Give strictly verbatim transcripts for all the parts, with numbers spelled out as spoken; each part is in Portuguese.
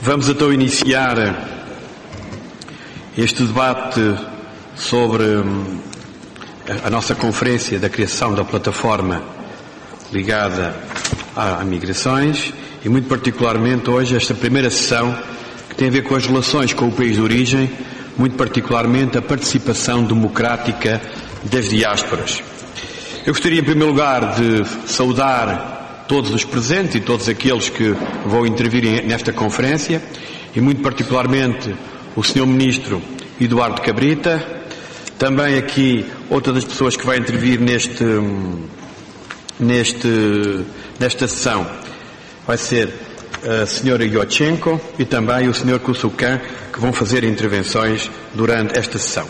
Vamos então iniciar este debate sobre a nossa conferência da criação da plataforma ligada a migrações e muito particularmente hoje esta primeira sessão que tem a ver com as relações com o país de origem, muito particularmente a participação democrática das diásporas. Eu gostaria em primeiro lugar de saudar todos os presentes e todos aqueles que vão intervir nesta conferência e muito particularmente o senhor Ministro Eduardo Cabrita, também aqui outra das pessoas que vai intervir neste, neste, nesta sessão vai ser a senhora Iotchenko e também o senhor Kusukan, que vão fazer intervenções durante esta sessão.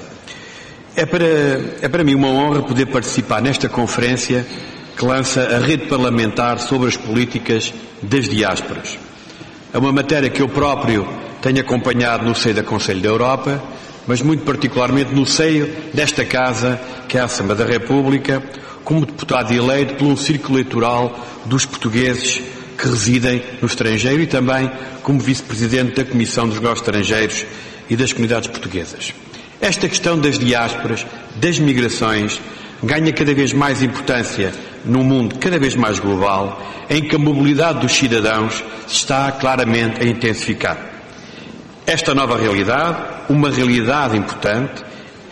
É para, é para mim uma honra poder participar nesta conferência que lança a rede parlamentar sobre as políticas das diásporas. É uma matéria que eu próprio tenho acompanhado no seio da Conselho da Europa, mas muito particularmente no seio desta Casa, que é a Assembleia da República, como deputado eleito por um círculo eleitoral dos portugueses que residem no estrangeiro e também como vice-presidente da Comissão dos Negócios Estrangeiros e das Comunidades Portuguesas. Esta questão das diásporas, das migrações, ganha cada vez mais importância num mundo cada vez mais global, em que a mobilidade dos cidadãos está claramente a intensificar. Esta nova realidade, uma realidade importante,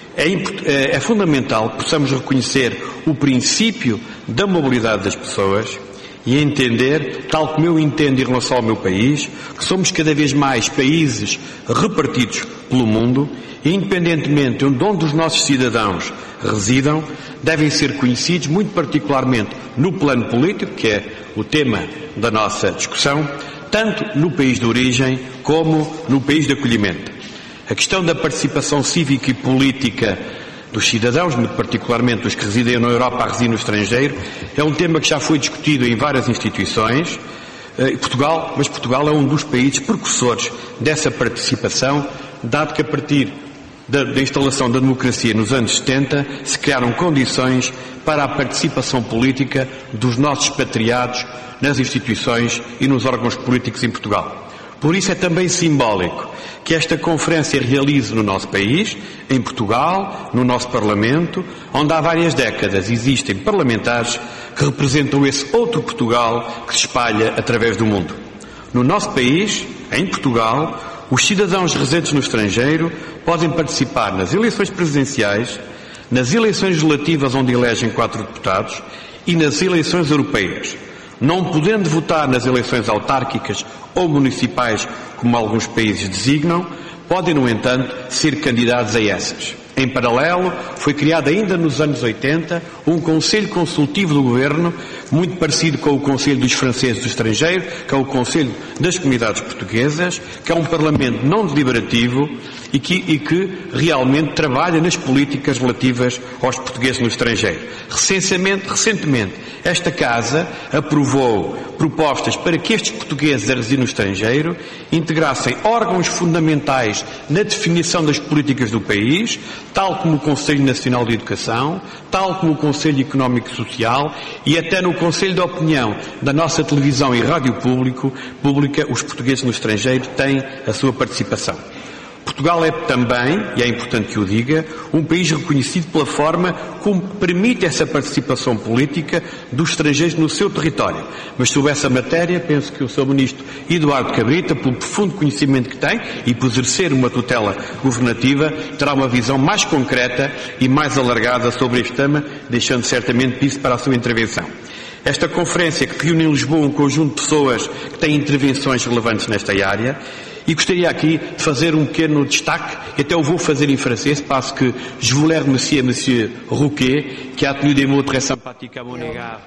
é, é fundamental que possamos reconhecer o princípio da mobilidade das pessoas e entender, tal como eu entendo em relação ao meu país, que somos cada vez mais países repartidos pelo mundo e, independentemente de onde os nossos cidadãos residam, devem ser conhecidos, muito particularmente no plano político, que é o tema da nossa discussão, tanto no país de origem como no país de acolhimento. A questão da participação cívica e política dos cidadãos, muito particularmente os que residem na Europa a residir no estrangeiro, é um tema que já foi discutido em várias instituições. Portugal, mas Portugal é um dos países precursores dessa participação, dado que a partir da, da instalação da democracia nos anos setenta se criaram condições para a participação política dos nossos expatriados nas instituições e nos órgãos políticos em Portugal. Por isso é também simbólico que esta conferência realize no nosso país, em Portugal, no nosso Parlamento, onde há várias décadas existem parlamentares que representam esse outro Portugal que se espalha através do mundo. No nosso país, em Portugal, os cidadãos residentes no estrangeiro podem participar nas eleições presidenciais, nas eleições legislativas onde elegem quatro deputados e nas eleições europeias. Não podendo votar nas eleições autárquicas ou municipais, como alguns países designam, podem, no entanto, ser candidatos a essas. Em paralelo, foi criado ainda nos anos oitenta um Conselho Consultivo do Governo, muito parecido com o Conselho dos Franceses do Estrangeiro, que é o Conselho das Comunidades Portuguesas, que é um Parlamento não deliberativo e que, e que realmente trabalha nas políticas relativas aos portugueses no estrangeiro. Recentemente, recentemente, esta Casa aprovou propostas para que estes portugueses a residir no estrangeiro integrassem órgãos fundamentais na definição das políticas do país, tal como o Conselho Nacional de Educação, tal como o Conselho Económico e Social e até no Conselho de Opinião da nossa televisão e rádio público, pública, os portugueses no estrangeiro têm a sua participação. Portugal é também, e é importante que o diga, um país reconhecido pela forma como permite essa participação política dos estrangeiros no seu território. Mas sobre essa matéria, penso que o senhor Ministro Eduardo Cabrita, pelo profundo conhecimento que tem e por exercer uma tutela governativa, terá uma visão mais concreta e mais alargada sobre este tema, deixando certamente isso para a sua intervenção. Esta conferência que reúne em Lisboa um conjunto de pessoas que têm intervenções relevantes nesta área. E gostaria aqui de fazer um pequeno destaque, e até o vou fazer em francês, parce que je voulais remercier Monsieur Rouquet, qui a tenu des mots très sympathiques à mon égard.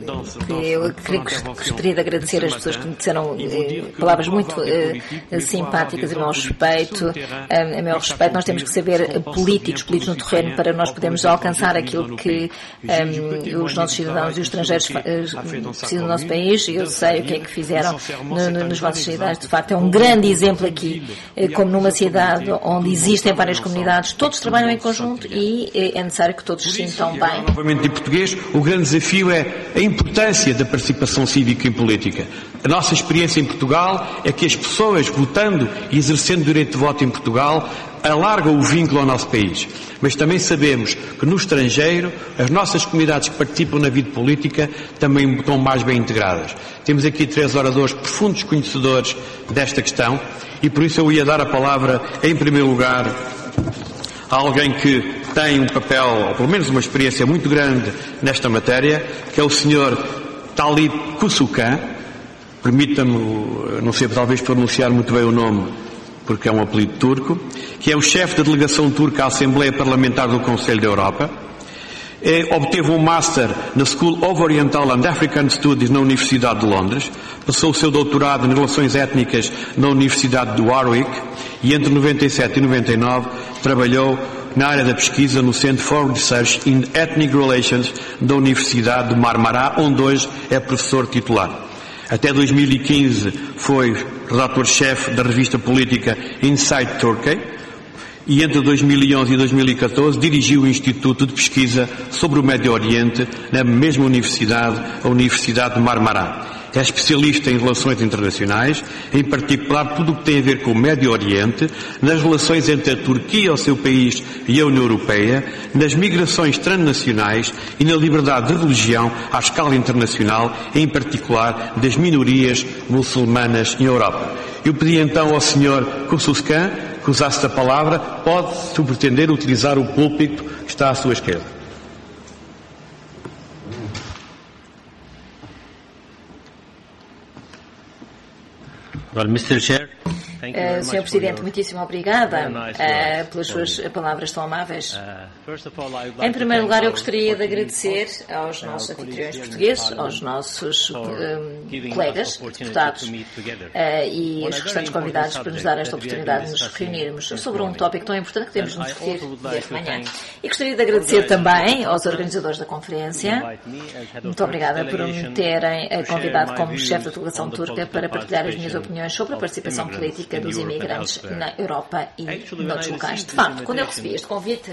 Eu gostaria de agradecer as pessoas que me disseram eh, palavras muito eh, simpáticas a meu respeito. Eh, a meu respeito, nós temos que saber políticos, políticos no terreno, para nós podermos alcançar aquilo que eh, os nossos cidadãos e os estrangeiros eh, precisam do nosso país. Eu sei o que é que fizeram no, no, nos vossos cidades. De facto, é um grande exemplo aqui, eh, como numa cidade onde existem várias comunidades, todos trabalham em conjunto e eh, é necessário que todos se sintam bem. Novamente em português, o grande desafio é a importância da participação cívica em política. A nossa experiência em Portugal é que as pessoas votando e exercendo o direito de voto em Portugal alargam o vínculo ao nosso país. Mas também sabemos que no estrangeiro as nossas comunidades que participam na vida política também estão mais bem integradas. Temos aqui três oradores profundos conhecedores desta questão e por isso eu ia dar a palavra em primeiro lugar a alguém que tem um papel, ou pelo menos uma experiência muito grande nesta matéria, que é o senhor Talip Kusukan. Permita-me, não sei, talvez pronunciar muito bem o nome, porque é um apelido turco, que é o chefe da delegação turca à Assembleia Parlamentar do Conselho da Europa. É, obteve um Master na School of Oriental and African Studies na Universidade de Londres, passou o seu doutorado em Relações Étnicas na Universidade de Warwick e entre noventa e sete e noventa e nove trabalhou na área da pesquisa no Centre for Research in Ethnic Relations da Universidade de Marmara, onde hoje é professor titular. Até dois mil e quinze foi redator-chefe da revista política Inside Turkey e entre dois mil e onze e dois mil e catorze dirigiu o Instituto de Pesquisa sobre o Médio Oriente na mesma universidade, a Universidade de Marmara. É especialista em relações internacionais, em particular tudo o que tem a ver com o Médio Oriente, nas relações entre a Turquia, o seu país, e a União Europeia, nas migrações transnacionais e na liberdade de religião à escala internacional, em particular das minorias muçulmanas em Europa. Eu pedi então ao senhor Kusukan que usasse a palavra. Pode, se pretender, utilizar o púlpito que está à sua esquerda. Well, mister Chair, Uh, senhor Presidente, muitíssimo obrigada uh, pelas suas palavras tão amáveis. Em primeiro lugar, eu gostaria de agradecer aos nossos anfitriões portugueses, aos nossos uh, colegas, deputados uh, e aos restantes convidados para nos dar esta oportunidade de nos reunirmos sobre um tópico tão importante que temos de nos discutir desde manhã. E gostaria de agradecer também aos organizadores da conferência. Muito obrigada por me terem convidado como chefe da delegação turca para partilhar as minhas opiniões sobre a participação política dos imigrantes na Europa e noutros locais. De facto, quando eu recebi este convite,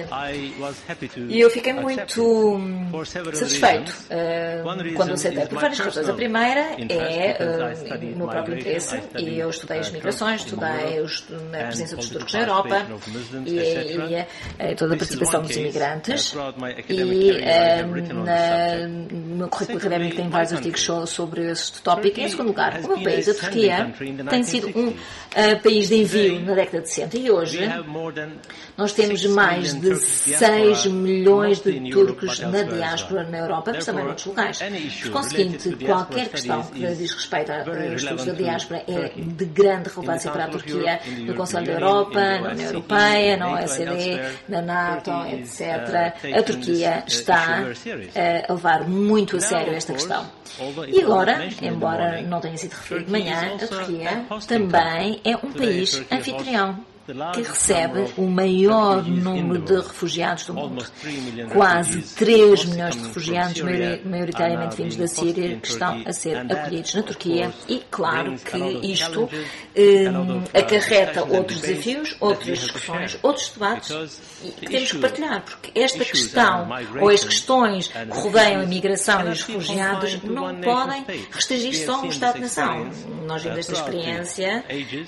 eu fiquei muito satisfeito uh, quando aceitei, por várias razões. A primeira é uh, no próprio interesse, e eu estudei as migrações, estudei os, a presença dos turcos na Europa e, e, e toda a participação dos imigrantes, e uh, na, no meu currículo académico tem vários artigos sobre este tópico. Em segundo lugar, o meu país, a Turquia, tem sido um uh, país de envio na década de sessenta e hoje nós temos mais de seis milhões de turcos na diáspora na Europa, mas também noutros locais. Por conseguinte, qualquer questão que diz respeito aos estudos da diáspora é de grande relevância para a Turquia, no Conselho da Europa, na União Europeia, na O E C D, na NATO, etcétera. A Turquia está a levar muito a sério esta questão. E agora, embora não tenha sido referido de manhã, a Turquia também é um país anfitrião que recebe o maior número de refugiados do mundo. Quase três milhões de refugiados, maioritariamente vindos da Síria, que estão a ser acolhidos na Turquia, e claro que isto um, acarreta outros desafios, outras discussões, outros debates que temos que partilhar, porque esta questão, ou as questões que rodeiam a migração e os refugiados, não podem restringir-se só ao Estado-nação. Nós vimos esta experiência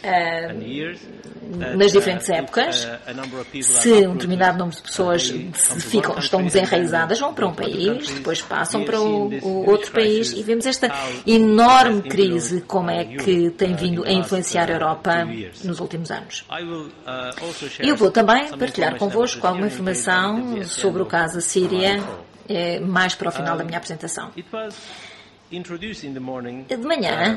uh, nas diferentes épocas. Se um determinado número de pessoas ficam, estão desenraizadas, vão para um país, depois passam para o, o outro país, e vemos esta enorme crise, como é que tem vindo a influenciar a Europa nos últimos anos. E eu vou também partilhar convosco alguma informação sobre o caso da Síria, mais para o final da minha apresentação. De manhã,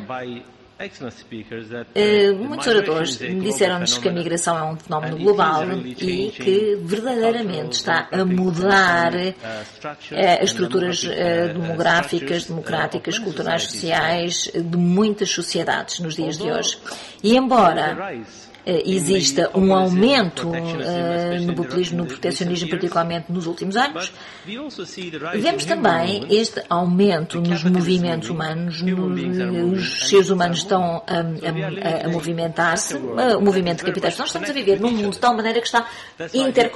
Uh, muitos oradores disseram-nos que a migração é um fenómeno global e que verdadeiramente está a mudar uh, as estruturas uh, demográficas, democráticas, culturais, sociais de muitas sociedades nos dias de hoje. E embora Uh, exista um aumento uh, no populismo, no protecionismo, particularmente nos últimos anos, vemos também este aumento nos movimentos humanos. No, os seres humanos estão a, a, a movimentar-se, uh, o movimento de capitais. Nós estamos a viver num mundo de tal maneira que está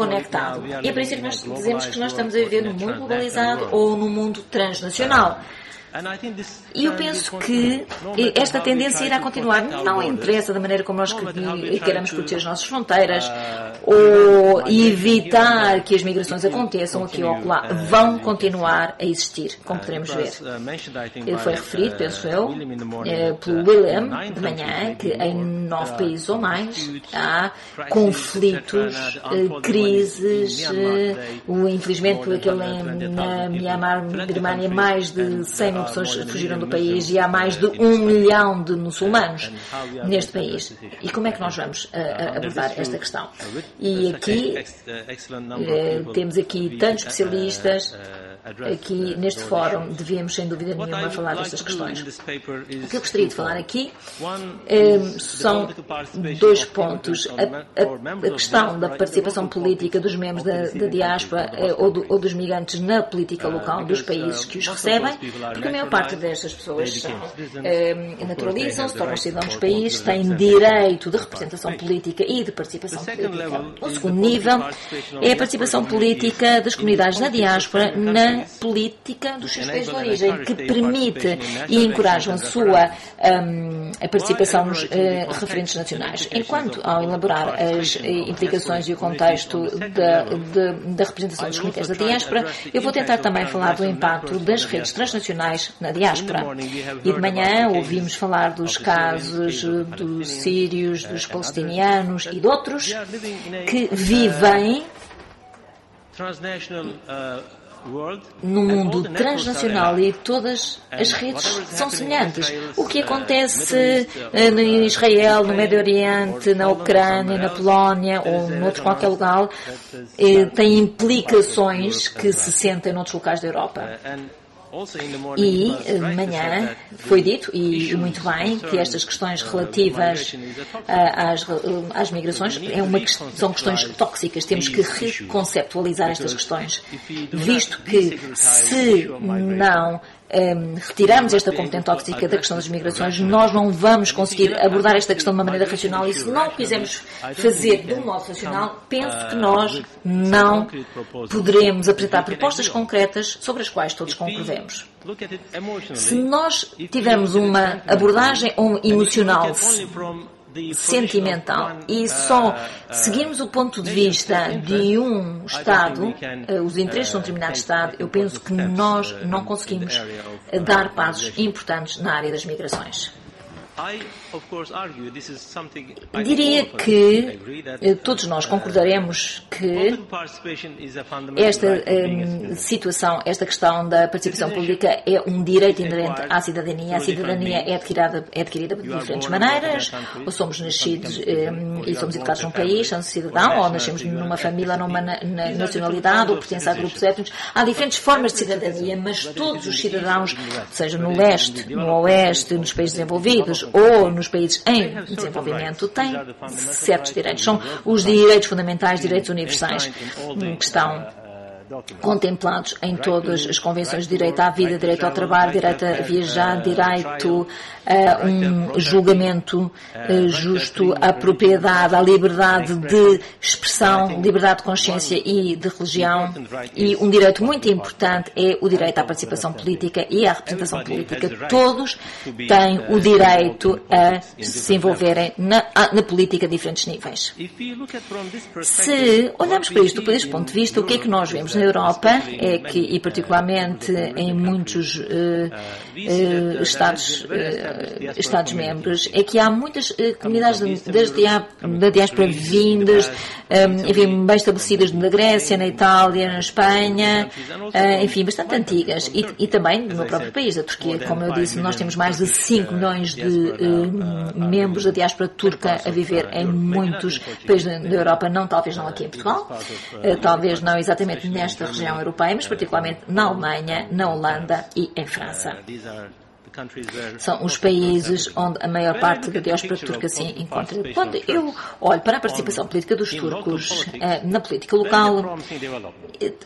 interconectado. E é por isso que nós dizemos que nós estamos a viver num mundo globalizado ou num mundo transnacional. E eu penso que esta tendência irá continuar. Não interessa da maneira como nós queremos proteger as nossas fronteiras ou evitar que as migrações aconteçam aqui ou lá, vão continuar a existir, como poderemos ver. Ele foi referido, penso eu, pelo William de manhã, que em nove países ou mais há conflitos, crises, infelizmente por aquele na Myanmar, Birmania, mais de cem mil pessoas fugiram do país e há mais de um milhão de muçulmanos neste país. E como é que nós vamos uh, abordar esta questão? E aqui uh, temos aqui tantos especialistas. Aqui neste fórum devíamos sem dúvida nenhuma falar destas questões. O que eu gostaria de falar aqui eh, são dois pontos. A, a, a questão da participação política dos membros da, da diáspora eh, ou, do, ou dos migrantes na política local dos países que os recebem, porque a maior parte destas pessoas são, eh, naturalizam-se, tornam-se cidadãos dos países, têm direito de representação política e de participação política. O segundo nível é a participação política das comunidades da diáspora na política dos seus países de origem, que permite e encoraja a sua um, a participação nos uh, referentes nacionais. Enquanto, ao elaborar as uh, implicações e o contexto da, de, da representação dos comitês da diáspora, eu vou tentar também falar do impacto das redes transnacionais na diáspora. E de manhã ouvimos falar dos casos dos sírios, dos palestinianos e de outros que vivem no mundo transnacional e todas as redes são semelhantes. O que acontece em Israel, no Médio Oriente, na Ucrânia, na Polónia ou noutro qualquer lugar tem implicações que se sentem noutros locais da Europa. E de manhã foi dito, e muito bem, que estas questões relativas às, às migrações é uma, são questões tóxicas. Temos que reconceptualizar estas questões, visto que se não Um, retirarmos esta componente tóxica da questão das migrações, nós não vamos conseguir abordar esta questão de uma maneira racional, e se não o quisermos fazer de um modo racional, penso que nós não poderemos apresentar propostas concretas sobre as quais todos concordemos. Se nós tivermos uma abordagem emocional, sentimental e só seguirmos o ponto de vista de um Estado, os interesses de um determinado Estado, eu penso que nós não conseguimos dar passos importantes na área das migrações. Diria que todos nós concordaremos que esta um, situação, esta questão da participação pública é um direito inerente à cidadania. A cidadania é adquirida, é adquirida de diferentes maneiras, ou somos nascidos um, e somos educados num país, somos cidadão, ou nascemos numa família, numa na, na nacionalidade, ou pertencemos a grupos étnicos. Há diferentes formas de cidadania, mas todos os cidadãos, seja no leste, no oeste, nos países desenvolvidos, ou nos países em desenvolvimento, têm certos direitos. São os direitos fundamentais, direitos universais, que estão contemplados em todas as convenções de direito à vida, direito ao trabalho, direito a viajar, direito a um julgamento justo, à propriedade, à liberdade de expressão, liberdade de consciência e de religião. E um direito muito importante é o direito à participação política e à representação política. Todos têm o direito a se envolverem na, na política a diferentes níveis. Se olhamos para isto, por este ponto de vista, o que é que nós vemos na Europa é que, e particularmente em muitos uh, uh, Estados, uh, Estados membros, é que há muitas uh, comunidades da diáspora vindas, um, enfim, bem estabelecidas na Grécia, na Itália, na Espanha, uh, enfim, bastante antigas, e, e também no meu próprio país, a Turquia. Como eu disse, nós temos mais de cinco milhões de uh, membros da diáspora turca a viver em muitos países da Europa, não, talvez não aqui em Portugal, uh, talvez não exatamente nesta Esta região europeia, mas particularmente na Alemanha, na Holanda e em França. São os países onde a maior parte da diáspora turca se encontra. Quando eu olho para a participação política dos turcos eh, na política local,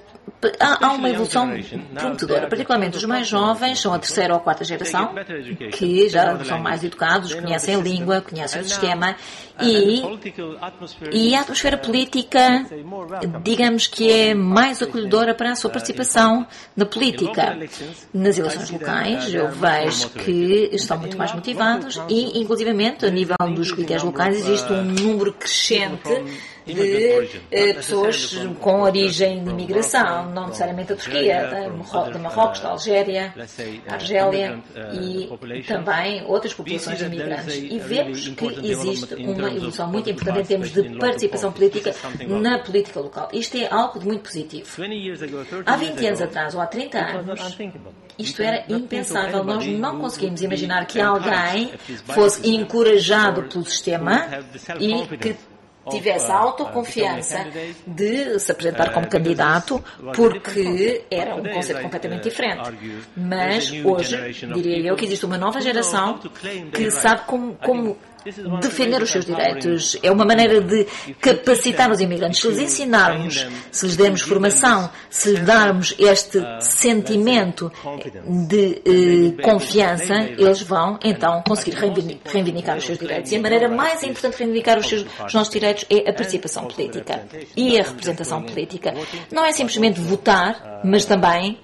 há, há uma evolução prometedora, particularmente os mais jovens, são a terceira ou a quarta geração, que já são mais educados, conhecem a língua, conhecem o sistema, e, e a atmosfera política, digamos que é mais acolhedora para a sua participação na política. Nas eleições locais, eu vejo que estão muito mais motivados e, inclusivamente, a nível dos comitês locais, existe um número crescente de eh, pessoas com origem de imigração, não necessariamente da Turquia, de Marrocos, da Algéria, da Argélia e também outras populações imigrantes. E vemos que existe uma evolução muito importante em termos de participação política na política local. Isto é algo de muito positivo. Há vinte anos atrás, ou há trinta anos, isto era impensável. Nós não conseguimos imaginar que alguém fosse encorajado pelo sistema e que tivesse a autoconfiança de se apresentar como candidato, porque era um conceito completamente diferente. Mas hoje, diria eu, que existe uma nova geração que sabe como, como defender os seus direitos. É uma maneira de capacitar os imigrantes. Se lhes ensinarmos, se lhes dermos formação, se lhes darmos este sentimento de eh, confiança, eles vão, então, conseguir reivindicar os seus direitos. E a maneira mais importante de reivindicar os, seus, os nossos direitos é a participação política e a representação política. Não é simplesmente votar, mas também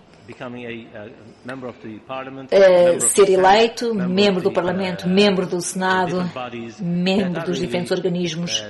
Uh, ser eleito, membro do Parlamento, membro do Senado, membro dos diferentes organismos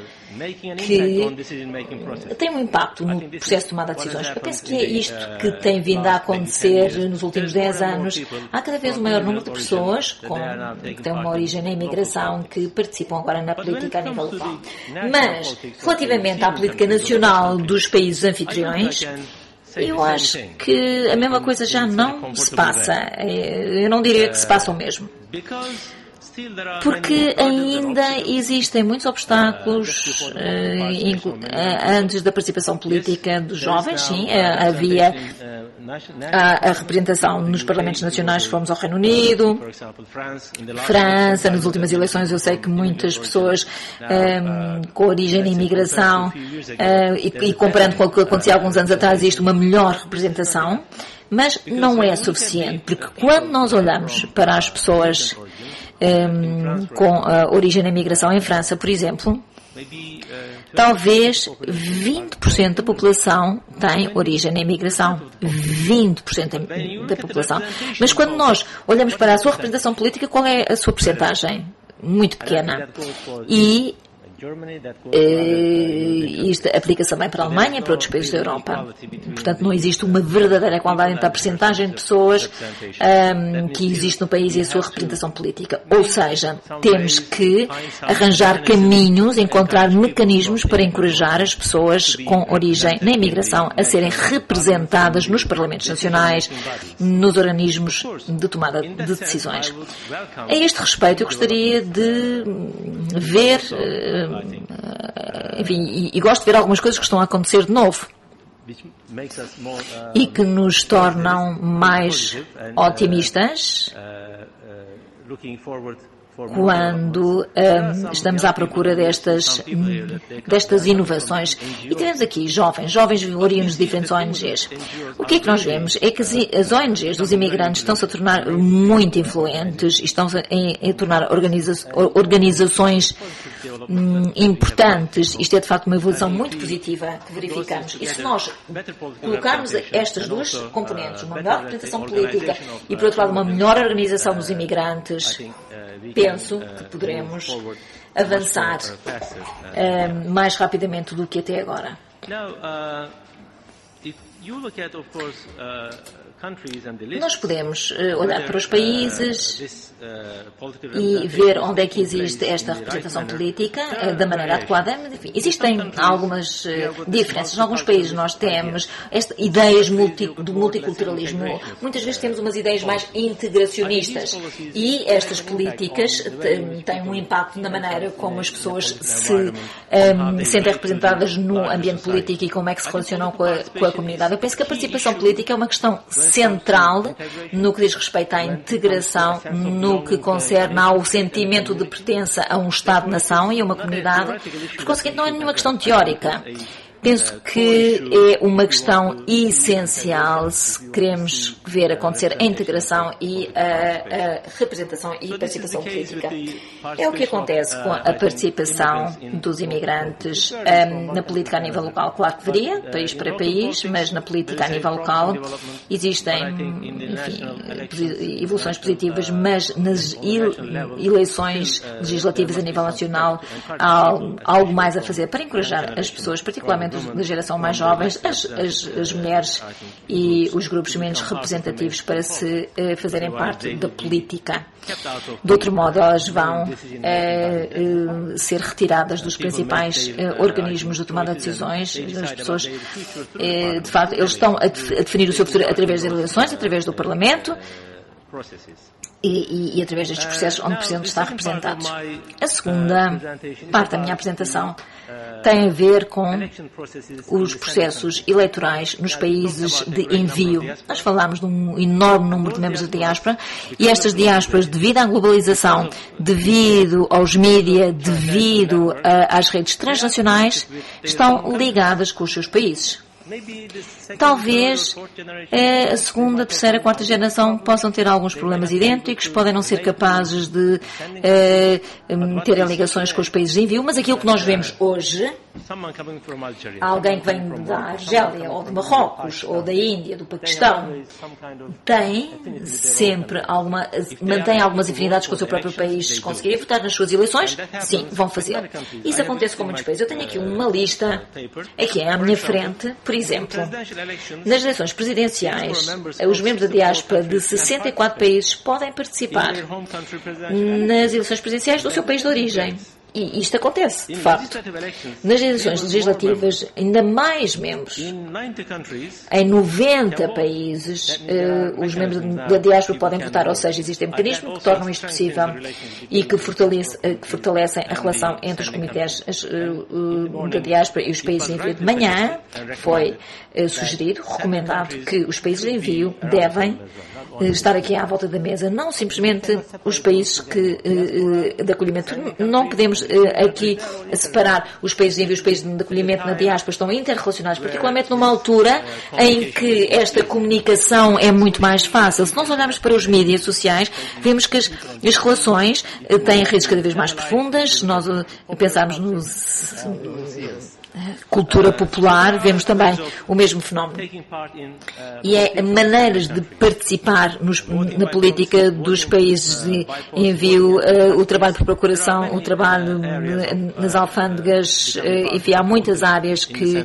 que têm um impacto no processo de tomada de decisões. Eu penso que é isto que tem vindo a acontecer nos últimos dez anos. Há cada vez um maior número de pessoas com, que têm uma origem na imigração que participam agora na política a nível local. Mas, relativamente à política nacional dos países anfitriões, eu acho que a mesma coisa já não se passa. Eu não diria que se passa o mesmo. Porque ainda existem muitos obstáculos uh, antes da participação política dos jovens. Sim, uh, havia a, a representação nos Parlamentos Nacionais. Fomos ao Reino Unido, França. Nas últimas eleições eu sei que muitas pessoas um, com origem na imigração uh, e, e comparando com o que acontecia há alguns anos atrás, existe uma melhor representação, mas não é suficiente, porque quando nós olhamos para as pessoas Um, com a origem na imigração em França, por exemplo, talvez vinte por cento da população tem origem na imigração. vinte por cento da população. Mas quando nós olhamos para a sua representação política, qual é a sua percentagem? Muito pequena. E Uh, isto aplica-se também para a Alemanha e para outros países da Europa. Portanto, não existe uma verdadeira igualdade entre a percentagem de pessoas um, que existe no país e a sua representação política. Ou seja, temos que arranjar caminhos, encontrar mecanismos para encorajar as pessoas com origem na imigração a serem representadas nos Parlamentos Nacionais, nos organismos de tomada de decisões. A este respeito, eu gostaria de ver uh, enfim, e, e gosto de ver algumas coisas que estão a acontecer de novo e que nos tornam mais otimistas quando um, estamos à procura destas, destas inovações. E temos aqui jovens, jovens oriundos de diferentes O N Gs. O que é que nós vemos? É que as, as O N Gs dos imigrantes estão-se a tornar muito influentes e estão-se a, a tornar organiza, organizações hum, importantes. Isto é, de facto, uma evolução muito positiva que verificamos. E se nós colocarmos estas duas componentes, uma melhor representação política e, por outro lado, uma melhor organização dos imigrantes, penso que poderemos avançar uh, mais rapidamente do que até agora. Nós podemos uh, olhar para os países e ver onde é que existe esta representação política uh, da maneira adequada. Enfim, existem algumas uh, diferenças. Em alguns países nós temos esta, ideias multi, do multiculturalismo. Muitas vezes temos umas ideias mais integracionistas e estas políticas têm um impacto na maneira como as pessoas se um, sentem representadas no ambiente político e como é que se relacionam com a, com a comunidade. Eu penso que a participação política é uma questão central no que diz respeito à integração, no que concerne ao sentimento de pertença a um Estado-nação e a uma comunidade. Por conseguinte, não é nenhuma questão teórica. penso que é uma questão essencial se queremos ver acontecer a integração e a, a representação e participação política. É o que acontece com a participação dos imigrantes um, na política a nível local. Claro que varia, país para país, mas na política a nível local existem, enfim, evoluções positivas, mas nas eleições legislativas a nível nacional há algo mais a fazer para encorajar as pessoas, particularmente da geração mais jovens, as, as, as mulheres e os grupos menos representativos para se uh, fazerem parte da política. De outro modo, elas vão uh, uh, ser retiradas dos principais uh, organismos de tomada de decisões. As pessoas, uh, de facto, eles estão a, def a definir o seu futuro através das eleições, através do Parlamento. E, e, e através destes processos onde o Presidente está representado. A segunda parte da minha apresentação tem a ver com os processos eleitorais nos países de envio. Nós falámos de um enorme número de membros da diáspora e estas diásporas, devido à globalização, devido aos mídias, devido a, às redes transnacionais, estão ligadas com os seus países. Talvez a segunda, terceira, quarta geração possam ter alguns problemas idênticos, podem não ser capazes de uh, terem ligações com os países de envio, mas aquilo que nós vemos hoje, alguém que vem da Argélia, ou de Marrocos, ou da Índia, do Paquistão, tem sempre alguma, mantém algumas afinidades com o seu próprio país. Se conseguirem votar nas suas eleições, sim, vão fazer. Isso acontece com muitos países. Eu tenho aqui uma lista, aqui à minha frente, por exemplo, nas eleições presidenciais, os membros da diáspora de sessenta e quatro países podem participar nas eleições presidenciais do seu país de origem. E isto acontece, de facto. Nas eleições legislativas, ainda mais membros. Em noventa países, eh, os membros da diáspora podem votar, ou seja, existem mecanismos que tornam isto possível e que, fortalece, que fortalecem a relação entre os comitês uh, da diáspora e os países de envio. De manhã foi uh, sugerido, recomendado, que os países de envio devem uh, estar aqui à volta da mesa, não simplesmente os países que, uh, de acolhimento. Não podemos aqui separar os países de envio e os países de acolhimento na diáspora, estão interrelacionados, particularmente numa altura em que esta comunicação é muito mais fácil. Se nós olharmos para os mídias sociais, vemos que as, as relações têm redes cada vez mais profundas. Se nós pensarmos nos cultura popular, vemos também o mesmo fenómeno. E é maneiras de participar nos, na política dos países de envio, uh, o trabalho por procuração, o trabalho nas alfândegas, uh, enfim, há muitas áreas que, uh,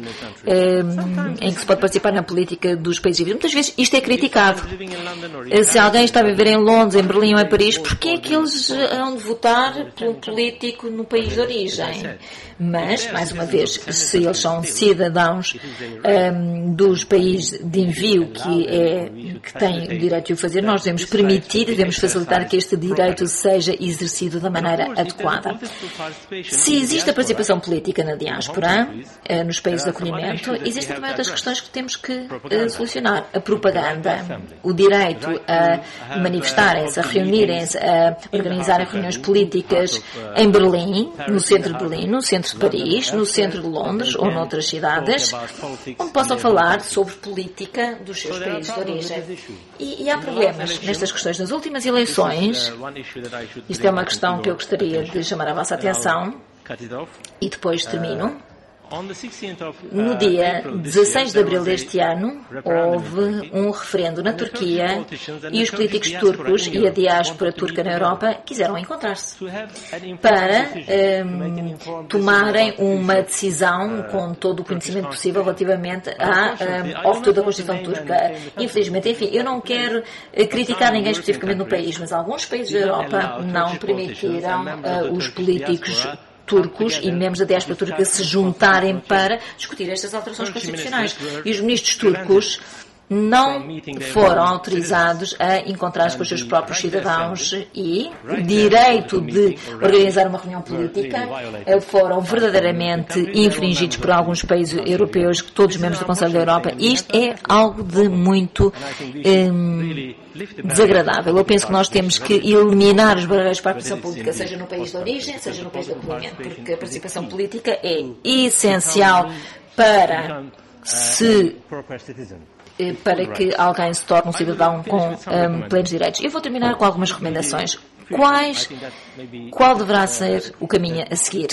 em que se pode participar na política dos países de envio. Muitas vezes isto é criticado. Uh, se alguém está a viver em Londres, em Berlim ou em Paris, porquê é que eles hão de votar pelo político no país de origem? Mas, mais uma vez, se eles são cidadãos um, dos países de envio que, é, que têm o direito de o fazer, nós devemos permitir, devemos facilitar que este direito seja exercido da maneira adequada. Se existe a participação política na diáspora, uh, nos países de acolhimento, existem também outras questões que temos que uh, solucionar. A propaganda, o direito a manifestarem-se, a reunirem-se, a organizarem reuniões políticas em Berlim, no centro de Berlim, no centro de Paris, no centro de Londres ou noutras cidades, onde possam falar sobre política dos seus países de origem. E, e há problemas nestas questões. Nas últimas eleições, isto é uma questão que eu gostaria de chamar a vossa atenção, e depois termino. No dia dezasseis de abril deste ano, houve um referendo na Turquia e os políticos turcos e a diáspora turca na Europa quiseram encontrar-se para um, tomarem uma decisão com todo o conhecimento possível relativamente à, um, ao futuro da Constituição turca. Infelizmente, enfim, eu não quero criticar ninguém especificamente no país, mas alguns países da Europa não permitiram uh, os políticos turcos e membros da diáspora turca se juntarem para discutir estas alterações constitucionais. E os ministros turcos não foram autorizados a encontrar-se com os seus próprios cidadãos e o direito de organizar uma reunião política foram verdadeiramente infringidos por alguns países europeus, todos os membros do Conselho da Europa. Isto é algo de muito hum, desagradável. Eu penso que nós temos que eliminar os barreiras para a participação política, seja no país de origem, seja no país de acolhimento, porque a participação política é essencial para se para que alguém se torne um cidadão com um, plenos direitos. Eu vou terminar com algumas recomendações. Quais, qual deverá ser o caminho a seguir?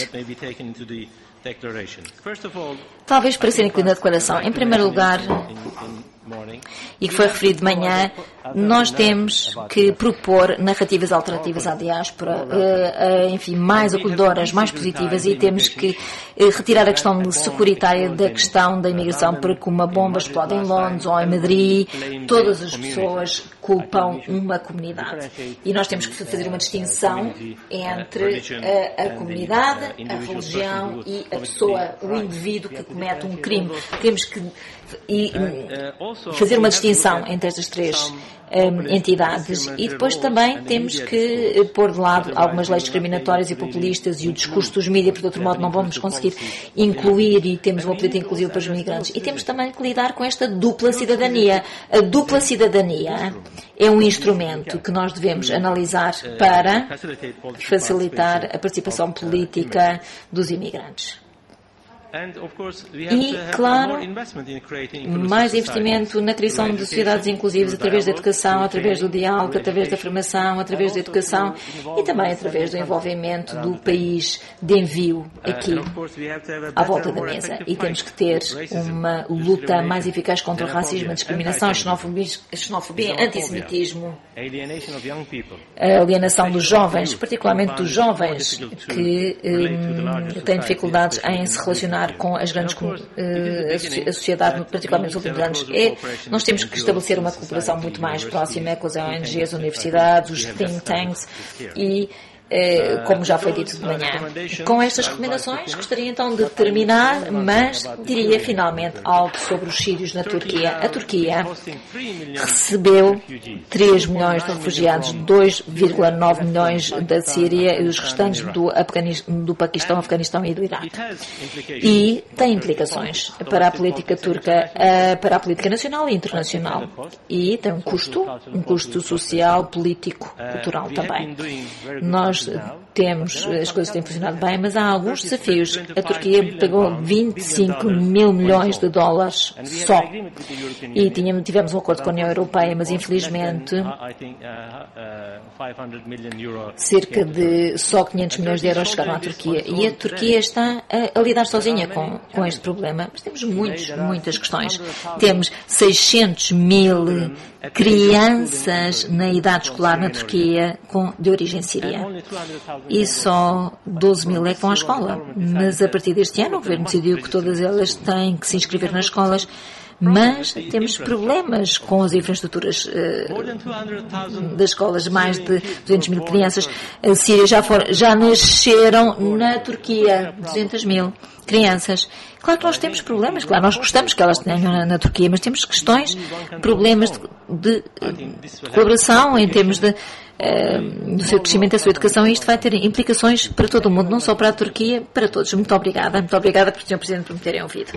Talvez para ser incluído na declaração. Em primeiro lugar, e que foi referido de manhã, nós temos que propor narrativas alternativas à diáspora, enfim, mais acolhedoras, mais positivas, e temos que retirar a questão securitária da questão da imigração, porque uma bomba explode em Londres ou em Madrid, todas as pessoas culpam uma comunidade. E nós temos que fazer uma distinção entre a, a comunidade, a religião e a pessoa, o indivíduo que comete um crime. Temos que e, fazer uma distinção entre estas três um, entidades, e depois também temos que pôr de lado algumas leis discriminatórias e populistas e o discurso dos mídias, porque de outro modo não vamos conseguir incluir, e temos uma política inclusiva para os migrantes. E temos também que lidar com esta dupla cidadania. A dupla cidadania é um instrumento que nós devemos analisar para facilitar a participação política dos imigrantes. E, claro, mais investimento na criação de sociedades inclusivas através da educação, através do diálogo, através da formação, através da educação e também através do envolvimento do país de envio aqui à volta da mesa. E temos que ter uma luta mais eficaz contra o racismo, a discriminação, a xenofobia, a xenofobia, antissemitismo, a alienação dos jovens, particularmente dos jovens que hum, têm dificuldades em se relacionar com as grandes uh, a sociedade, particularmente nos últimos anos. É, nós temos que estabelecer uma cooperação muito mais próxima com as O N Gs, as universidades, os think tanks e, uh, como já foi dito de manhã. Com estas recomendações, gostaria então de terminar, mas diria finalmente algo sobre os sírios na Turquia. A Turquia recebeu três milhões de refugiados, dois vírgula nove milhões da Síria e os restantes do, do Paquistão, Afeganistão e do Iraque. E tem implicações para a política turca, para a política nacional e internacional. E tem um custo, um custo social, político, cultural também. Nós temos, as coisas têm funcionado bem, mas há alguns desafios. A Turquia pagou vinte e cinco mil milhões de dólares só. E tínhamos, tivemos um acordo com a União Europeia, mas infelizmente cerca de só quinhentos milhões de euros chegaram à Turquia. E a Turquia está a, a lidar sozinha com, com este problema. Mas temos muitos, muitas questões. Temos seiscentos mil crianças na idade escolar na Turquia com, de origem síria. E só doze mil é que vão à escola. Mas a partir deste ano o Governo decidiu que todas elas têm que se inscrever nas escolas. Mas temos problemas com as infraestruturas uh, das escolas. Mais de duzentas mil crianças a Síria já, for, já nasceram na Turquia. duzentas mil crianças. Claro que nós temos problemas, claro, nós gostamos que elas tenham na, na Turquia, mas temos questões, problemas de, de, de colaboração em termos de, uh, do seu crescimento, da sua educação, e isto vai ter implicações para todo o mundo, não só para a Turquia, para todos. Muito obrigada. Muito obrigada, senhor Presidente, por me terem ouvido.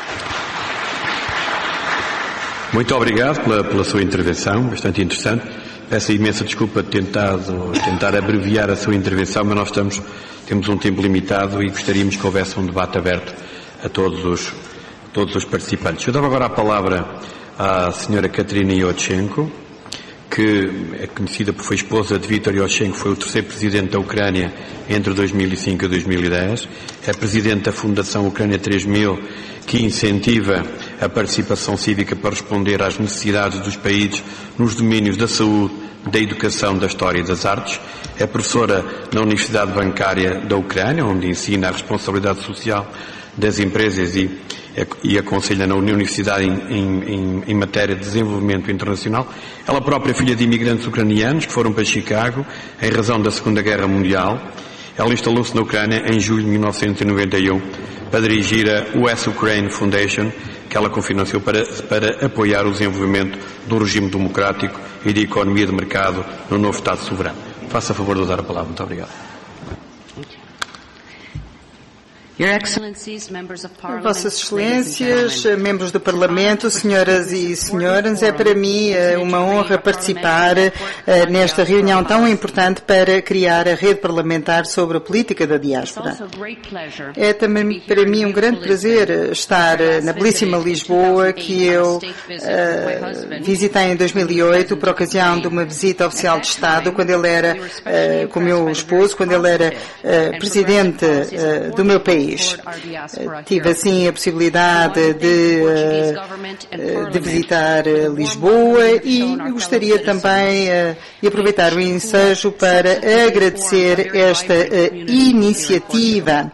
Muito obrigado pela, pela sua intervenção, bastante interessante. Peço imensa desculpa de tentado, tentar abreviar a sua intervenção, mas nós estamos, temos um tempo limitado e gostaríamos que houvesse um debate aberto a todos os, todos os participantes. Eu dava agora a palavra à senhora Katerina Iotchenko, que é conhecida por foi esposa de Viktor Iotchenko, foi o terceiro presidente da Ucrânia entre dois mil e cinco e dois mil e dez, é presidente da Fundação Ucrânia três mil, que incentiva a participação cívica para responder às necessidades dos países nos domínios da saúde, da educação, da história e das artes. É professora na Universidade Bancária da Ucrânia, onde ensina a responsabilidade social das empresas e, e aconselha na Universidade em, em, em matéria de desenvolvimento internacional. Ela própria é filha de imigrantes ucranianos que foram para Chicago em razão da Segunda Guerra Mundial. Ela instalou-se na Ucrânia em julho de mil novecentos e noventa e um para dirigir a U S Ukraine Foundation, que ela cofinanciou para, para apoiar o desenvolvimento do regime democrático e de economia de mercado no novo Estado soberano. Faça a favor de usar a palavra. Muito obrigado. Vossas Excelências, membros do Parlamento, senhoras e senhores, é para mim uma honra participar nesta reunião tão importante para criar a rede parlamentar sobre a política da diáspora. É também para mim um grande prazer estar na belíssima Lisboa, que eu uh, visitei em dois mil e oito por ocasião de uma visita oficial de Estado, quando ele era, uh, com o meu esposo, quando ele era uh, presidente uh, do meu país. Tive assim a possibilidade de, de visitar Lisboa e gostaria também de aproveitar o ensejo para agradecer esta iniciativa.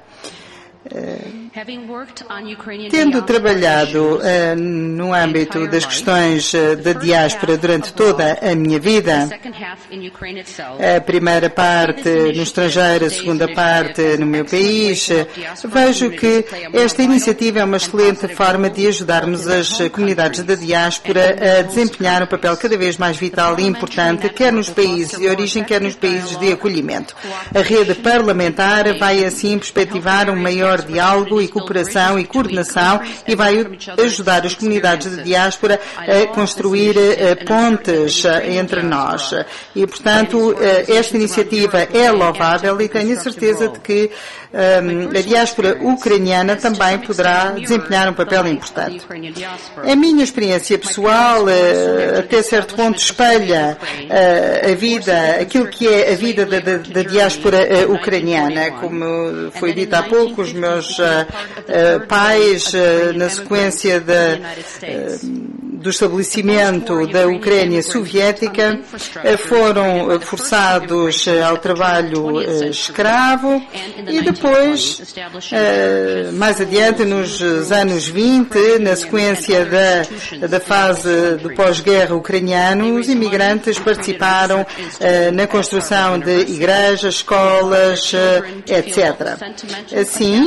Tendo trabalhado uh, no âmbito das questões uh, da diáspora durante toda a minha vida, a primeira parte no estrangeiro, a segunda parte no meu país, uh, vejo que esta iniciativa é uma excelente forma de ajudarmos as comunidades da diáspora a desempenhar um papel cada vez mais vital e importante, quer nos países de origem, quer nos países de acolhimento. A rede parlamentar vai assim perspectivar um maior diálogo e cooperação e coordenação e vai ajudar as comunidades de diáspora a construir uh, pontes uh, entre nós. E, portanto, uh, esta iniciativa é louvável e tenho a certeza de que um, a diáspora ucraniana também poderá desempenhar um papel importante. A minha experiência pessoal, uh, até certo ponto, espelha uh, a vida, aquilo que é a vida da, da, da diáspora uh, ucraniana. Como foi dito há pouco, os meus uh, Uh, pais, uh, na sequência de, uh, do estabelecimento da Ucrânia soviética, uh, foram forçados uh, ao trabalho uh, escravo e depois, uh, mais adiante, nos anos vinte, na sequência da, da fase do pós-guerra ucraniano, os imigrantes participaram uh, na construção de igrejas, escolas, uh, etcétera. Assim,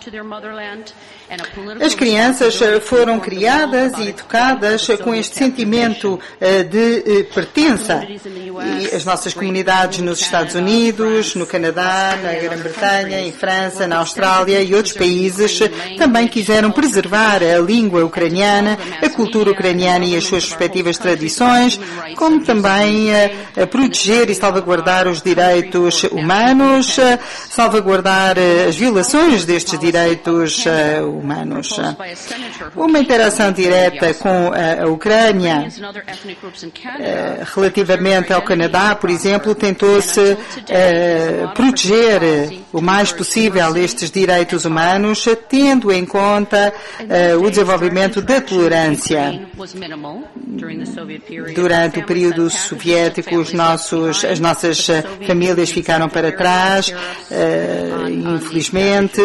as crianças foram criadas e educadas com este sentimento de pertença. E as nossas comunidades nos Estados Unidos, no Canadá, na Grã-Bretanha, em França, na Austrália e outros países também quiseram preservar a língua ucraniana, a cultura ucraniana e as suas respectivas tradições, como também a proteger e salvaguardar os direitos humanos, salvaguardar as violações destes direitos humanos. Uma interação direta com a Ucrânia relativamente ao Canadá, por exemplo, tentou-se proteger o mais possível estes direitos humanos, tendo em conta o desenvolvimento da tolerância. Durante o período soviético, os nossos, as nossas famílias ficaram para trás, infelizmente.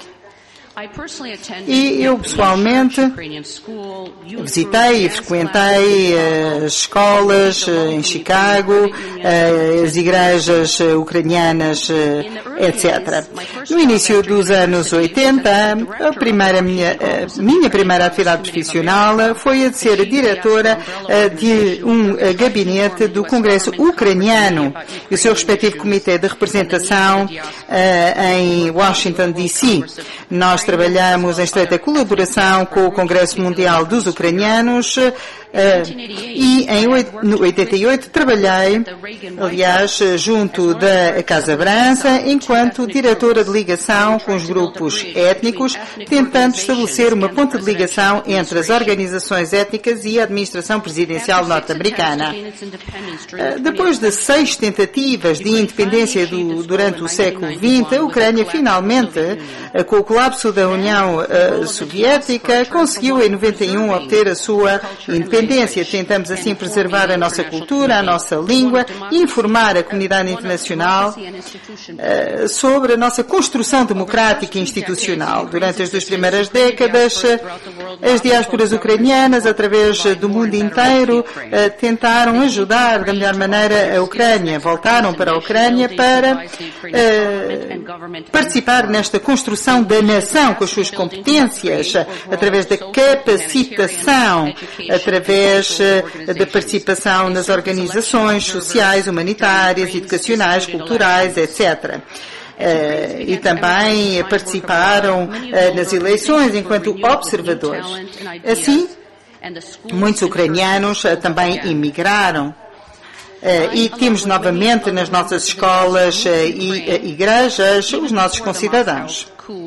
E eu, pessoalmente, visitei e frequentei as escolas em Chicago, as igrejas ucranianas, etcétera. No início dos anos oitenta, a primeira minha, a minha primeira atividade profissional foi a de ser diretora de um gabinete do Congresso Ucraniano e o seu respectivo comitê de representação em Washington, D C Nós trabalhamos em estreita colaboração com o Congresso Mundial dos Ucranianos uh, e em oitenta e oito trabalhei, aliás, junto da Casa Branca, enquanto diretora de ligação com os grupos étnicos, tentando estabelecer uma ponte de ligação entre as organizações étnicas e a administração presidencial norte-americana. Uh, depois de seis tentativas de independência do, durante o século vinte, a Ucrânia finalmente, uh, com o colapso da União uh, Soviética, conseguiu em noventa e um obter a sua independência. Tentamos assim preservar a nossa cultura, a nossa língua e informar a comunidade internacional uh, sobre a nossa construção democrática e institucional. Durante as duas primeiras décadas, as diásporas ucranianas, através do mundo inteiro, uh, tentaram ajudar da melhor maneira a Ucrânia. Voltaram para a Ucrânia para uh, participar nesta construção da nação com as suas competências, através da capacitação, através da participação nas organizações sociais, humanitárias, educacionais, culturais, etcétera. e também participaram nas eleições enquanto observadores. Assim, muitos ucranianos também emigraram. Uh, e temos novamente nas nossas escolas uh, e uh, igrejas os nossos concidadãos.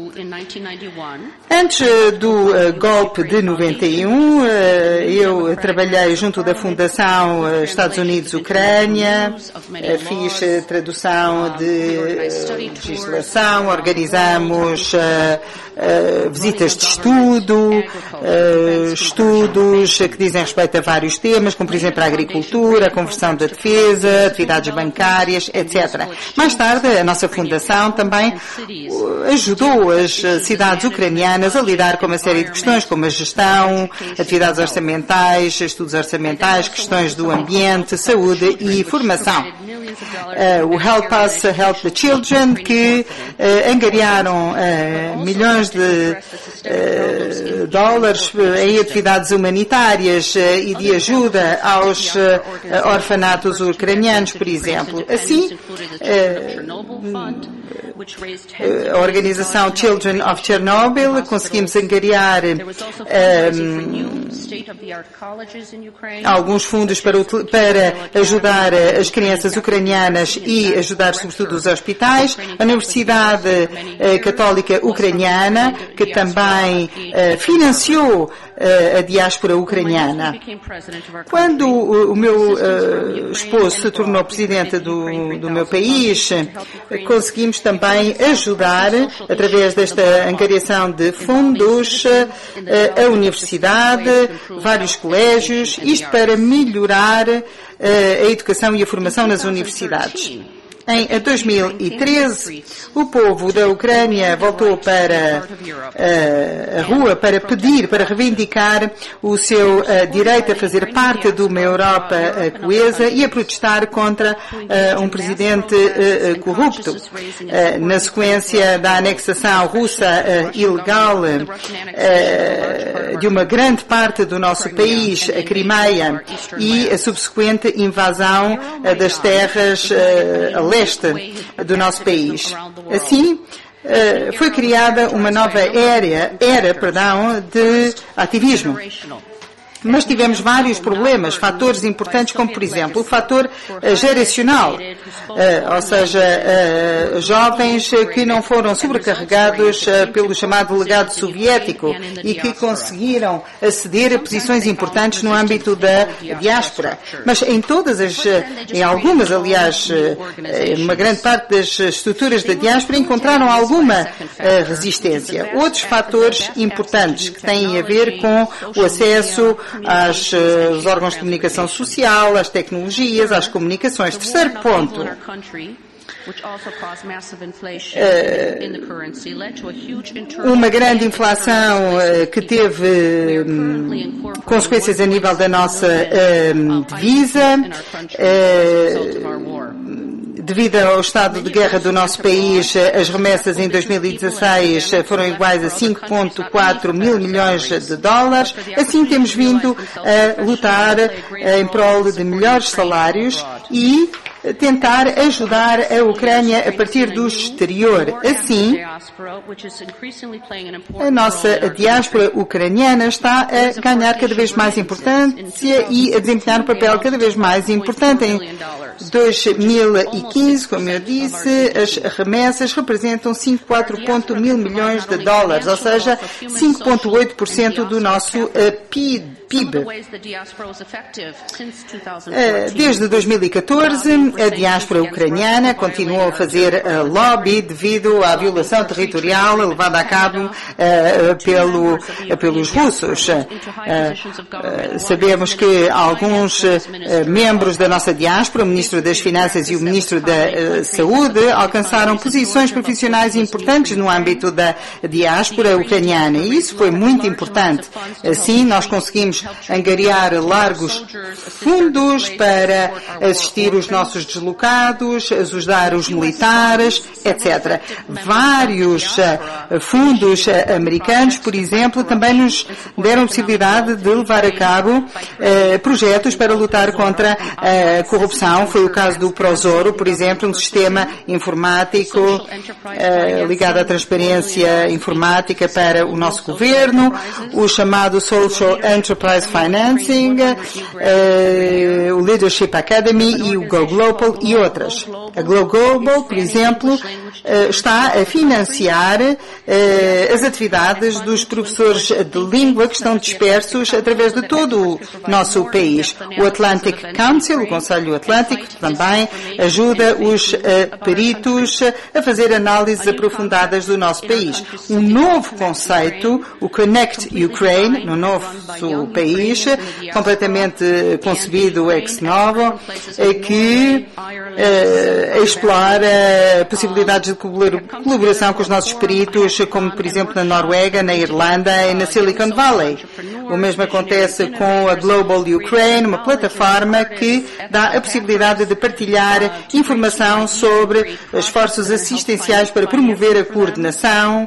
Antes uh, do uh, golpe de noventa e um, uh, eu trabalhei junto da Fundação uh, Estados Unidos-Ucrânia, uh, fiz uh, tradução de uh, legislação, organizamos uh, uh, visitas de estudo, uh, estudos que dizem respeito a vários temas, como por exemplo a agricultura, a conversão da defesa, atividades bancárias, etcétera. Mais tarde, a nossa fundação também ajudou as cidades ucranianas a lidar com uma série de questões, como a gestão, atividades orçamentais, estudos orçamentais, questões do ambiente, saúde e formação. Uh, o Help Us, Help the Children, que uh, angariaram uh, milhões de uh, dólares em atividades humanitárias uh, e de ajuda aos uh, orfanatos ucranianos, por exemplo. Assim, uh, a organização Children of Chernobyl, conseguimos angariar um, alguns fundos para, para ajudar as crianças ucranianas e ajudar sobretudo os hospitais. A Universidade uh, Católica Ucraniana, que também uh, financiou uh, a diáspora ucraniana. Quando o, o meu uh, esposo se tornou presidente do, do meu país, conseguimos também ajudar, através desta angariação de fundos, a universidade, vários colégios, isto para melhorar a educação e a formação nas universidades. Em dois mil e treze, o povo da Ucrânia voltou para uh, a rua para pedir, para reivindicar o seu uh, direito a fazer parte de uma Europa uh, coesa e a protestar contra uh, um presidente uh, corrupto. Uh, na sequência da anexação russa uh, ilegal uh, de uma grande parte do nosso país, a Crimeia, e a subsequente invasão uh, das terras uh, leste do nosso país. Assim, foi criada uma nova era, era perdão, de ativismo. Mas tivemos vários problemas, fatores importantes, como, por exemplo, o fator uh, geracional, uh, ou seja, uh, jovens que não foram sobrecarregados uh, pelo chamado legado soviético e que conseguiram aceder a posições importantes no âmbito da diáspora. Mas em todas as, em algumas, aliás, uh, uma grande parte das estruturas da diáspora encontraram alguma uh, resistência. Outros fatores importantes que têm a ver com o acesso Às, aos órgãos de comunicação social, às tecnologias, às comunicações. Terceiro ponto. Uh, uma grande inflação uh, que teve um, consequências a nível da nossa uh, divisa. Uh, Devido ao estado de guerra do nosso país, as remessas em dois mil e dezasseis foram iguais a cinco vírgula quatro mil milhões de dólares. Assim, temos vindo a lutar em prol de melhores salários e tentar ajudar a Ucrânia a partir do exterior. Assim, a nossa diáspora ucraniana está a ganhar cada vez mais importância e a desempenhar um papel cada vez mais importante. Em dois mil e quinze, como eu disse, as remessas representam cinquenta e quatro mil milhões de dólares, ou seja, cinco vírgula oito por cento do nosso P I B. Desde dois mil e catorze, a diáspora ucraniana continuou a fazer lobby devido à violação territorial levada a cabo uh, pelo, uh, pelos russos. Uh, uh, sabemos que alguns uh, membros da nossa diáspora, o Ministro das Finanças e o Ministro da uh, Saúde, alcançaram posições profissionais importantes no âmbito da diáspora ucraniana. E isso foi muito importante. Assim, nós conseguimos conseguimos angariar largos fundos para assistir os nossos deslocados, ajudar os militares, etcétera. Vários uh, fundos uh, americanos, por exemplo, também nos deram a possibilidade de levar a cabo uh, projetos para lutar contra a corrupção. Foi o caso do Prosoro, por exemplo, um sistema informático uh, ligado à transparência informática para o nosso governo, o chamado Social Enterprise Financing, uh, o Leadership Academy e o Go Global e outras. A Go Global, por exemplo, uh, está a financiar uh, as atividades dos professores de língua que estão dispersos através de todo o nosso país. O Atlantic Council, o Conselho Atlântico, também ajuda os uh, peritos a fazer análises aprofundadas do nosso país. Um novo conceito, o Connect Ukraine, no novo país, completamente concebido ex novo, que uh, explora possibilidades de colaboração com os nossos peritos, como por exemplo na Noruega, na Irlanda e na Silicon Valley. O mesmo acontece com a Global Ukraine, uma plataforma que dá a possibilidade de partilhar informação sobre esforços assistenciais para promover a coordenação.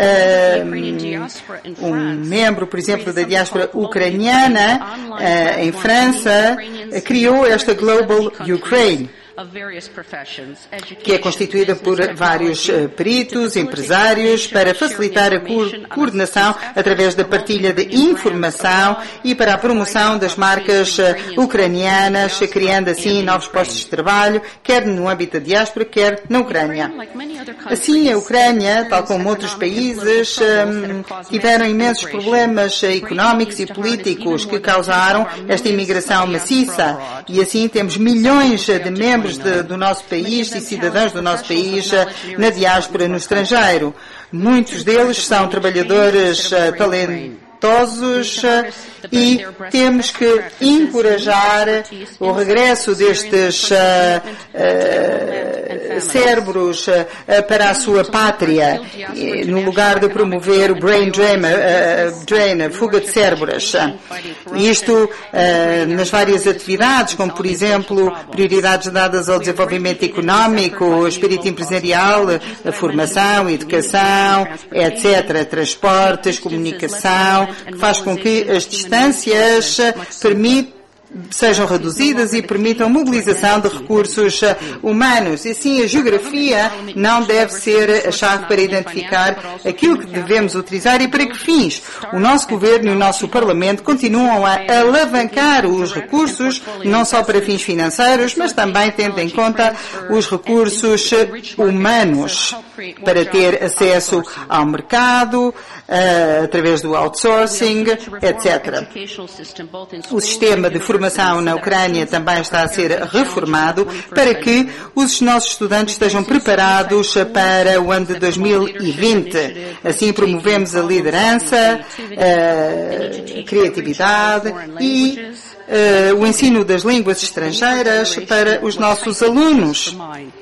Um, um membro, por exemplo, da diáspora ucraniana uh, em França criou esta Global Ukraine, que é constituída por vários uh, peritos, empresários, para facilitar a co coordenação através da partilha de informação e para a promoção das marcas uh, ucranianas, criando assim novos postos de trabalho, quer no âmbito da diáspora, quer na Ucrânia. Assim, a Ucrânia, tal como outros países, um, tiveram imensos problemas económicos e políticos que causaram esta imigração maciça, e assim temos milhões de membros De, do nosso país e cidadãos do nosso país na diáspora no estrangeiro. Muitos deles são trabalhadores uh, talentosos uh, e temos que encorajar o regresso destes uh, uh, cérebros uh, para a sua pátria, no lugar de promover o brain drain, uh, drain, a fuga de cérebros. Isto uh, nas várias atividades, como por exemplo prioridades dadas ao desenvolvimento económico, o espírito empresarial, a formação, a educação, etcétera, transportes, comunicação, que faz com que as distâncias permitam sejam reduzidas e permitam a mobilização de recursos humanos. E assim, a geografia não deve ser a chave para identificar aquilo que devemos utilizar e para que fins. O nosso governo e o nosso Parlamento continuam a alavancar os recursos, não só para fins financeiros, mas também tendo em conta os recursos humanos para ter acesso ao mercado, uh, através do outsourcing, etcétera. O sistema de formação na Ucrânia também está a ser reformado para que os nossos estudantes estejam preparados para o ano de dois mil e vinte. Assim promovemos a liderança, a criatividade e uh, o ensino das línguas estrangeiras para os nossos alunos.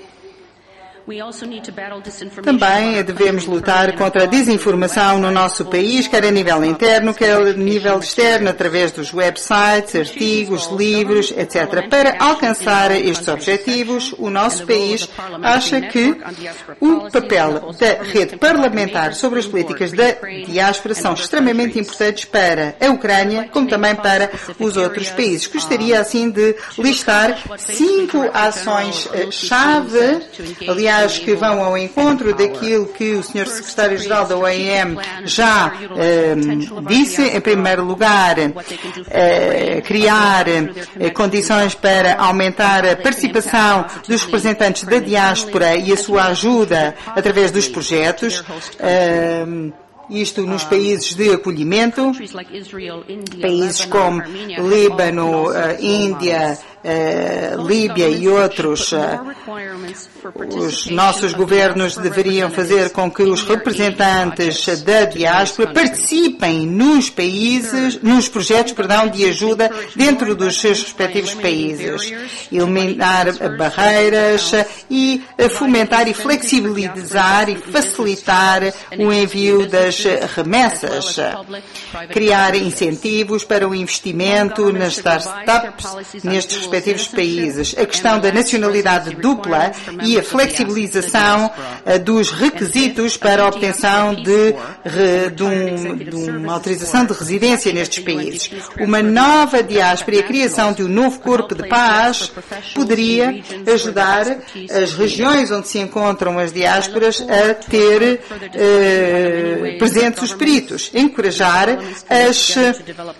Também devemos lutar contra a desinformação no nosso país, quer a nível interno, quer a nível externo, através dos websites, artigos, livros, etcétera. Para alcançar estes objetivos, o nosso país acha que o papel da rede parlamentar sobre as políticas da diáspora são extremamente importantes para a Ucrânia, como também para os outros países. Gostaria, assim, de listar cinco ações-chave, aliás, que vão ao encontro daquilo que o senhor Secretário-Geral da O I M já eh, disse. Em primeiro lugar, eh, criar eh, condições para aumentar a participação dos representantes da diáspora e a sua ajuda através dos projetos. Eh, Isto nos países de acolhimento, países como Líbano, Índia, Líbia e outros, os nossos governos deveriam fazer com que os representantes da diáspora participem nos países, nos projetos, perdão, de ajuda dentro dos seus respectivos países, eliminar barreiras e fomentar e flexibilizar e facilitar o envio das remessas, criar incentivos para o investimento nas startups nestes respectivos países, a questão da nacionalidade dupla e a flexibilização uh, dos requisitos para a obtenção de, de, um, de uma autorização de residência nestes países. Uma nova diáspora e a criação de um novo corpo de paz poderia ajudar as regiões onde se encontram as diásporas a ter uh, presentes os peritos, encorajar as uh,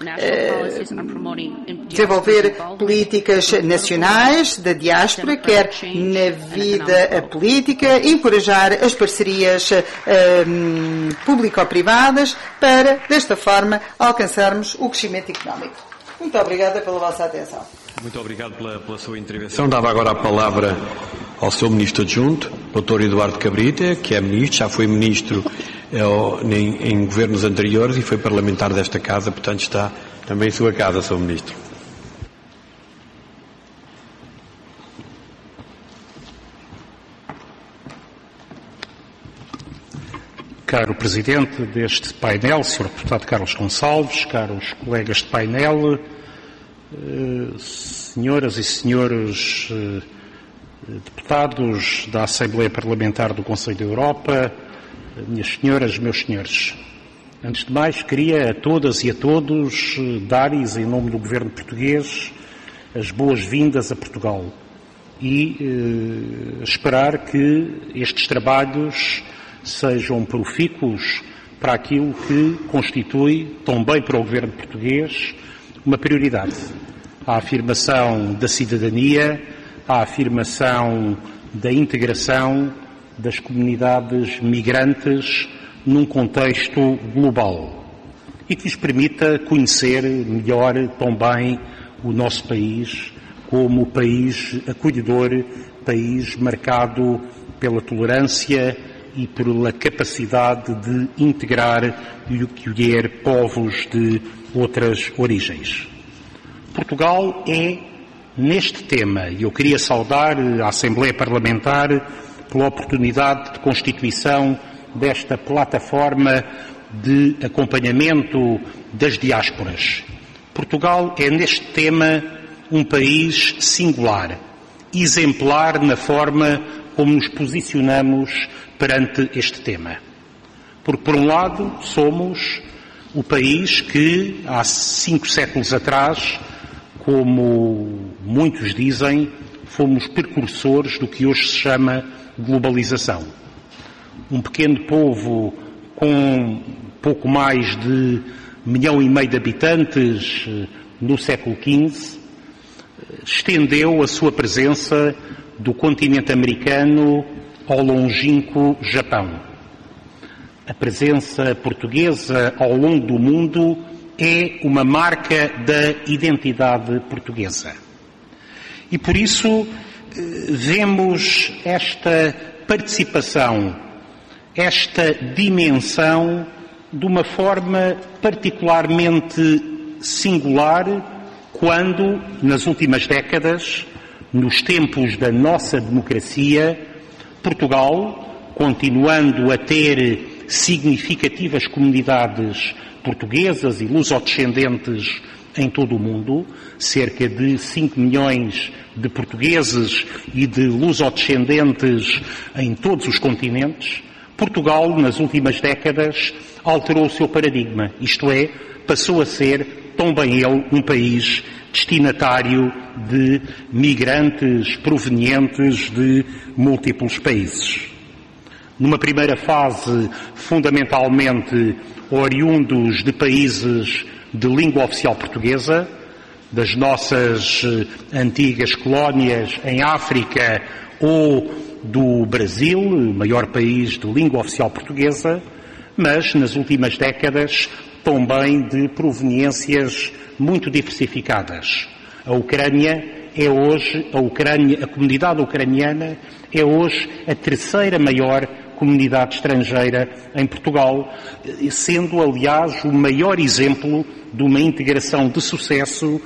desenvolver políticas nacionais da diáspora, quer na vida política, encorajar as parcerias um, público-privadas para, desta forma, alcançarmos o crescimento económico. Muito obrigada pela vossa atenção. Muito obrigado pela, pela sua intervenção. Dava agora a palavra ao seu Ministro Adjunto, doutor Eduardo Cabrita, que é Ministro, já foi Ministro é, em, em governos anteriores e foi parlamentar desta Casa, portanto está também em sua casa, senhor Ministro. Caro Presidente deste painel, senhor Deputado Carlos Gonçalves, caros colegas de painel, senhoras e senhores deputados da Assembleia Parlamentar do Conselho da Europa, minhas senhoras, meus senhores. Antes de mais, queria a todas e a todos dar-lhes, em nome do Governo português, as boas-vindas a Portugal e eh, esperar que estes trabalhos sejam profícuos para aquilo que constitui, também para o Governo português, uma prioridade. A afirmação da cidadania, a afirmação da integração das comunidades migrantes num contexto global e que lhes permita conhecer melhor também o nosso país como país acolhedor, país marcado pela tolerância e pela capacidade de integrar e acolher povos de outras origens. Portugal é, neste tema, e eu queria saudar a Assembleia Parlamentar pela oportunidade de constituição desta plataforma de acompanhamento das diásporas. Portugal é, neste tema, um país singular, exemplar na forma como nos posicionamos perante este tema. Porque, por um lado, somos o país que, há cinco séculos atrás, como muitos dizem, fomos precursores do que hoje se chama globalização. Um pequeno povo com pouco mais de milhão e meio de habitantes no século quinze estendeu a sua presença do continente americano ao longínquo Japão. A presença portuguesa ao longo do mundo é uma marca da identidade portuguesa. E por isso vemos esta participação, esta dimensão de uma forma particularmente singular quando, nas últimas décadas, nos tempos da nossa democracia, Portugal, continuando a ter significativas comunidades portuguesas e lusodescendentes em todo o mundo, cerca de cinco milhões de portugueses e de lusodescendentes em todos os continentes, Portugal, nas últimas décadas, alterou o seu paradigma, isto é, passou a ser também ele um país destinatário de migrantes provenientes de múltiplos países. Numa primeira fase, fundamentalmente oriundos de países de língua oficial portuguesa, das nossas antigas colónias em África ou do Brasil, o maior país de língua oficial portuguesa, mas nas últimas décadas também de proveniências muito diversificadas. A Ucrânia é hoje, a Ucrânia, a comunidade ucraniana é hoje a terceira maior comunidade estrangeira em Portugal, sendo, aliás, o maior exemplo de uma integração de sucesso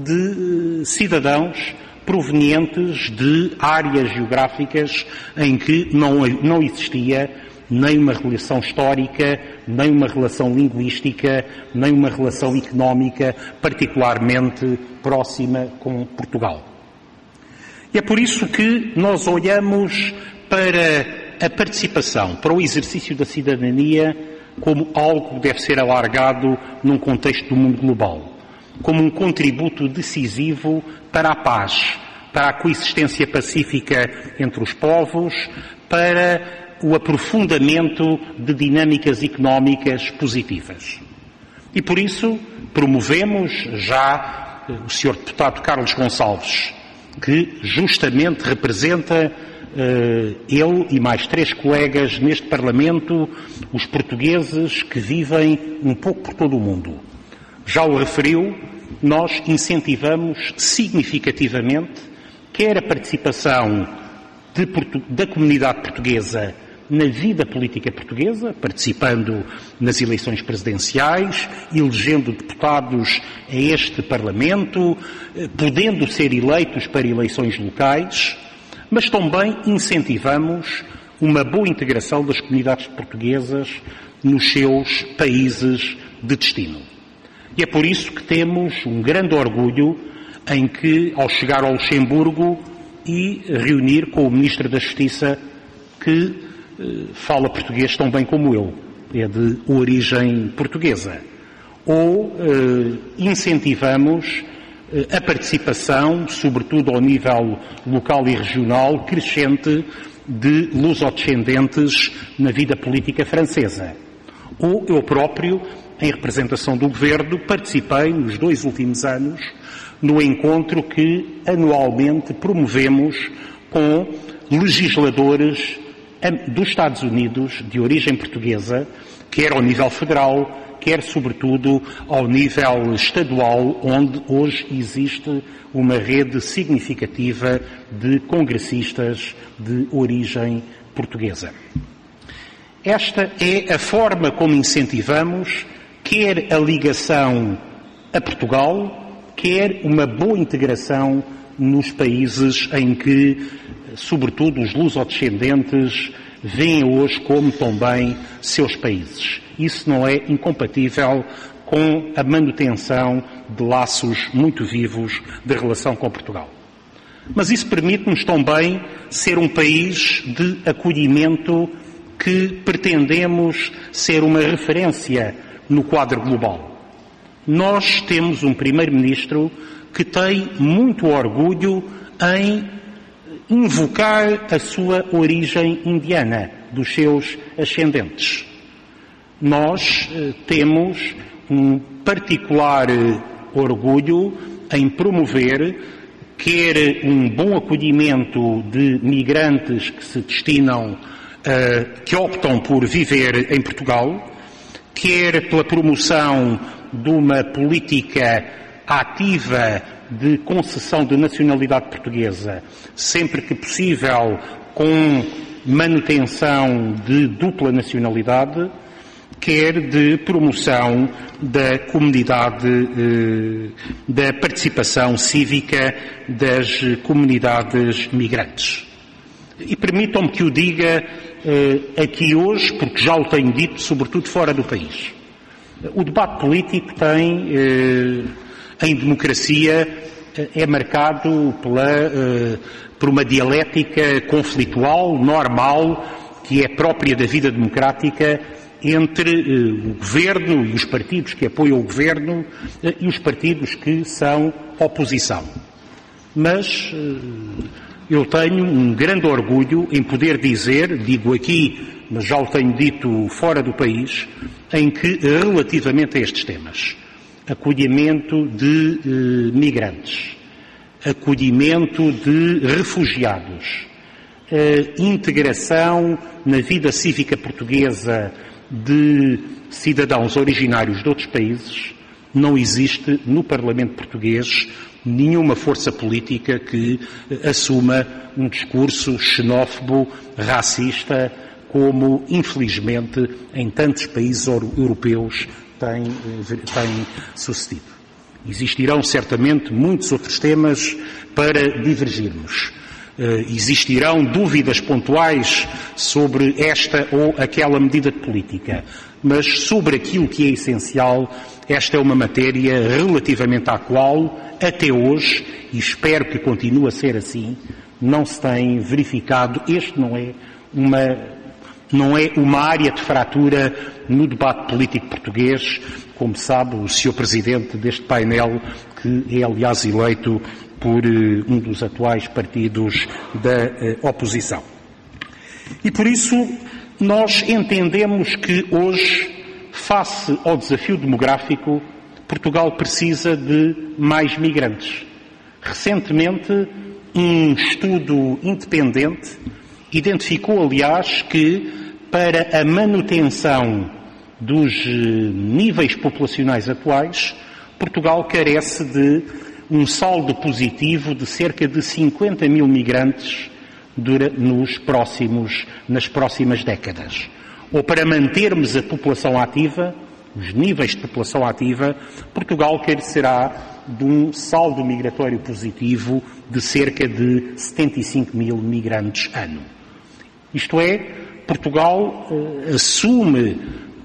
de cidadãos provenientes de áreas geográficas em que não, não existia nem uma relação histórica, nem uma relação linguística, nem uma relação económica particularmente próxima com Portugal. E é por isso que nós olhamos para a participação, para o exercício da cidadania, como algo que deve ser alargado num contexto do mundo global, como um contributo decisivo para a paz, para a coexistência pacífica entre os povos, para o aprofundamento de dinâmicas económicas positivas. E por isso promovemos já o senhor deputado Carlos Gonçalves, que justamente representa uh, ele e mais três colegas neste Parlamento, os portugueses que vivem um pouco por todo o mundo. Já o referiu, nós incentivamos significativamente quer a participação de, da comunidade portuguesa na vida política portuguesa, participando nas eleições presidenciais, elegendo deputados a este Parlamento, podendo ser eleitos para eleições locais, mas também incentivamos uma boa integração das comunidades portuguesas nos seus países de destino. E é por isso que temos um grande orgulho em que, ao chegar ao Luxemburgo e reunir com o Ministro da Justiça, que fala português tão bem como eu, é de origem portuguesa. Ou eh, incentivamos eh, a participação, sobretudo ao nível local e regional, crescente de lusodescendentes na vida política francesa. Ou eu próprio, em representação do Governo, participei nos dois últimos anos no encontro que anualmente promovemos com legisladores dos Estados Unidos, de origem portuguesa, quer ao nível federal, quer, sobretudo, ao nível estadual, onde hoje existe uma rede significativa de congressistas de origem portuguesa. Esta é a forma como incentivamos quer a ligação a Portugal, quer uma boa integração nos países em que, sobretudo, os lusodescendentes veem hoje como também seus países. Isso não é incompatível com a manutenção de laços muito vivos de relação com Portugal. Mas isso permite-nos também ser um país de acolhimento que pretendemos ser uma referência no quadro global. Nós temos um Primeiro-Ministro que tem muito orgulho em invocar a sua origem indiana, dos seus ascendentes. Nós eh, temos um particular eh, orgulho em promover quer um bom acolhimento de migrantes que se destinam, eh, que optam por viver em Portugal, quer pela promoção de uma política ativa de concessão de nacionalidade portuguesa, sempre que possível com manutenção de dupla nacionalidade, quer de promoção da comunidade, eh, da participação cívica das comunidades migrantes. E permitam-me que o diga eh, aqui hoje, porque já o tenho dito, sobretudo fora do país. O debate político tem, eh, em democracia, é marcado pela, por uma dialética conflitual, normal, que é própria da vida democrática entre o Governo e os partidos que apoiam o Governo e os partidos que são oposição. Mas eu tenho um grande orgulho em poder dizer, digo aqui, mas já o tenho dito fora do país, em que, relativamente a estes temas, acolhimento de eh, migrantes, acolhimento de refugiados, eh, integração na vida cívica portuguesa de cidadãos originários de outros países, não existe no Parlamento português nenhuma força política que assuma um discurso xenófobo, racista, como, infelizmente, em tantos países europeus tem, tem sucedido. Existirão, certamente, muitos outros temas para divergirmos. Existirão dúvidas pontuais sobre esta ou aquela medida de política, mas sobre aquilo que é essencial, esta é uma matéria relativamente à qual, até hoje, e espero que continue a ser assim, não se tem verificado, este não é uma, não é uma área de fratura no debate político português, como sabe o senhor Presidente deste painel, que é aliás eleito por uh, um dos atuais partidos da uh, oposição. E por isso nós entendemos que hoje, face ao desafio demográfico, Portugal precisa de mais migrantes. Recentemente, um estudo independente identificou, aliás, que para a manutenção dos níveis populacionais atuais, Portugal carece de um saldo positivo de cerca de cinquenta mil migrantes nos próximos, nas próximas décadas. Ou para mantermos a população ativa, os níveis de população ativa, Portugal carecerá de um saldo migratório positivo de cerca de setenta e cinco mil migrantes ano. Isto é, Portugal eh, assume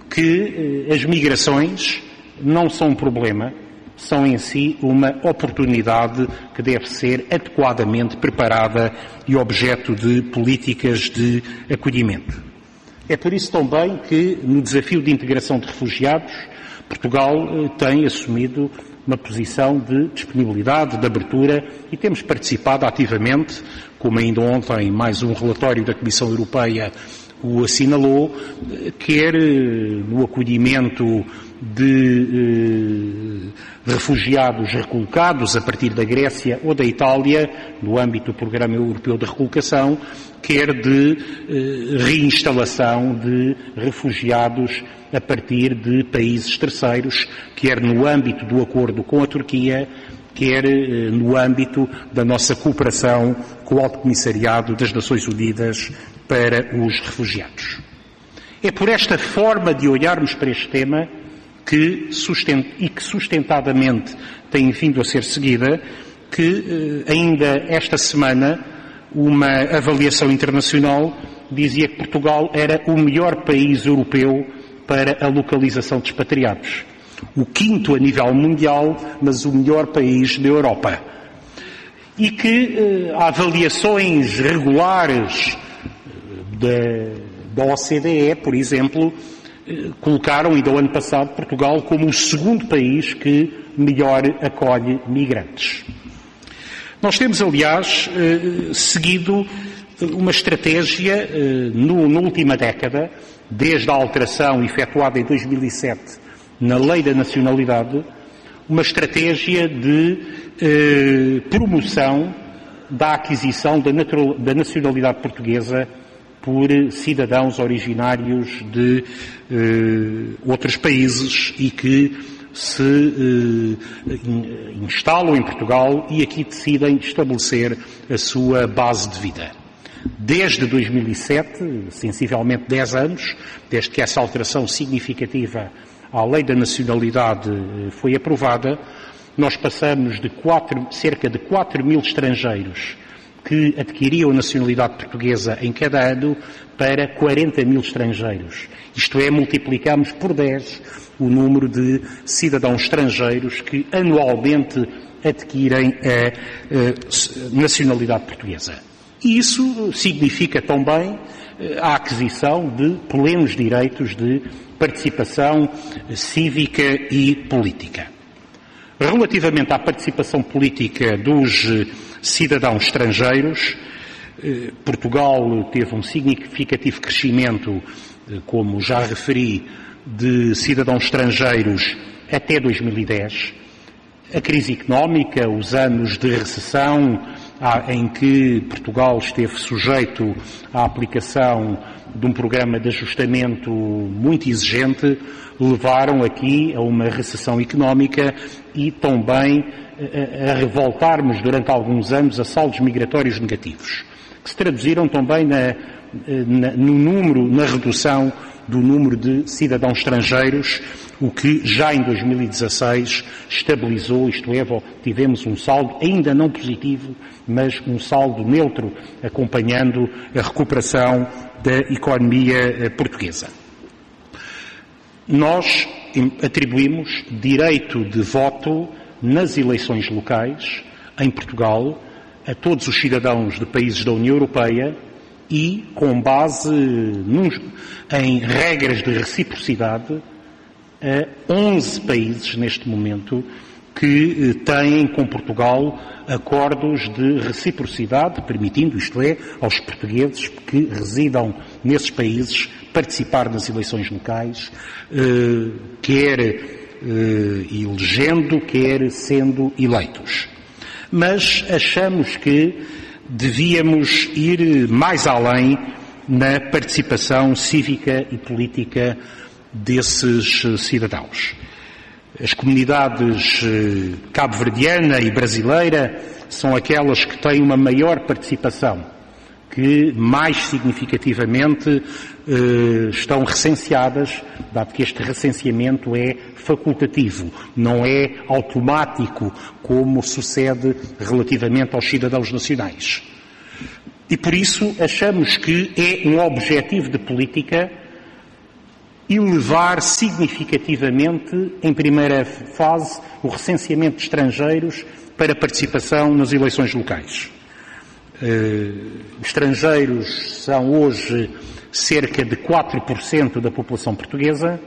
que eh, as migrações não são um problema, são em si uma oportunidade que deve ser adequadamente preparada e objeto de políticas de acolhimento. É por isso também que, no desafio de integração de refugiados, Portugal tem assumido uma posição de disponibilidade, de abertura, e temos participado ativamente, como ainda ontem mais um relatório da Comissão Europeia o assinalou, quer no acolhimento de eh, refugiados recolocados a partir da Grécia ou da Itália, no âmbito do Programa Europeu de Recolocação, quer de eh, reinstalação de refugiados a partir de países terceiros, quer no âmbito do acordo com a Turquia, quer eh, no âmbito da nossa cooperação com o Alto Comissariado das Nações Unidas para os Refugiados. É por esta forma de olharmos para este tema que sustent... e que sustentadamente tem vindo a ser seguida, que eh, ainda esta semana uma avaliação internacional dizia que Portugal era o melhor país europeu para a localização de expatriados. O quinto a nível mundial, mas o melhor país da Europa. E que eh, avaliações regulares da, da O C D E, por exemplo, eh, colocaram, ainda o ano passado, Portugal como o segundo país que melhor acolhe migrantes. Nós temos, aliás, eh, seguido uma estratégia eh, no, na última década, desde a alteração efetuada em dois mil e sete na Lei da Nacionalidade, uma estratégia de eh, promoção da aquisição da, natural, da nacionalidade portuguesa por cidadãos originários de eh, outros países e que se eh, instalam em Portugal e aqui decidem estabelecer a sua base de vida. Desde dois mil e sete, sensivelmente dez anos, desde que essa alteração significativa à Lei da Nacionalidade foi aprovada, nós passamos de quatro, cerca de quatro mil estrangeiros que adquiriam a nacionalidade portuguesa em cada ano para quarenta mil estrangeiros. Isto é, multiplicamos por dez o número de cidadãos estrangeiros que anualmente adquirem a, a nacionalidade portuguesa. E isso significa também a aquisição de plenos direitos de participação cívica e política. Relativamente à participação política dos cidadãos estrangeiros, Portugal teve um significativo crescimento, como já referi, de cidadãos estrangeiros até dois mil e dez. A crise económica, os anos de recessão em que Portugal esteve sujeito à aplicação de um programa de ajustamento muito exigente, levaram aqui a uma recessão económica e também a, a revoltar-nos durante alguns anos a saldos migratórios negativos, que se traduziram também na, na, no número, na redução do número de cidadãos estrangeiros, o que já em dois mil e dezasseis estabilizou, isto é, tivemos um saldo ainda não positivo, mas um saldo neutro, acompanhando a recuperação da economia portuguesa. Nós atribuímos direito de voto nas eleições locais, em Portugal, a todos os cidadãos de países da União Europeia e, com base num, em regras de reciprocidade, a onze países, neste momento, que têm com Portugal acordos de reciprocidade, permitindo, isto é, aos portugueses que residam nesses países participar das eleições locais, eh, quer eh, elegendo, quer sendo eleitos. Mas achamos que devíamos ir mais além na participação cívica e política desses cidadãos. As comunidades cabo-verdiana e brasileira são aquelas que têm uma maior participação, que mais significativamente eh, estão recenseadas, dado que este recenseamento é facultativo, não é automático, como sucede relativamente aos cidadãos nacionais. E por isso achamos que é um objetivo de política elevar significativamente, em primeira fase, o recenseamento de estrangeiros para participação nas eleições locais. Uh, estrangeiros são hoje cerca de quatro por cento da população portuguesa,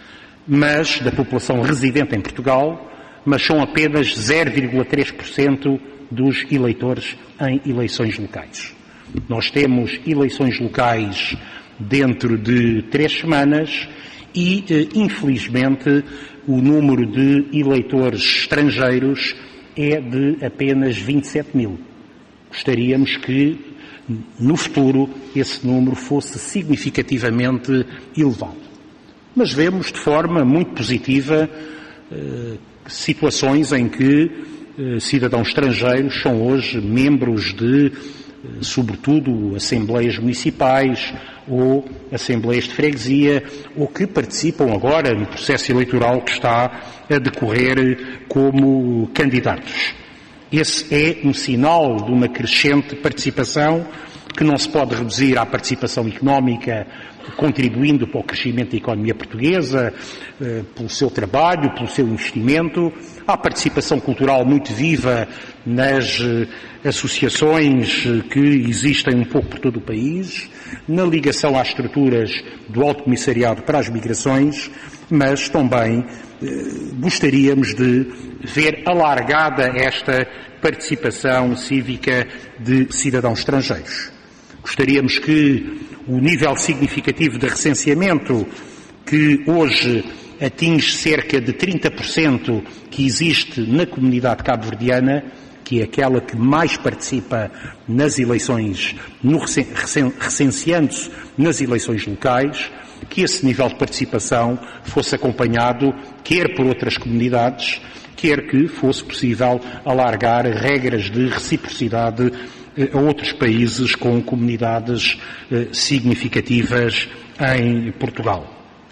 mas da população residente em Portugal, mas são apenas zero vírgula três por cento dos eleitores em eleições locais. Nós temos eleições locais dentro de três semanas e, infelizmente, o número de eleitores estrangeiros é de apenas vinte e sete mil. Gostaríamos que, no futuro, esse número fosse significativamente elevado. Mas vemos de forma muito positiva eh, situações em que eh, cidadãos estrangeiros são hoje membros de, eh, sobretudo, assembleias municipais ou assembleias de freguesia, ou que participam agora no processo eleitoral que está a decorrer como candidatos. Esse é um sinal de uma crescente participação que não se pode reduzir à participação económica, contribuindo para o crescimento da economia portuguesa, eh, pelo seu trabalho, pelo seu investimento, à participação cultural muito viva nas eh, associações que existem um pouco por todo o país, na ligação às estruturas do Alto Comissariado para as Migrações, mas também eh, gostaríamos de ver alargada esta participação cívica de cidadãos estrangeiros. Gostaríamos que o nível significativo de recenseamento, que hoje atinge cerca de trinta por cento que existe na comunidade cabo-verdiana, que é aquela que mais participa nas eleições, no recenseando-se nas eleições locais, que esse nível de participação fosse acompanhado quer por outras comunidades, quer que fosse possível alargar regras de reciprocidade a outros países com comunidades eh, significativas em Portugal.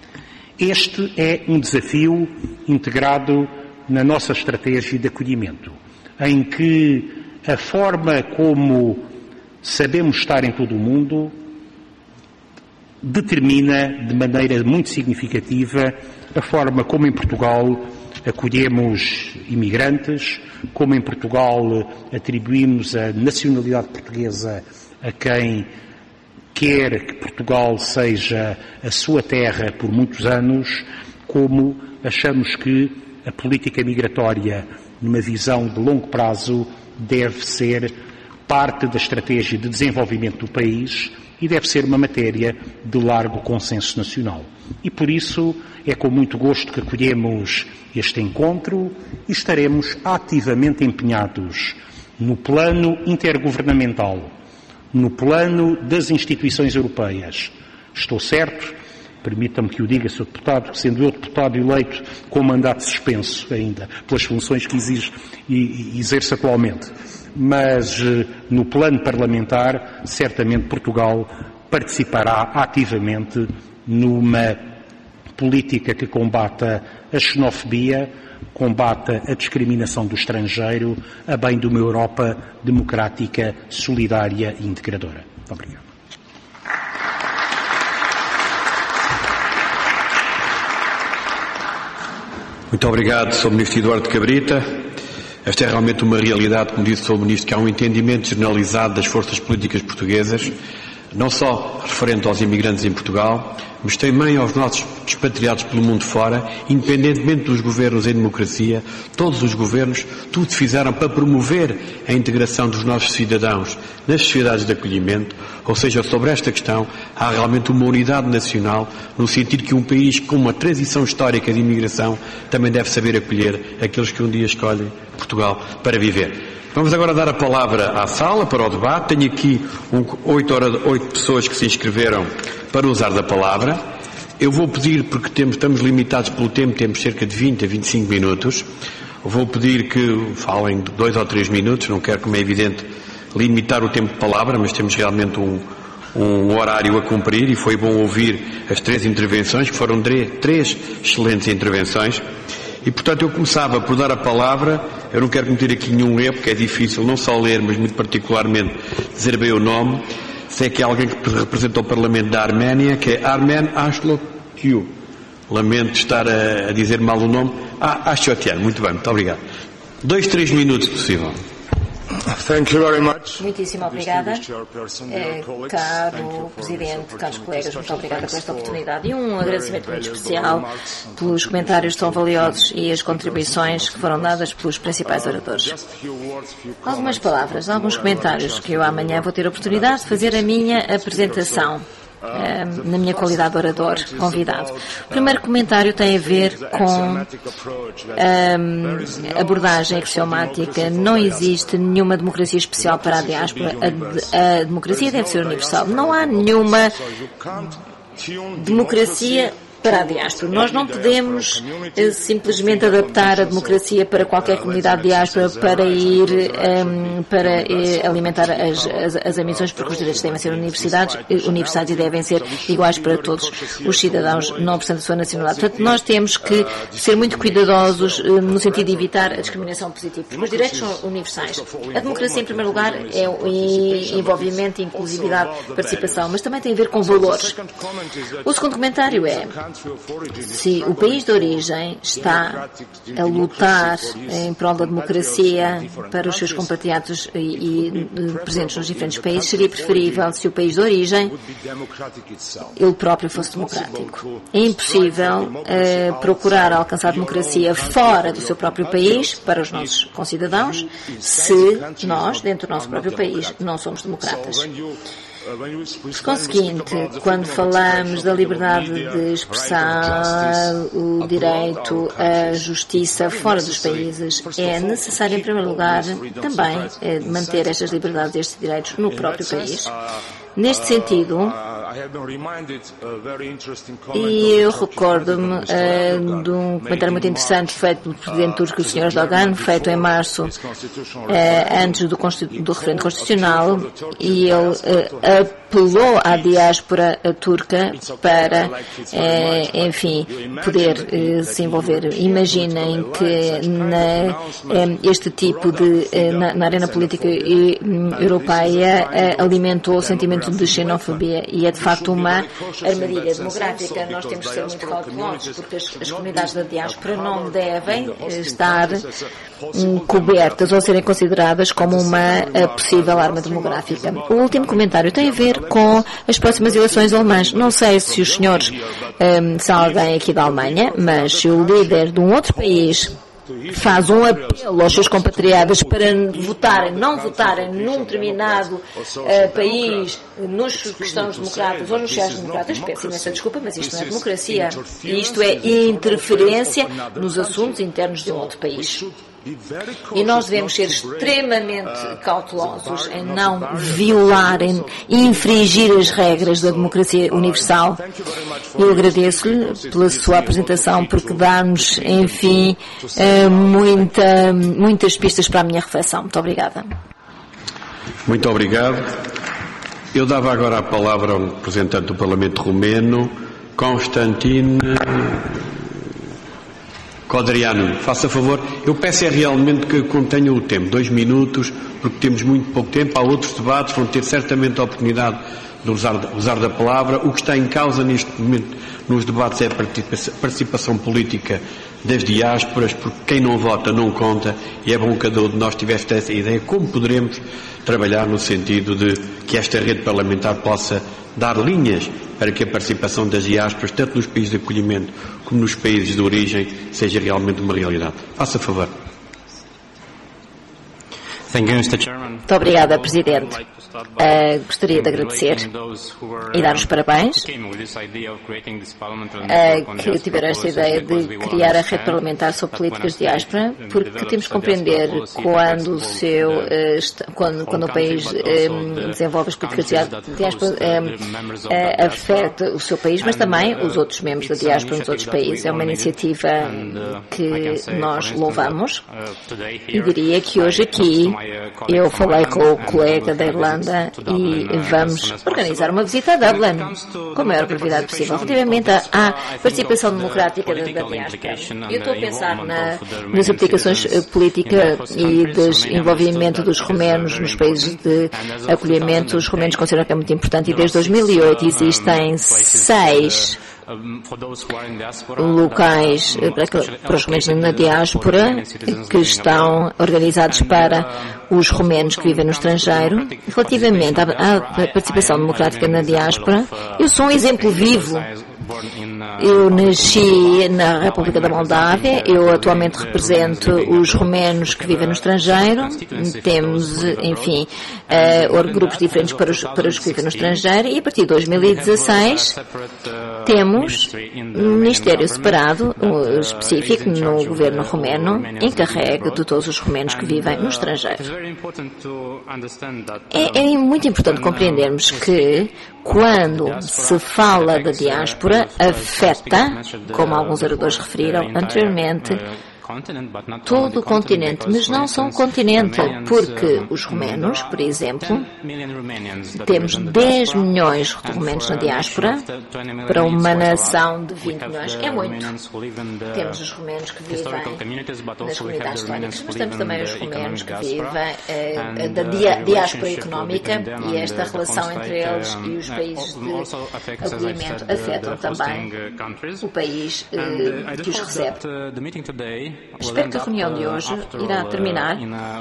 Este é um desafio integrado na nossa estratégia de acolhimento, em que a forma como sabemos estar em todo o mundo determina de maneira muito significativa a forma como em Portugal acolhemos imigrantes, como em Portugal atribuímos a nacionalidade portuguesa a quem quer que Portugal seja a sua terra por muitos anos, como achamos que a política migratória, numa visão de longo prazo, deve ser parte da estratégia de desenvolvimento do país e deve ser uma matéria de largo consenso nacional. E por isso é com muito gosto que acolhemos este encontro e estaremos ativamente empenhados no plano intergovernamental, no plano das instituições europeias. Estou certo Permita-me que o diga, senhor Deputado, sendo eu deputado eleito com mandato suspenso ainda, pelas funções que exige e exerce atualmente. Mas, no plano parlamentar, certamente Portugal participará ativamente numa política que combata a xenofobia, combata a discriminação do estrangeiro, a bem de uma Europa democrática, solidária e integradora. Muito obrigado. Muito obrigado, senhor Ministro Eduardo Cabrita. Esta é realmente uma realidade, como disse o senhor Ministro, que há um entendimento generalizado das forças políticas portuguesas, não só referente aos imigrantes em Portugal, mas também aos nossos expatriados pelo mundo fora, independentemente dos governos em democracia, todos os governos, tudo fizeram para promover a integração dos nossos cidadãos nas sociedades de acolhimento, ou seja, sobre esta questão há realmente uma unidade nacional, no sentido que um país com uma transição histórica de imigração também deve saber acolher aqueles que um dia escolhem Portugal para viver. Vamos agora dar a palavra à sala para o debate. Tenho aqui um, oito, horas, oito pessoas que se inscreveram para usar da palavra. Eu vou pedir, porque temos, estamos limitados pelo tempo, temos cerca de vinte a vinte e cinco minutos. Vou pedir que falem de dois ou três minutos, não quero, como é evidente, limitar o tempo de palavra, mas temos realmente um, um horário a cumprir e foi bom ouvir as três intervenções, que foram três excelentes intervenções. E, portanto, eu começava por dar a palavra, eu não quero cometer aqui nenhum erro, porque é difícil não só ler, mas muito particularmente dizer bem o nome. Sei que é alguém que representa o Parlamento da Arménia, que é Armen Ashlokiu. Lamento estar a, a dizer mal o nome. Ah, Ashotyan, muito bem, muito obrigado. Dois, três minutos, se possível. Thank you very much. Muitíssimo obrigada, eh, caro Presidente, caros colegas, muito obrigada por esta oportunidade e um agradecimento muito especial pelos comentários tão valiosos e as contribuições que foram dadas pelos principais oradores. Algumas palavras, alguns comentários que eu amanhã vou ter a oportunidade de fazer a minha apresentação. Uh, na minha qualidade de orador convidado. O primeiro comentário tem a ver com a abordagem axiomática. Não existe nenhuma democracia especial para a diáspora. A, a democracia deve ser universal. Não há nenhuma democracia para a diáspora. Nós não podemos eh, simplesmente adaptar a democracia para qualquer comunidade de diáspora para ir um, para eh, alimentar as, as, as ambições, porque os direitos devem ser universidades, universais e devem ser iguais para todos os cidadãos, não obstante a sua nacionalidade. Portanto, nós temos que ser muito cuidadosos eh, no sentido de evitar a discriminação positiva, porque os direitos são universais. A democracia, em primeiro lugar, é o envolvimento, inclusividade, participação, mas também tem a ver com valores. O segundo comentário é: se o país de origem está a lutar em prol da democracia para os seus compatriotas e, e presentes nos diferentes países, seria preferível se o país de origem ele próprio fosse democrático. É impossível uh, procurar alcançar a democracia fora do seu próprio país para os nossos concidadãos se nós, dentro do nosso próprio país, não somos democratas. Por conseguinte, quando falamos da liberdade de expressar, o direito à justiça fora dos países, é necessário, em primeiro lugar, também manter estas liberdades e estes direitos no próprio país. Neste sentido, e eu recordo-me uh, de um comentário muito interessante feito pelo Presidente turco, o senhor Erdogan, feito em março, uh, antes do, do referendo constitucional, e ele uh, apelou à diáspora turca para, uh, enfim, poder uh, se envolver. Imaginem que na, um, este tipo de, uh, na, na arena política uh, europeia uh, alimentou o sentimento de xenofobia e é de facto uma armadilha democrática. Nós temos que ser muito cautelosos porque as, as comunidades da diáspora não devem estar um, cobertas ou serem consideradas como uma possível arma demográfica. O último comentário tem a ver com as próximas eleições alemãs. Não sei se os senhores um, são alguém aqui da Alemanha, mas se o líder de um outro país faz um apelo aos seus compatriotas para votarem, não votarem num determinado uh, país, nos cristãos democratas ou nos sociais-democratas, peço imensa desculpa, mas isto não é democracia. Isto é interferência nos assuntos internos de um outro país. E nós devemos ser extremamente cautelosos em não violarem e infringir as regras da democracia universal. Eu agradeço-lhe pela sua apresentação, porque dá-nos, enfim, muita, muitas pistas para a minha reflexão. Muito obrigada. Muito obrigado. Eu dava agora a palavra ao representante do Parlamento Romeno, Constantin Codrianu. Faça favor. Eu peço é realmente que contenha o tempo, dois minutos, porque temos muito pouco tempo. Há outros debates, vão ter certamente a oportunidade de usar, usar da palavra. O que está em causa neste momento nos debates é a participação política das diásporas, porque quem não vota não conta, e é bom que cada um de nós tivesse essa ideia, como poderemos trabalhar no sentido de que esta rede parlamentar possa dar linhas para que a participação das diásporas, tanto nos países de acolhimento como nos países de origem, seja realmente uma realidade. Faça favor. Muito obrigada, Presidente. Uh, gostaria de agradecer e dar os parabéns uh, que tiveram esta ideia de criar a rede parlamentar sobre políticas de diáspora, porque temos que compreender quando o seu uh, quando, quando o país um, desenvolve as políticas de diáspora um, uh, afeta o seu país, mas também os outros membros da diáspora nos outros países. É uma iniciativa que nós louvamos e diria que hoje aqui eu falei com o colega da Irlanda e vamos organizar uma visita a Dublin com a maior brevidade possível relativamente à participação democrática da, da diáspora. Eu estou a pensar na, nas aplicações políticas e do envolvimento dos romenos nos países de acolhimento. Os romenos consideram que é muito importante e desde dois mil e oito existem seis locais para os romenos na diáspora que estão organizados para os romenos que vivem no estrangeiro. Relativamente à, à participação democrática na diáspora, eu sou um exemplo vivo. Eu nasci na República da Moldávia, eu atualmente represento os romenos que vivem no estrangeiro. Temos, enfim, uh, grupos diferentes para os, para os que vivem no estrangeiro e a partir de dois mil e dezasseis temos um ministério separado, uh, específico no governo romeno, encarregue de todos os romenos que vivem no estrangeiro. É, é muito importante compreendermos que quando se fala da diáspora, afeta, como alguns oradores referiram anteriormente, todo o continente, mas não só o continente, porque os romenos, por exemplo, temos dez milhões de romenos na diáspora para uma nação de vinte milhões. É muito. Temos os romenos que vivem nas comunidades históricas, mas temos também os romenos que vivem eh, da dia, diáspora económica e esta relação entre eles e os países de acolhimento afetam também o país eh, que os recebe. Espero que a reunião de hoje irá terminar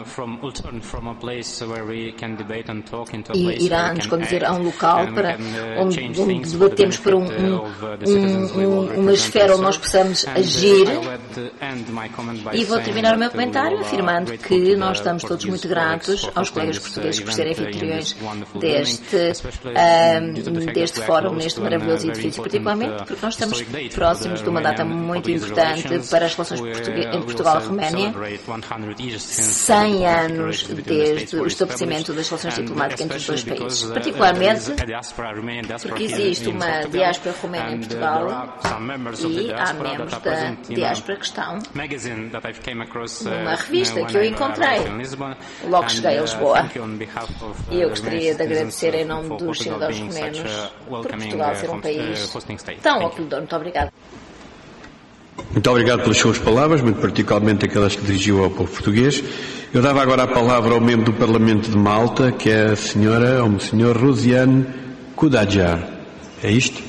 e irá nos conduzir a um local para onde, onde debatemos para um, um, um, uma esfera onde nós possamos agir. E vou terminar o meu comentário afirmando que nós estamos todos muito gratos aos colegas portugueses por serem anfitriões deste, um, deste fórum, neste maravilhoso edifício, particularmente porque nós estamos próximos de uma data muito importante para as relações portuguesas entre Portugal e Roménia, cem anos desde o estabelecimento das relações diplomáticas entre os dois países, particularmente porque existe uma diáspora romena em Portugal e há membros da diáspora que estão numa revista que eu encontrei logo que cheguei a Lisboa. E eu gostaria de agradecer em nome dos cidadãos romenos por Portugal ser um país tão acolhedor. Muito obrigada. Muito obrigado pelas suas palavras, muito particularmente aquelas que dirigiu ao povo português. Eu dava agora a palavra ao membro do Parlamento de Malta, que é a senhora, ou o senhor Rosiane Kudadjar. É isto?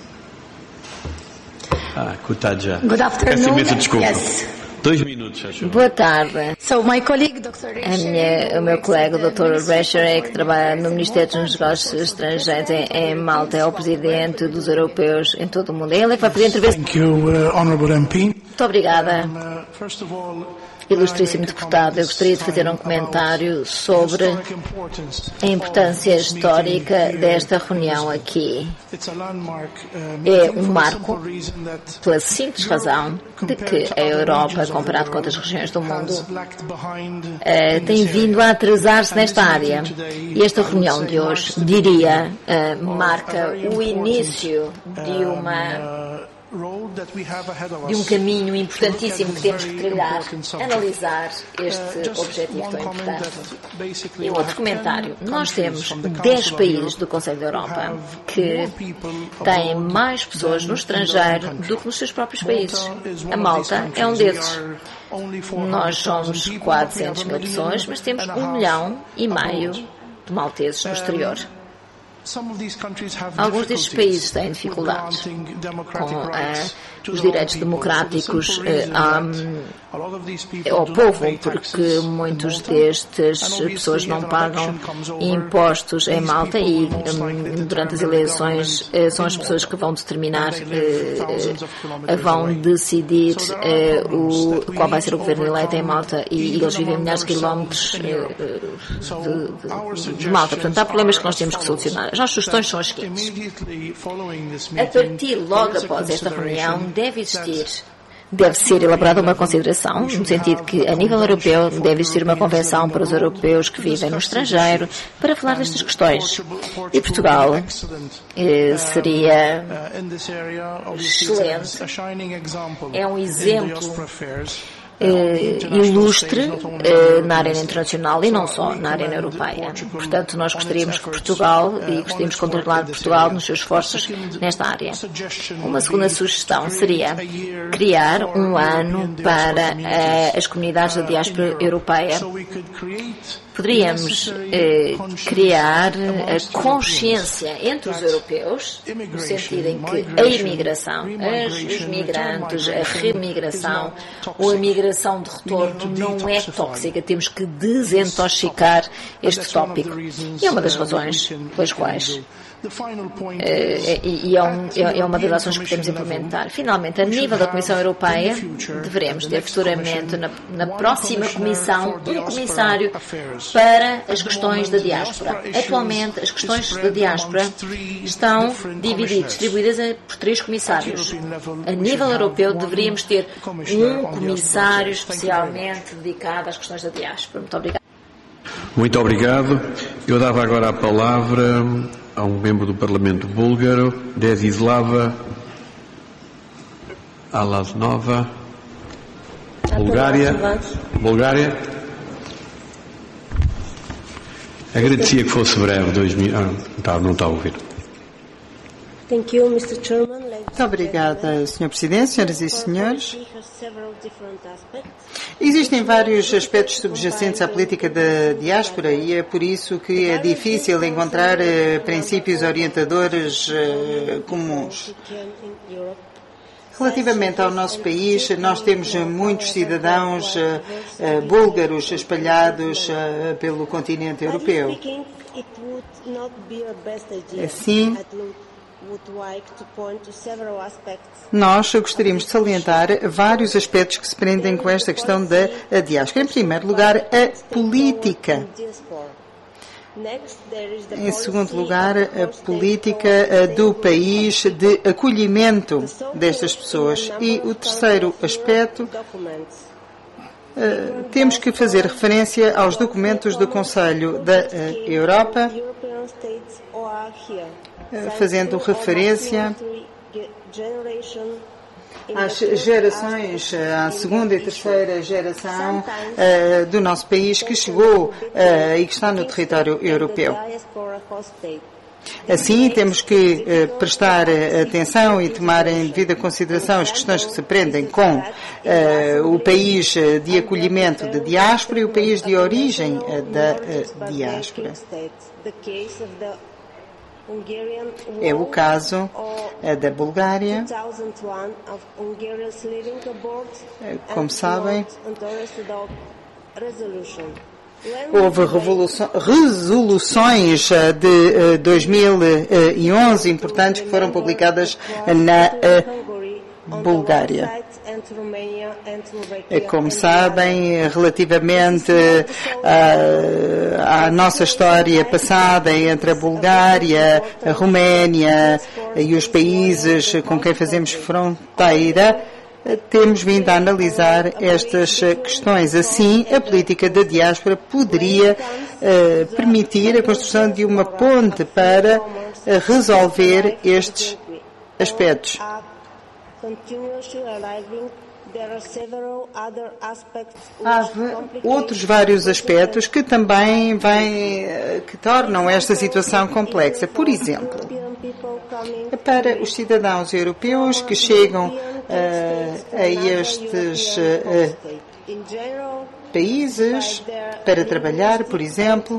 Ah, Kudadjar. Good afternoon. Peço imensa desculpa. Yes. Dois minutos, acho. Boa tarde. So, my colleague, doutor A minha, o meu colega, o doutor Rescher, que trabalha no Ministério dos Negócios Estrangeiros em, em Malta, é o presidente dos europeus em todo o mundo. Ele é que vai pedir entrevista. Thank you, uh, Honourable M P. Muito obrigada. Um, uh, first of all, Ilustríssimo deputado, eu gostaria de fazer um comentário sobre a importância histórica desta reunião aqui. É um marco pela simples razão de que a Europa, comparado com outras regiões do mundo, tem vindo a atrasar-se nesta área. E esta reunião de hoje, diria, marca o início de uma de um caminho importantíssimo que temos que trilhar, analisar este objetivo tão importante. E um outro comentário. Nós temos dez países do Conselho da Europa que têm mais pessoas no estrangeiro do que nos seus próprios países. A Malta é um desses. Nós somos quatrocentas mil pessoas, mas temos um milhão e meio de malteses no exterior. Alguns destes países têm dificuldades com uh, os direitos democráticos uh, um, ao povo, porque muitos destas pessoas não pagam impostos em Malta e um, durante as eleições uh, são as pessoas que vão determinar, uh, uh, vão decidir uh, o, qual vai ser o governo eleito em Malta e, e eles vivem milhares de quilómetros uh, de, de, de Malta. Portanto, há problemas que nós temos que solucionar. As nossas sugestões são as seguintes. A partir logo após esta reunião deve existir, deve ser elaborada uma consideração, no sentido que, a nível europeu, deve existir uma convenção para os europeus que vivem no estrangeiro para falar destas questões. E Portugal eh, seria excelente. É um exemplo Uh, ilustre uh, na arena internacional e não só na arena europeia. Portanto, nós gostaríamos que Portugal, e gostaríamos de controlar Portugal nos seus esforços nesta área. Uma segunda sugestão seria criar um ano para uh, as comunidades da diáspora europeia. Poderíamos eh, criar a consciência entre os europeus, no sentido em que a imigração, os migrantes, a remigração ou a migração de retorno não é tóxica. Temos que desintoxicar este tópico. E é uma das razões pelas quais Uh, e, e é, um, é uma das ações que podemos implementar. Finalmente, a nível da Comissão Europeia, devemos ter futuramente na, na próxima Comissão um comissário para as questões da diáspora. Atualmente, as questões da diáspora estão divididas, distribuídas por três comissários. A nível europeu, deveríamos ter um comissário especialmente dedicado às questões da diáspora. Muito obrigado. Muito obrigado. Eu dava agora a palavra a um membro do Parlamento búlgaro, Desislava Alasnova, Bulgária. Bulgária. Agradecia que fosse breve, dois minutos. Ah, não está a ouvir. Thank you, mister Chairman. Muito obrigada, senhor Presidente, senhoras e senhores. Existem vários aspectos subjacentes à política da diáspora e é por isso que é difícil encontrar uh, princípios orientadores uh, comuns. Relativamente ao nosso país, nós temos muitos cidadãos uh, uh, búlgaros espalhados uh, pelo continente europeu. Assim, nós gostaríamos de salientar vários aspectos que se prendem com esta questão da diáspora. Em primeiro lugar, a política. Em segundo lugar, a política do país de acolhimento destas pessoas. E o terceiro aspecto, temos que fazer referência aos documentos do Conselho da Europa, fazendo referência às gerações, à segunda e terceira geração uh, do nosso país que chegou uh, e que está no território europeu. Assim, temos que uh, prestar atenção e tomar em devida consideração as questões que se prendem com uh, o país de acolhimento da diáspora e o país de origem uh, da uh, diáspora. É o caso da Bulgária. Como sabem, houve resoluções de dois mil e onze importantes que foram publicadas na Bulgária. Como sabem, relativamente à, à nossa história passada entre a Bulgária, a Roménia e os países com quem fazemos fronteira, temos vindo a analisar estas questões. Assim, a política da diáspora poderia uh, permitir a construção de uma ponte para uh, resolver estes aspectos. Há outros vários aspectos que também vêm, que tornam esta situação complexa. Por exemplo, para os cidadãos europeus que chegam uh, a estes uh, países para trabalhar, por exemplo,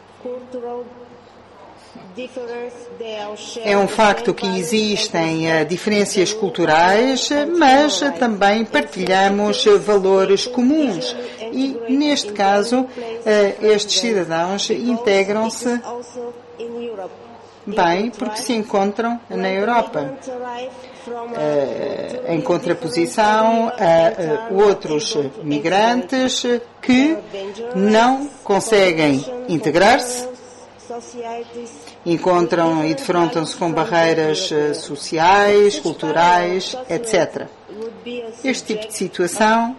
é um facto que existem uh, diferenças culturais, mas uh, também partilhamos uh, valores comuns. E, neste caso, uh, estes cidadãos integram-se bem porque se encontram na Europa. Uh, em contraposição a uh, outros migrantes que não conseguem integrar-se, encontram e defrontam-se com barreiras uh, sociais, culturais, etcétera. Este tipo de situação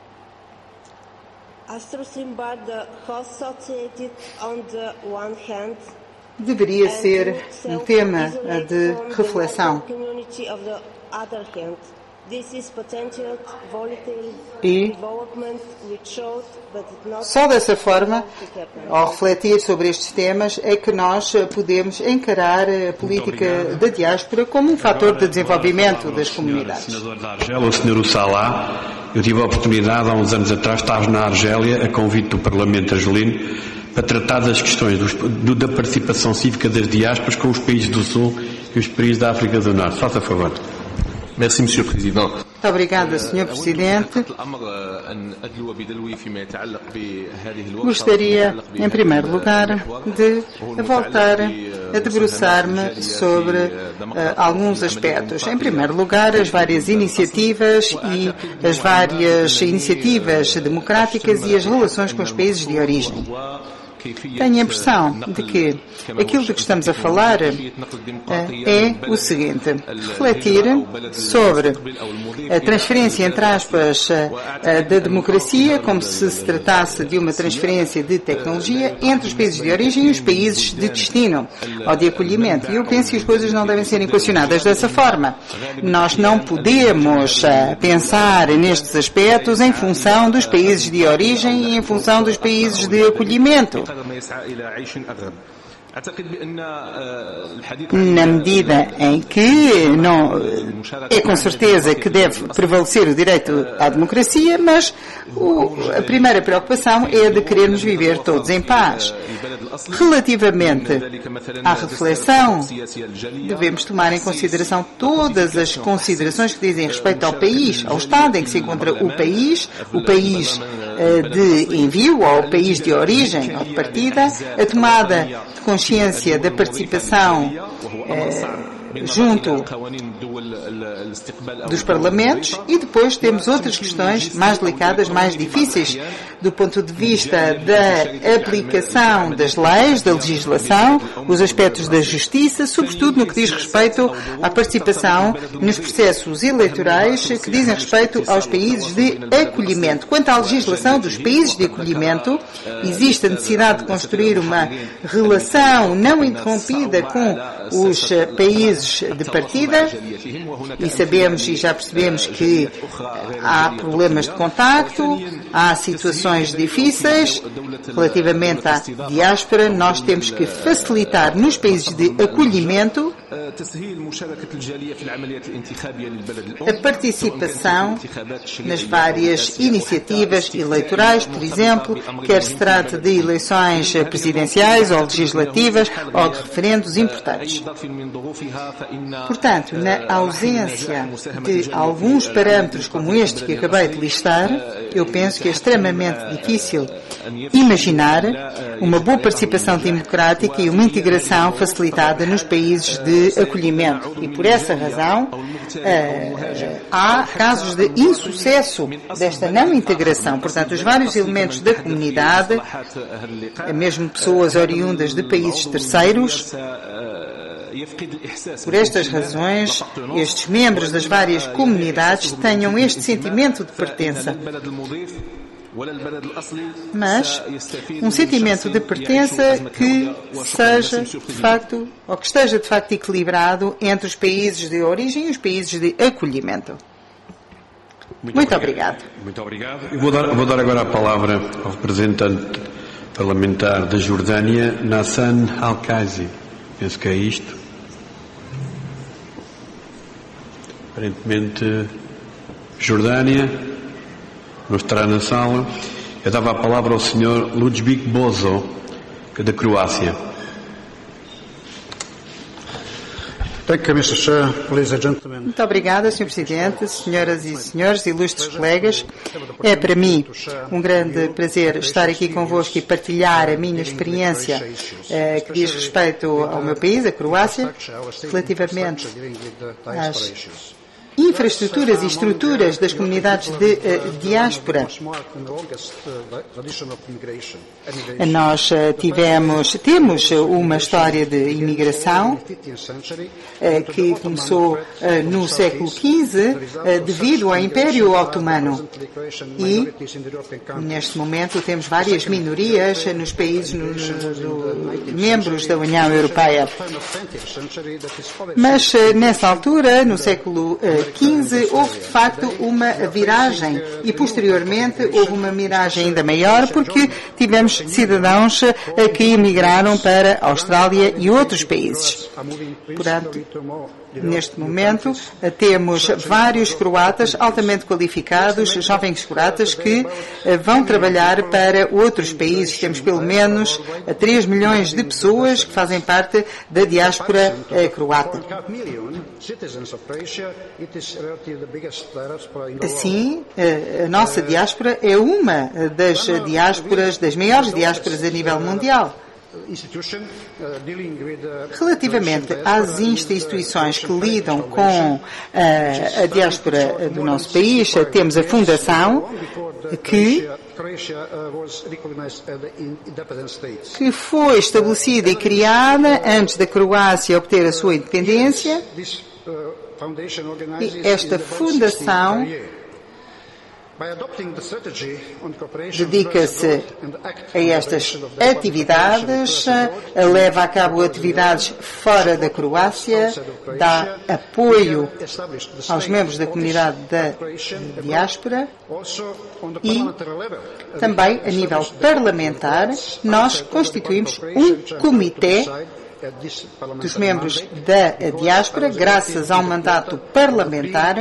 deveria ser um tema de reflexão. E só dessa forma, ao refletir sobre estes temas, é que nós podemos encarar a política da diáspora como um fator de desenvolvimento das comunidades. O senhor Ussalá, eu tive a oportunidade há uns anos atrás, estar na Argélia, a convite do Parlamento argelino, para tratar das questões dos, do, da participação cívica das diásporas com os países do Sul e os países da África do Norte. Faça a favor. Merci, Monsieur le Président. Muito obrigada, senhor Presidente. Gostaria, em primeiro lugar, de voltar a debruçar-me sobre uh, alguns aspectos. Em primeiro lugar, as várias iniciativas e as várias iniciativas democráticas e as relações com os países de origem. Tenho a impressão de que aquilo de que estamos a falar é o seguinte: refletir sobre a transferência, entre aspas, da democracia, como se se tratasse de uma transferência de tecnologia entre os países de origem e os países de destino ou de acolhimento. E eu penso que as coisas não devem ser equacionadas dessa forma. Nós não podemos pensar nestes aspectos em função dos países de origem e em função dos países de acolhimento. Na medida em que não, é com certeza que deve prevalecer o direito à democracia, mas o, a primeira preocupação é a de querermos viver todos em paz. Relativamente à reflexão, devemos tomar em consideração todas as considerações que dizem respeito ao país, ao estado em que se encontra o país, o país uh, de envio ou o país de origem ou de partida, a tomada de consciência da participação uh, junto dos parlamentos, e depois temos outras questões mais delicadas, mais difíceis, do ponto de vista da aplicação das leis, da legislação, os aspectos da justiça, sobretudo no que diz respeito à participação nos processos eleitorais que dizem respeito aos países de acolhimento. Quanto à legislação dos países de acolhimento, existe a necessidade de construir uma relação não interrompida com os países de partida, e sabemos e já percebemos que há problemas de contacto, há situações difíceis. Relativamente à diáspora, nós temos que facilitar nos países de acolhimento a participação nas várias iniciativas eleitorais, por exemplo, quer se trate de eleições presidenciais ou legislativas ou de referendos importantes. Portanto, na ausência de alguns parâmetros como este que acabei de listar, eu penso que é extremamente difícil imaginar uma boa participação democrática e uma integração facilitada nos países de acolhimento. E por essa razão uh, há casos de insucesso desta não integração. Portanto, os vários elementos da comunidade, mesmo pessoas oriundas de países terceiros, por estas razões, estes membros das várias comunidades tenham este sentimento de pertença. Mas um sentimento de pertença que seja de facto, ou que esteja de facto equilibrado entre os países de origem e os países de acolhimento. Muito, Muito obrigado. obrigado. Muito obrigado. Eu vou dar, vou dar agora a palavra ao representante parlamentar da Jordânia, Nassan Al-Khazi. Penso que é isto. Aparentemente, Jordânia não estará na sala. Eu dava a palavra ao senhor Ludvík Bozo, que é da Croácia. Muito obrigada, senhor Presidente, senhoras e senhores, ilustres colegas. É para mim um grande prazer estar aqui convosco e partilhar a minha experiência eh, que diz respeito ao meu país, a Croácia, relativamente às infraestruturas e estruturas das comunidades de uh, diáspora. Nós uh, tivemos, temos uma história de imigração uh, que começou uh, no século quinze uh, devido ao Império Otomano e neste momento temos várias minorias nos países no, no, no, membros da União Europeia. Mas uh, nessa altura, no século uh, quinze, houve de facto uma viragem e posteriormente houve uma viragem ainda maior porque tivemos cidadãos que emigraram para a Austrália e outros países. Portanto, neste momento temos vários croatas altamente qualificados, jovens croatas que vão trabalhar para outros países. Temos pelo menos três milhões de pessoas que fazem parte da diáspora croata. Assim, a nossa diáspora é uma das diásporas, das maiores diásporas a nível mundial. Relativamente às instituições que lidam com a, a diáspora do nosso país, temos a Fundação, que, que foi estabelecida e criada antes da Croácia obter a sua independência. E esta Fundação dedica-se a estas atividades, leva a cabo atividades fora da Croácia, dá apoio aos membros da comunidade da diáspora e também a nível parlamentar nós constituímos um comitê dos membros da diáspora, graças ao mandato parlamentar,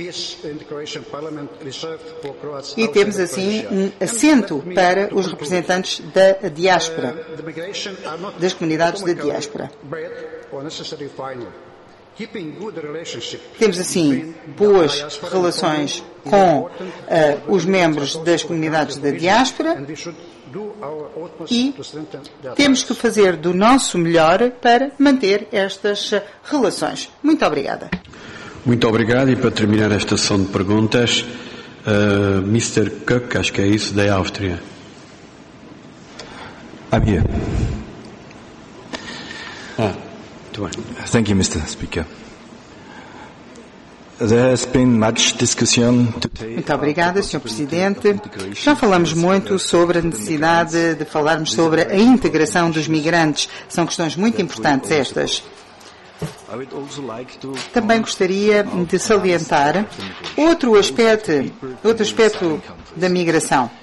e temos assim um assento para os representantes da diáspora, das comunidades da diáspora. Temos assim boas relações com uh, os membros das comunidades da diáspora e temos que fazer do nosso melhor para manter estas relações. Muito obrigada. Muito obrigado, e para terminar esta sessão de perguntas, uh, mister Cook, acho que é isso, da Áustria. I'm here. Ah, muito bem. Thank you, mister Speaker. There has been much discussion today. Muito obrigada, senhor Presidente. Já falamos muito sobre a necessidade de falarmos sobre a integração dos migrantes. São questões muito importantes estas. Também gostaria de salientar outro aspecto, outro aspecto da migração.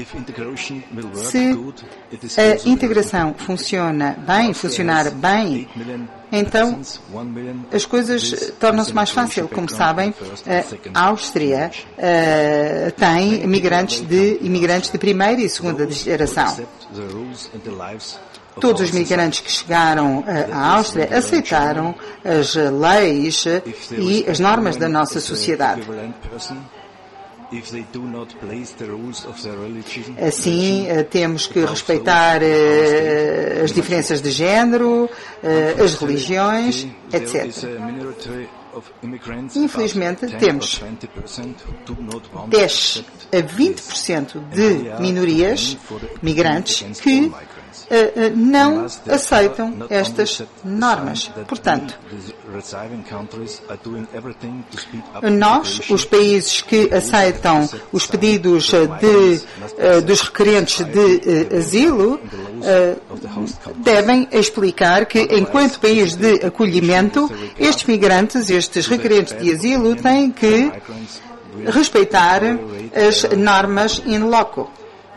Se a integração funciona bem, funcionar bem, então as coisas tornam-se mais fáceis. Como sabem, a Áustria uh, tem imigrantes de, imigrantes de primeira e segunda geração. Todos os migrantes que chegaram à Áustria aceitaram as leis e as normas da nossa sociedade. Assim, temos que respeitar as diferenças de género, as religiões, etcétera. Infelizmente, temos dez a vinte por cento de minorias migrantes que uh, não aceitam estas normas. Portanto, nós, os países que aceitam os pedidos de, uh, dos requerentes de uh, asilo, uh, devem explicar que, enquanto país de acolhimento, estes migrantes, estes requerentes de asilo, têm que respeitar as normas in loco.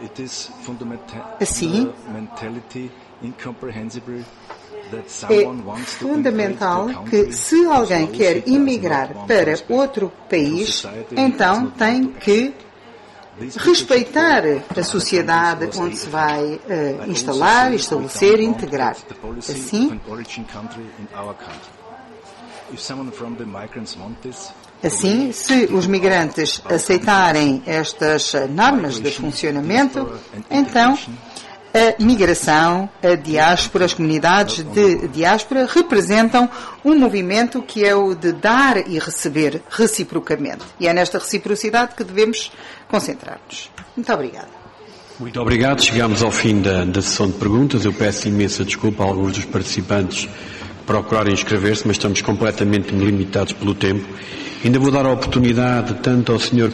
Assim, é fundamental que, se alguém quer imigrar para outro país, então tem que respeitar a sociedade onde se vai uh, instalar, estabelecer e integrar. Assim, Assim, se os migrantes aceitarem estas normas de funcionamento, então a migração, a diáspora, as comunidades de diáspora representam um movimento que é o de dar e receber reciprocamente. E é nesta reciprocidade que devemos concentrar-nos. Muito obrigada. Muito obrigado. Chegamos ao fim da, da sessão de perguntas. Eu peço imensa desculpa a alguns dos participantes procurarem inscrever-se, mas estamos completamente limitados pelo tempo. Ainda vou dar a oportunidade tanto ao senhor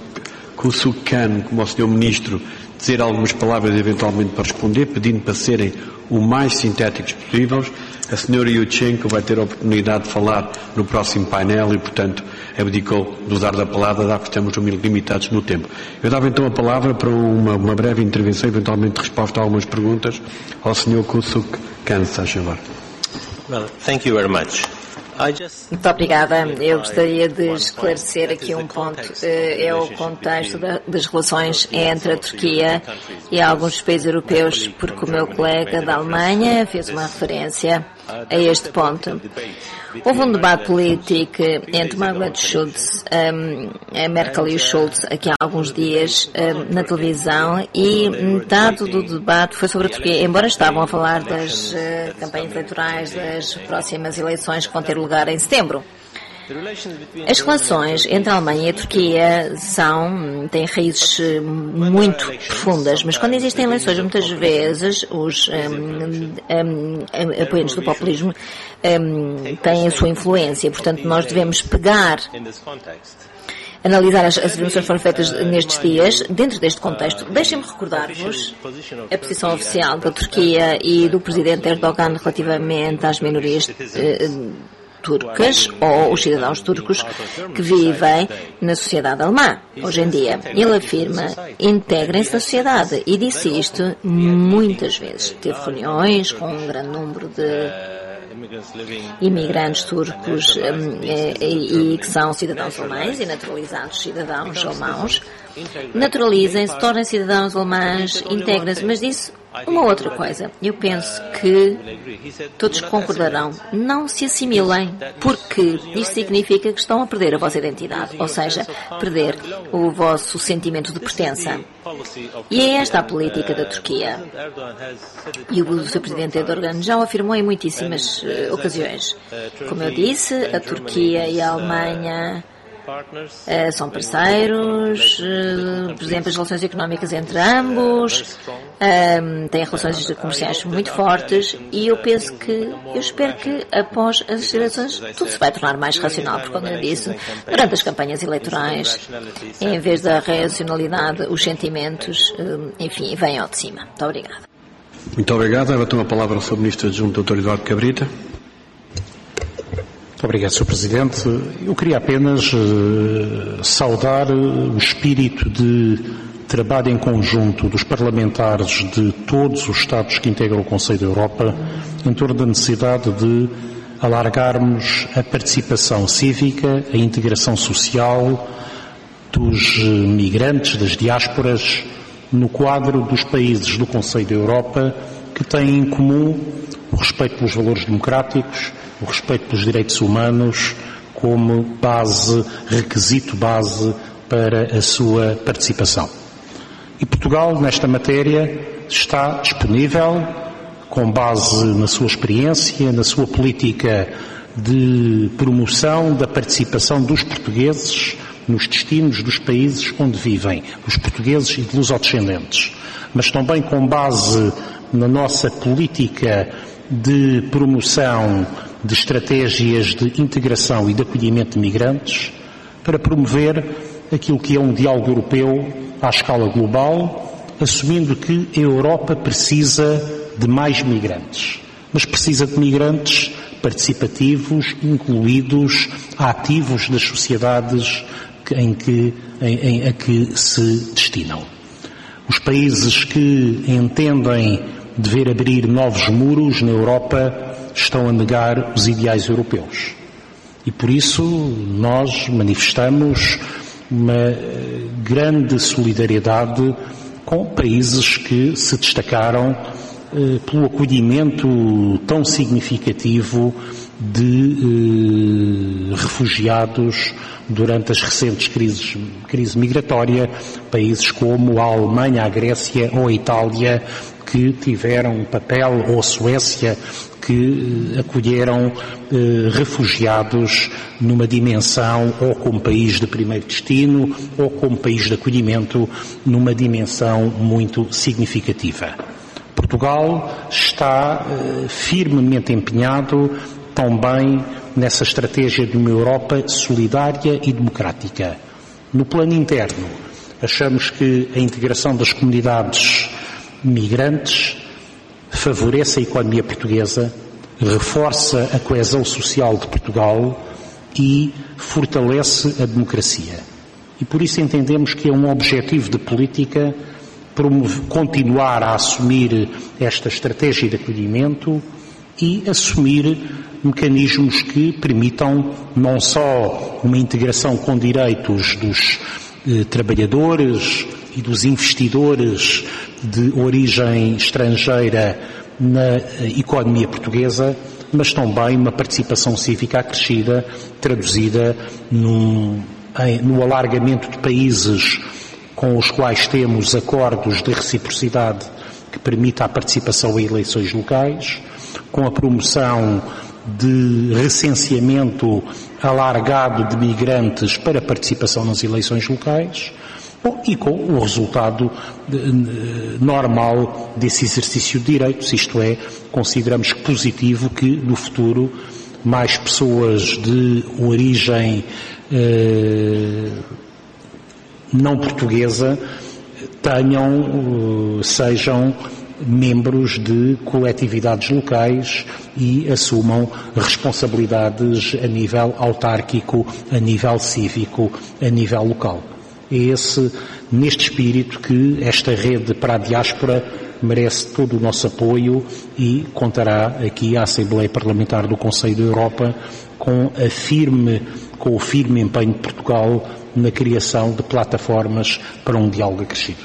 Kusukan como ao senhor Ministro dizer algumas palavras eventualmente para responder, pedindo para serem o mais sintéticos possíveis. A senhora Yurchenko vai ter a oportunidade de falar no próximo painel e, portanto, abdicou de usar da palavra, dado que estamos limitados no tempo. Eu dava então a palavra para uma, uma breve intervenção, eventualmente de resposta a algumas perguntas, ao senhor Kusukan, se faz favor. Well, thank you very much. Muito obrigada. Eu gostaria de esclarecer aqui um ponto. É o contexto das relações entre a Turquia e alguns países europeus, porque o meu colega da Alemanha fez uma referência a este ponto. Houve um debate político entre Margaret Schulz, um, a Merkel e o Schulz aqui há alguns dias um, na televisão e metade do debate foi sobre a Turquia, embora estavam a falar das uh, campanhas eleitorais das próximas eleições que vão ter lugar em setembro. As relações entre a Alemanha e a Turquia são, têm raízes muito profundas, mas quando existem eleições, muitas vezes os um, um, apoiantes do populismo um, têm a sua influência. Portanto, nós devemos pegar, analisar as, as afirmações que foram feitas nestes dias, dentro deste contexto. Deixem-me recordar-vos a posição oficial da Turquia e do presidente Erdogan relativamente às minorias uh, turcas ou os cidadãos turcos que vivem na sociedade alemã hoje em dia. Ele afirma: integrem-se na sociedade, e disse isto muitas vezes. Teve reuniões com um grande número de imigrantes turcos um, e, e que são cidadãos alemães e naturalizados cidadãos alemãos. Naturalizem-se, tornem cidadãos alemães, integrem-se, mas disse uma outra coisa. Eu penso que todos concordarão. Não se assimilem, porque isto significa que estão a perder a vossa identidade, ou seja, perder o vosso sentimento de pertença. E é esta a política da Turquia. E o seu presidente Erdogan já o afirmou em muitíssimas uh, ocasiões. Como eu disse, a Turquia e a Alemanha Uh, são parceiros, uh, por exemplo, as relações económicas entre ambos, uh, têm relações comerciais muito fortes, e eu penso que, eu espero que após as eleições tudo se vai tornar mais racional, porque, como eu disse, durante as campanhas eleitorais, em vez da racionalidade, os sentimentos, uh, enfim, vêm ao de cima. Muito obrigada. Muito obrigado. Agora tenho a palavra ao senhor Ministro Adjunto, doutor Eduardo Cabrita. Muito obrigado, senhor Presidente. Eu queria apenas uh, saudar uh, o espírito de trabalho em conjunto dos parlamentares de todos os Estados que integram o Conselho da Europa em torno da necessidade de alargarmos a participação cívica, a integração social dos uh, migrantes, das diásporas, no quadro dos países do Conselho da Europa que têm em comum o respeito pelos valores democráticos, o respeito pelos direitos humanos como base, requisito base para a sua participação. E Portugal, nesta matéria, está disponível, com base na sua experiência, na sua política de promoção da participação dos portugueses nos destinos dos países onde vivem, os portugueses e de lusodescendentes, mas também com base na nossa política de promoção de estratégias de integração e de acolhimento de migrantes, para promover aquilo que é um diálogo europeu à escala global, assumindo que a Europa precisa de mais migrantes, mas precisa de migrantes participativos, incluídos, ativos das sociedades em que, em, em, a que se destinam. Os países que entendem dever abrir novos muros na Europa estão a negar os ideais europeus. E por isso nós manifestamos uma grande solidariedade com países que se destacaram eh, pelo acolhimento tão significativo de eh, refugiados durante as recentes crises, crise migratória, países como a Alemanha, a Grécia ou a Itália, que tiveram um papel, ou a Suécia, que eh, acolheram eh, refugiados numa dimensão, ou como país de primeiro destino, ou como país de acolhimento, numa dimensão muito significativa. Portugal está eh, firmemente empenhado também nessa estratégia de uma Europa solidária e democrática. No plano interno, achamos que a integração das comunidades migrantes favorece a economia portuguesa, reforça a coesão social de Portugal e fortalece a democracia. E por isso entendemos que é um objetivo de política continuar a assumir esta estratégia de acolhimento e assumir mecanismos que permitam não só uma integração com direitos dos eh, trabalhadores e dos investidores de origem estrangeira na economia portuguesa, mas também uma participação cívica acrescida, traduzida num, em, no alargamento de países com os quais temos acordos de reciprocidade que permita a participação em eleições locais, com a promoção de recenseamento alargado de migrantes para participação nas eleições locais, bom, e com o resultado normal desse exercício de direitos, isto é, consideramos positivo que no futuro mais pessoas de origem eh, não portuguesa tenham, sejam membros de coletividades locais e assumam responsabilidades a nível autárquico, a nível cívico, a nível local. É esse, neste espírito, que esta rede para a diáspora merece todo o nosso apoio e contará aqui a Assembleia Parlamentar do Conselho da Europa com, a firme, com o firme empenho de Portugal na criação de plataformas para um diálogo acrescido.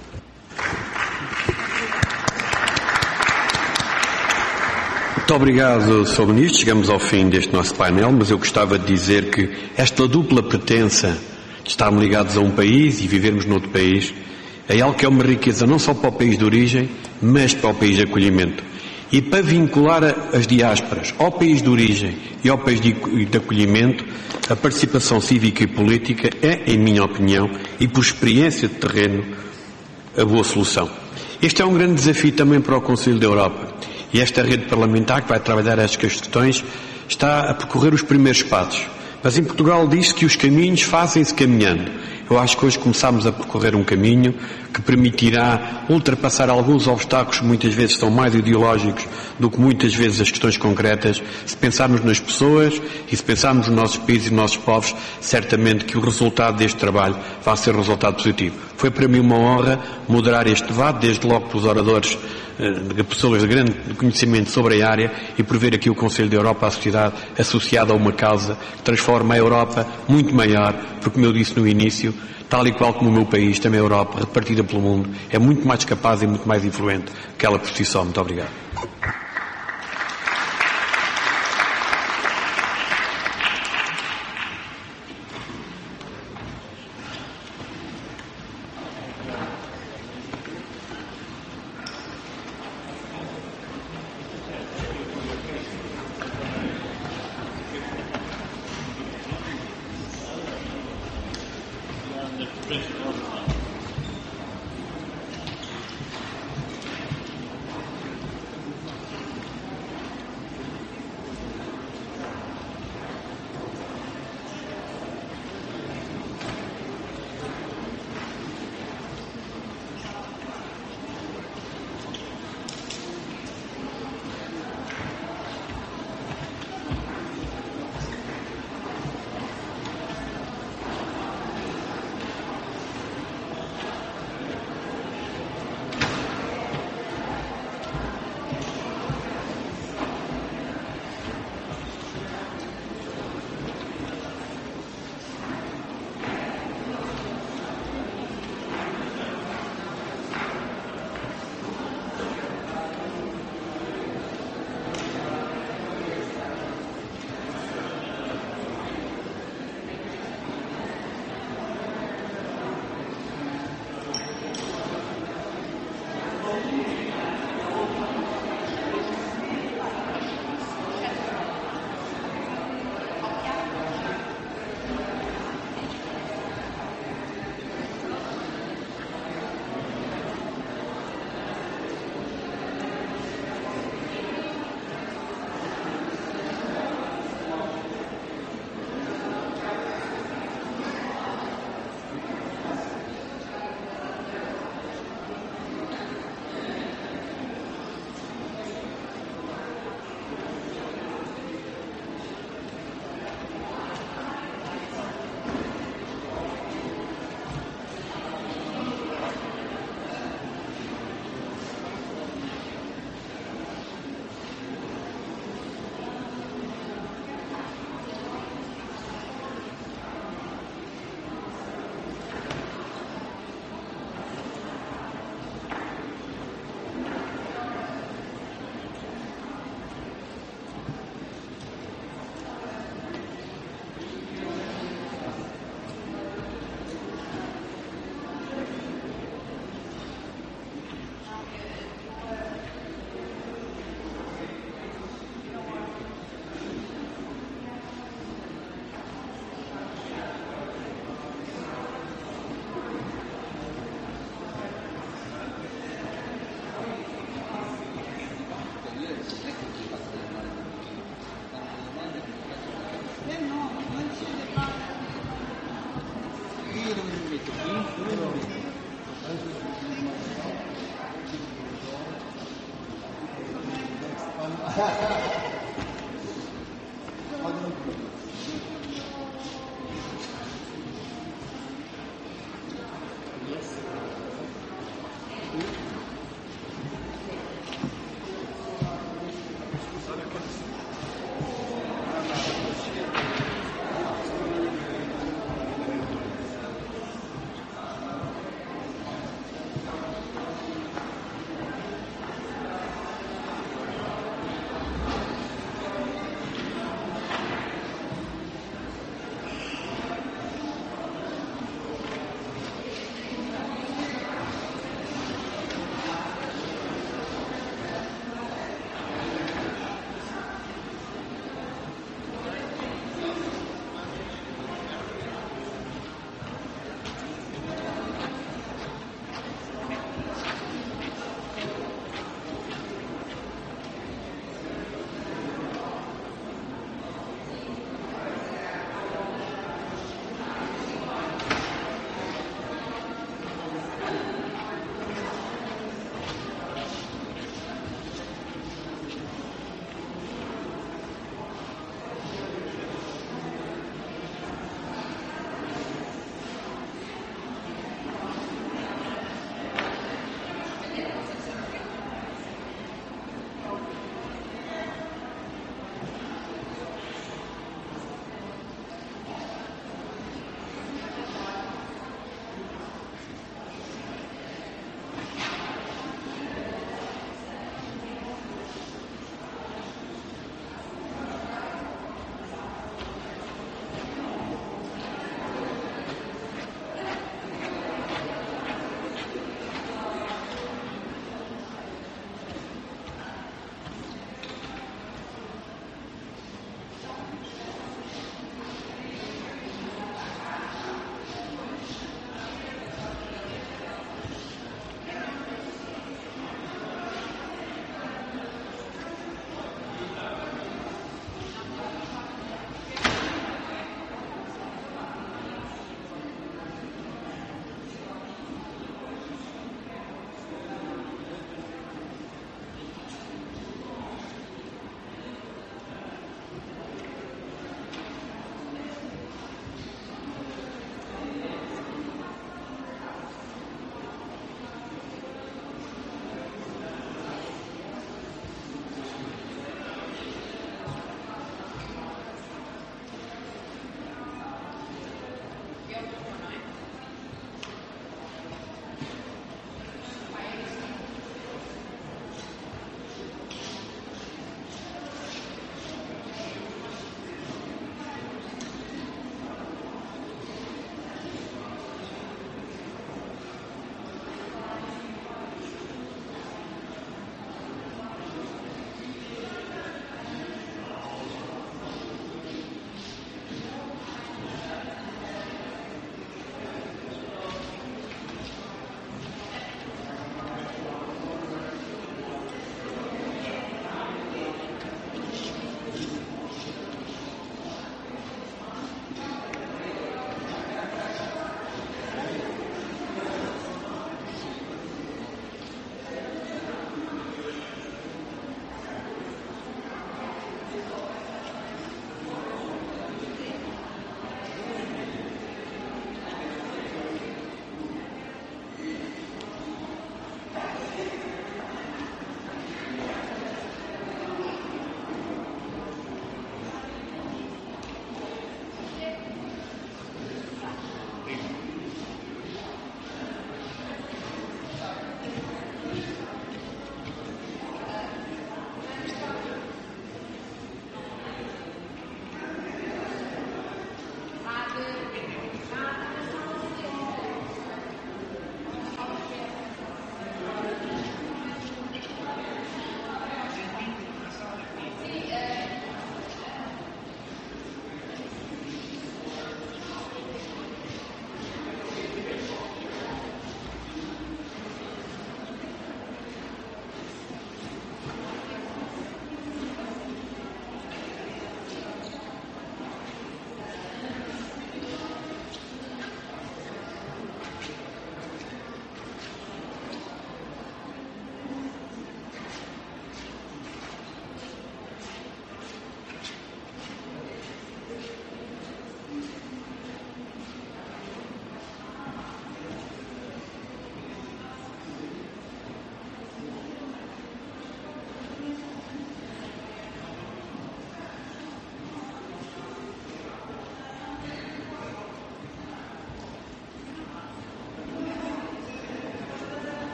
Muito obrigado, senhor Ministro. Chegamos ao fim deste nosso painel, mas eu gostava de dizer que esta dupla pretensa de estarmos ligados a um país e vivermos noutro país é algo que é uma riqueza não só para o país de origem, mas para o país de acolhimento. E para vincular as diásporas ao país de origem e ao país de acolhimento, a participação cívica e política é, em minha opinião, e por experiência de terreno, a boa solução. Este é um grande desafio também para o Conselho da Europa. E esta rede parlamentar que vai trabalhar estas questões está a percorrer os primeiros passos. Mas em Portugal diz-se que os caminhos fazem-se caminhando. Eu acho que hoje começamos a percorrer um caminho que permitirá ultrapassar alguns obstáculos que muitas vezes são mais ideológicos do que muitas vezes as questões concretas. Se pensarmos nas pessoas e se pensarmos nos nossos países e nos nossos povos, certamente que o resultado deste trabalho vai ser um resultado positivo. Foi para mim uma honra moderar este debate, desde logo pelos oradores, de pessoas de grande conhecimento sobre a área, e por ver aqui o Conselho da Europa, a sociedade associada a uma causa que transforma a Europa muito maior, porque, como eu disse no início, tal e qual como o meu país, também a Europa, repartida pelo mundo, é muito mais capaz e muito mais influente que ela por si só. Muito obrigado.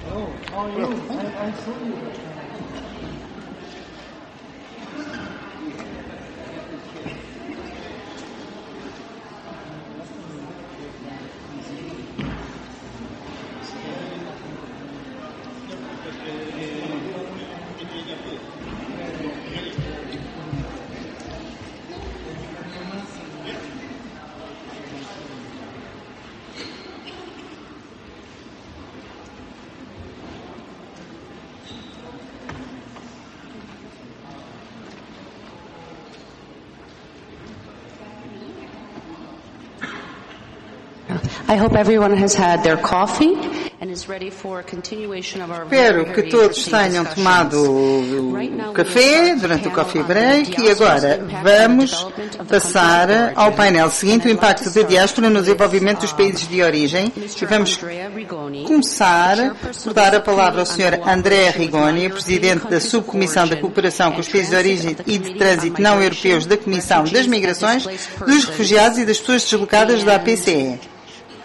I hope everyone has had their coffee and is ready for a continuation of our Espero que todos tenham tomado o café durante o coffee break e agora vamos passar ao painel seguinte, o impacto da diáspora no desenvolvimento dos países de origem. E vamos começar por dar a palavra ao senhor Andrea Rigoni, Presidente da Subcomissão da Cooperação com os Países de Origem e de Trânsito Não Europeus da Comissão das Migrações, dos Refugiados e das Pessoas Deslocadas da A P C E.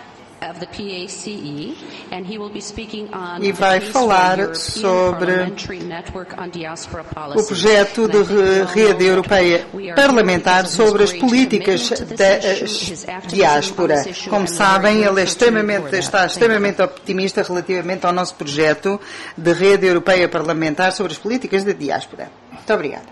E vai falar sobre o projeto de rede europeia parlamentar sobre as políticas da diáspora. Como sabem, ele é extremamente, está extremamente optimista relativamente ao nosso projeto de rede europeia parlamentar sobre as políticas da diáspora. Muito obrigada.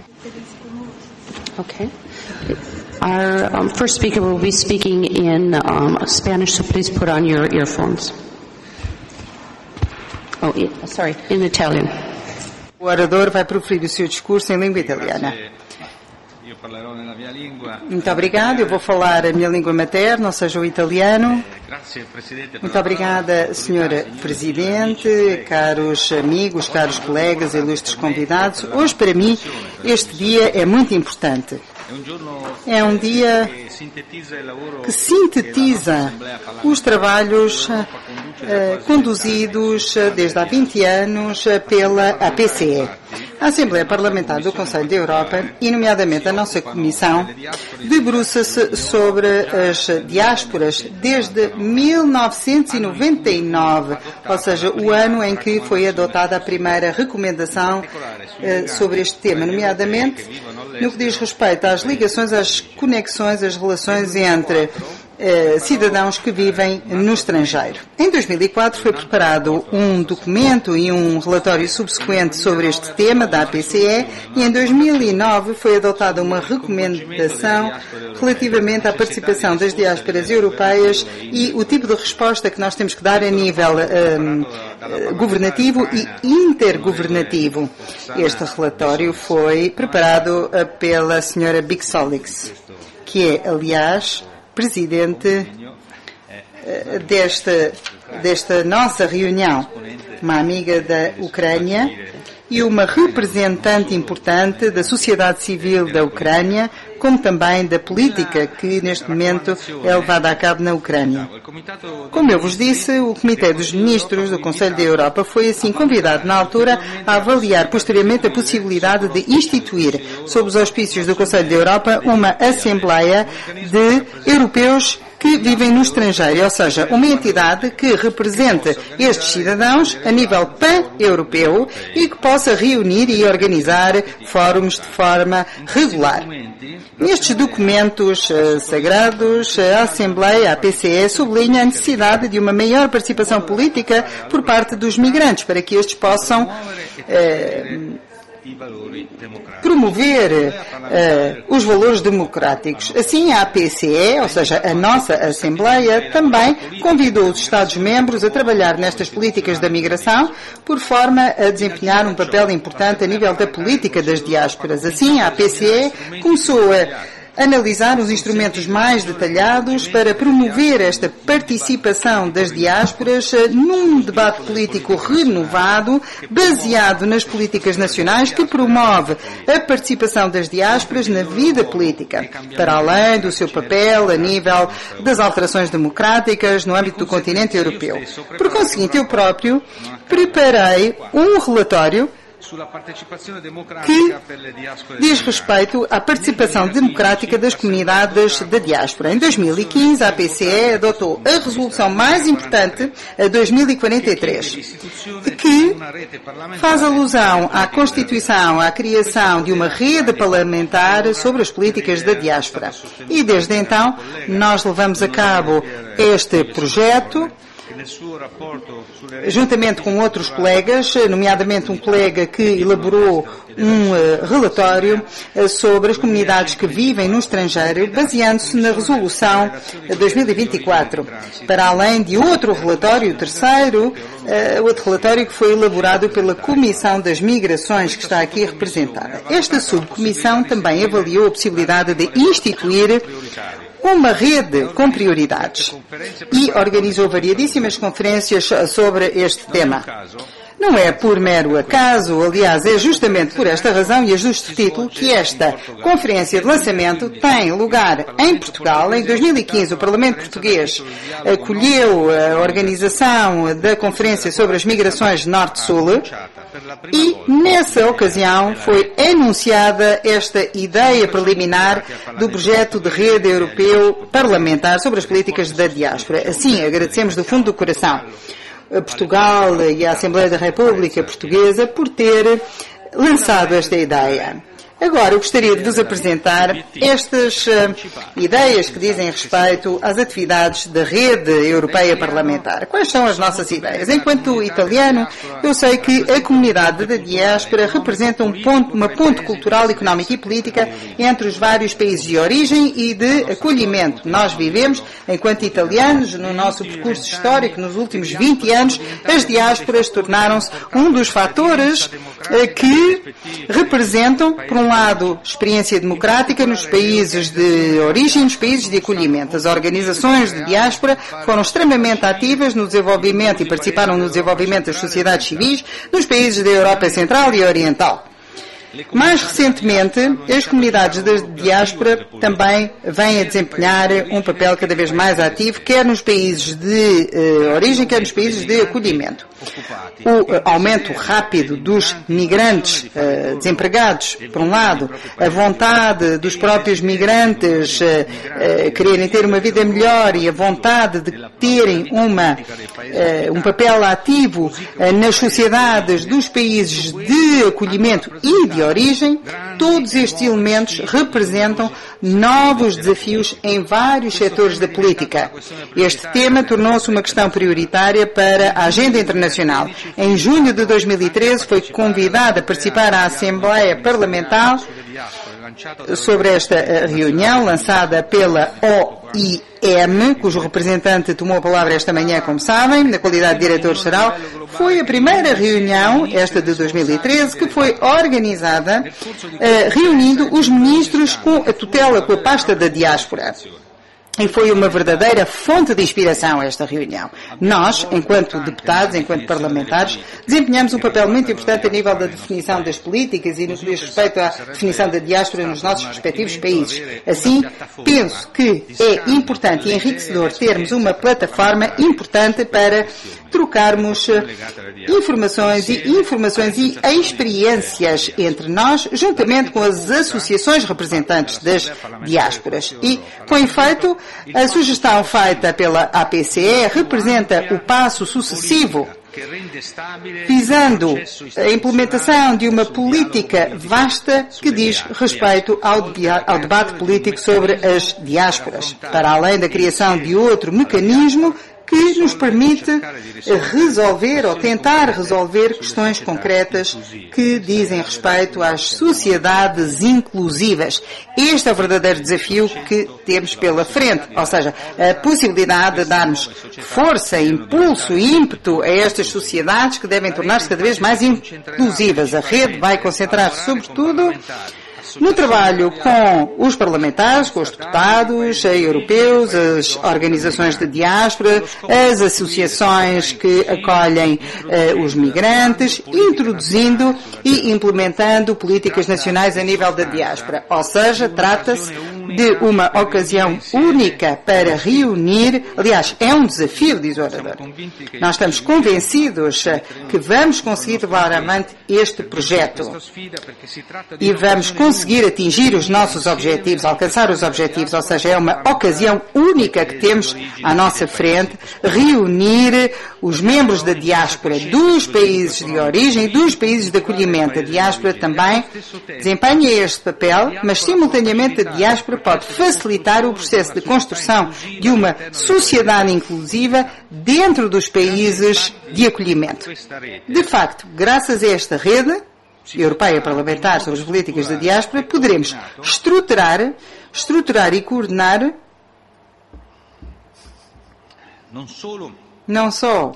Okay. Our um, first speaker will be speaking in um, Spanish, so please put on your earphones. Oh, yeah, sorry, in Italian. O orador vai proferir o seu discurso em língua italiana. Muito obrigado, eu vou falar a minha língua materna, ou seja, o italiano. Muito obrigada, senhora Presidente, caros amigos, caros colegas, ilustres convidados. Hoje, para mim, este dia é muito importante. É um dia que sintetiza os trabalhos uh, conduzidos desde há vinte anos pela A P C E. A Assembleia Parlamentar do Conselho da Europa, e nomeadamente a nossa Comissão, debruça-se sobre as diásporas desde mil novecentos e noventa e nove, ou seja, o ano em que foi adotada a primeira recomendação uh, sobre este tema, nomeadamente no que diz respeito às ligações, às conexões, às relações entre eh, cidadãos que vivem no estrangeiro. Em dois mil e quatro foi preparado um documento e um relatório subsequente sobre este tema da A P C E e em dois mil e nove foi adotada uma recomendação relativamente à participação das diásporas europeias e o tipo de resposta que nós temos que dar a nível eh, governativo e intergovernativo. Este relatório foi preparado eh, pela senhora Bixolix, que é, aliás, presidente uh, desta, desta nossa reunião, uma amiga da Ucrânia e uma representante importante da sociedade civil da Ucrânia, como também da política que neste momento é levada a cabo na Ucrânia. Como eu vos disse, o Comitê dos Ministros do Conselho da Europa foi assim convidado na altura a avaliar posteriormente a possibilidade de instituir, sob os auspícios do Conselho da Europa, uma Assembleia de Europeus que vivem no estrangeiro, ou seja, uma entidade que represente estes cidadãos a nível pan-europeu e que possa reunir e organizar fóruns de forma regular. Nestes documentos uh, sagrados, a Assembleia, a A P C E, sublinha a necessidade de uma maior participação política por parte dos migrantes, para que estes possam uh, promover uh, os valores democráticos. Assim, a A P C E, ou seja, a nossa Assembleia, também convidou os Estados-membros a trabalhar nestas políticas da migração, por forma a desempenhar um papel importante a nível da política das diásporas. Assim, a A P C E começou a analisar os instrumentos mais detalhados para promover esta participação das diásporas num debate político renovado, baseado nas políticas nacionais, que promove a participação das diásporas na vida política, para além do seu papel a nível das alterações democráticas no âmbito do continente europeu. Por conseguinte, eu próprio preparei um relatório que diz respeito à participação democrática das comunidades da diáspora. Em dois mil e quinze, a A P C E adotou a resolução mais importante, a dois mil e quarenta e três, que faz alusão à Constituição, à criação de uma rede parlamentar sobre as políticas da diáspora. E desde então, nós levamos a cabo este projeto, juntamente com outros colegas, nomeadamente um colega que elaborou um uh, relatório uh, sobre as comunidades que vivem no estrangeiro, baseando-se na resolução dois mil e vinte e quatro, para além de outro relatório, o terceiro, uh, outro relatório que foi elaborado pela Comissão das Migrações, que está aqui representada. Esta subcomissão também avaliou a possibilidade de instituir uma rede com prioridades e organizou variedíssimas conferências sobre este tema. Não é por mero acaso, aliás, é justamente por esta razão e a justo título que esta conferência de lançamento tem lugar em Portugal. Em dois mil e quinze, o Parlamento Português acolheu a organização da Conferência sobre as Migrações Norte-Sul e, nessa ocasião, foi anunciada esta ideia preliminar do projeto de rede europeu parlamentar sobre as políticas da diáspora. Assim, agradecemos do fundo do coração a Portugal e a Assembleia da República Portuguesa por ter lançado esta ideia. Agora, eu gostaria de vos apresentar estas uh, ideias que dizem respeito às atividades da Rede Europeia Parlamentar. Quais são as nossas ideias? Enquanto italiano, eu sei que a comunidade da diáspora representa um ponto, uma ponte cultural, económica e política entre os vários países de origem e de acolhimento. Nós vivemos, enquanto italianos, no nosso percurso histórico, nos últimos vinte anos, as diásporas tornaram-se um dos fatores uh, que representam, por um lado, experiência democrática nos países de origem e nos países de acolhimento. As organizações de diáspora foram extremamente ativas no desenvolvimento e participaram no desenvolvimento das sociedades civis nos países da Europa Central e Oriental. Mais recentemente, as comunidades da diáspora também vêm a desempenhar um papel cada vez mais ativo, quer nos países de uh, origem, quer nos países de acolhimento. O uh, aumento rápido dos migrantes uh, desempregados, por um lado, a vontade dos próprios migrantes uh, uh, quererem ter uma vida melhor e a vontade de terem uma, uh, um papel ativo uh, nas sociedades dos países de acolhimento e de origem, todos estes elementos representam novos desafios em vários setores da política. Este tema tornou-se uma questão prioritária para a agenda internacional. Em junho de dois mil e treze foi convidada a participar à Assembleia Parlamentar sobre esta reunião lançada pela O I M, cujo representante tomou a palavra esta manhã, como sabem, na qualidade de diretor-geral. Foi a primeira reunião, esta de dois mil e treze, que foi organizada uh, reunindo os ministros com a tutela, com a pasta da diáspora. E foi uma verdadeira fonte de inspiração esta reunião. Nós, enquanto deputados, enquanto parlamentares, desempenhamos um papel muito importante a nível da definição das políticas e no que diz respeito à definição da diáspora nos nossos respectivos países. Assim, penso que é importante e enriquecedor termos uma plataforma importante para trocarmos informações e informações e experiências entre nós, juntamente com as associações representantes das diásporas. E, com efeito, a sugestão feita pela A P C E representa o passo sucessivo, visando a implementação de uma política vasta que diz respeito ao, ao debate político sobre as diásporas, para além da criação de outro mecanismo que nos permite resolver ou tentar resolver questões concretas que dizem respeito às sociedades inclusivas. Este é o verdadeiro desafio que temos pela frente, ou seja, a possibilidade de darmos força, impulso e ímpeto a estas sociedades que devem tornar-se cada vez mais inclusivas. A rede vai concentrar-se, sobretudo, no trabalho com os parlamentares, com os deputados europeus, as organizações de diáspora, as associações que acolhem uh, os migrantes, introduzindo e implementando políticas nacionais a nível da diáspora. Ou seja, trata-se de uma ocasião única para reunir, aliás, é um desafio, diz o orador. Nós estamos convencidos que vamos conseguir levar avante este projeto e vamos conseguir atingir os nossos objetivos, alcançar os objetivos, ou seja, é uma ocasião única que temos à nossa frente, reunir os membros da diáspora dos países de origem e dos países de acolhimento. A diáspora também desempenha este papel, mas simultaneamente a diáspora pode facilitar o processo de construção de uma sociedade inclusiva dentro dos países de acolhimento. De facto, graças a esta rede europeia parlamentar sobre as políticas da diáspora, poderemos estruturar, estruturar e coordenar não só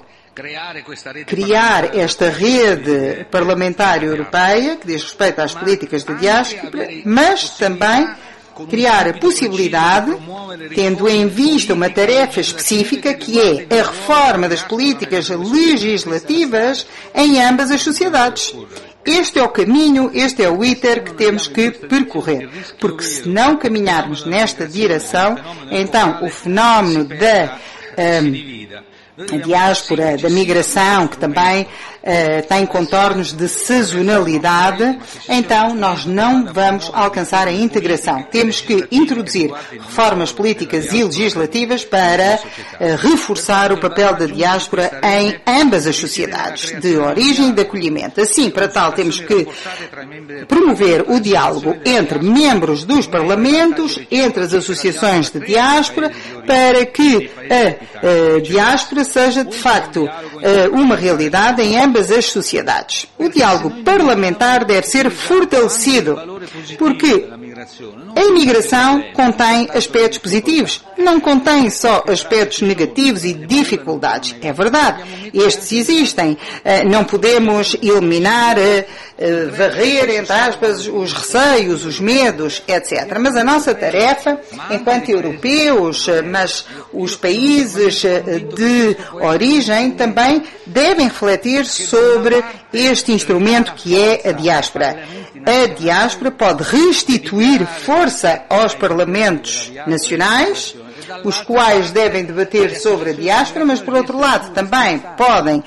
criar esta rede parlamentar europeia que diz respeito às políticas da diáspora, mas também criar a possibilidade, tendo em vista uma tarefa específica, que é a reforma das políticas legislativas em ambas as sociedades. Este é o caminho, este é o íter que temos que percorrer, porque se não caminharmos nesta direção, então o fenómeno da um, a diáspora, da migração, que também uh, tem contornos de sazonalidade, então nós não vamos alcançar a integração. Temos que introduzir reformas políticas e legislativas para uh, reforçar o papel da diáspora em ambas as sociedades, de origem e de acolhimento. Assim, para tal, temos que promover o diálogo entre membros dos parlamentos, entre as associações de diáspora, para que a, a diáspora seja, de facto, uma realidade em ambas as sociedades. O diálogo parlamentar deve ser fortalecido, porque a imigração contém aspectos positivos, não contém só aspectos negativos e dificuldades. É verdade, estes existem. Não podemos eliminar, varrer, entre aspas, os receios, os medos, etcétera. Mas a nossa tarefa, enquanto europeus, mas os países de origem também devem refletir sobre este instrumento que é a diáspora. A diáspora pode restituir força aos parlamentos nacionais, os quais devem debater sobre a diáspora, mas, por outro lado, também podem uh,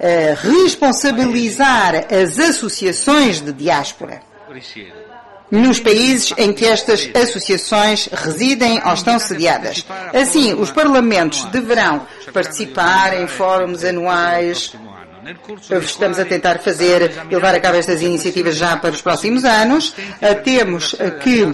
responsabilizar as associações de diáspora nos países em que estas associações residem ou estão sediadas. Assim, os parlamentos deverão participar em fóruns anuais. Estamos a tentar fazer e levar a cabo estas iniciativas já para os próximos anos. Temos que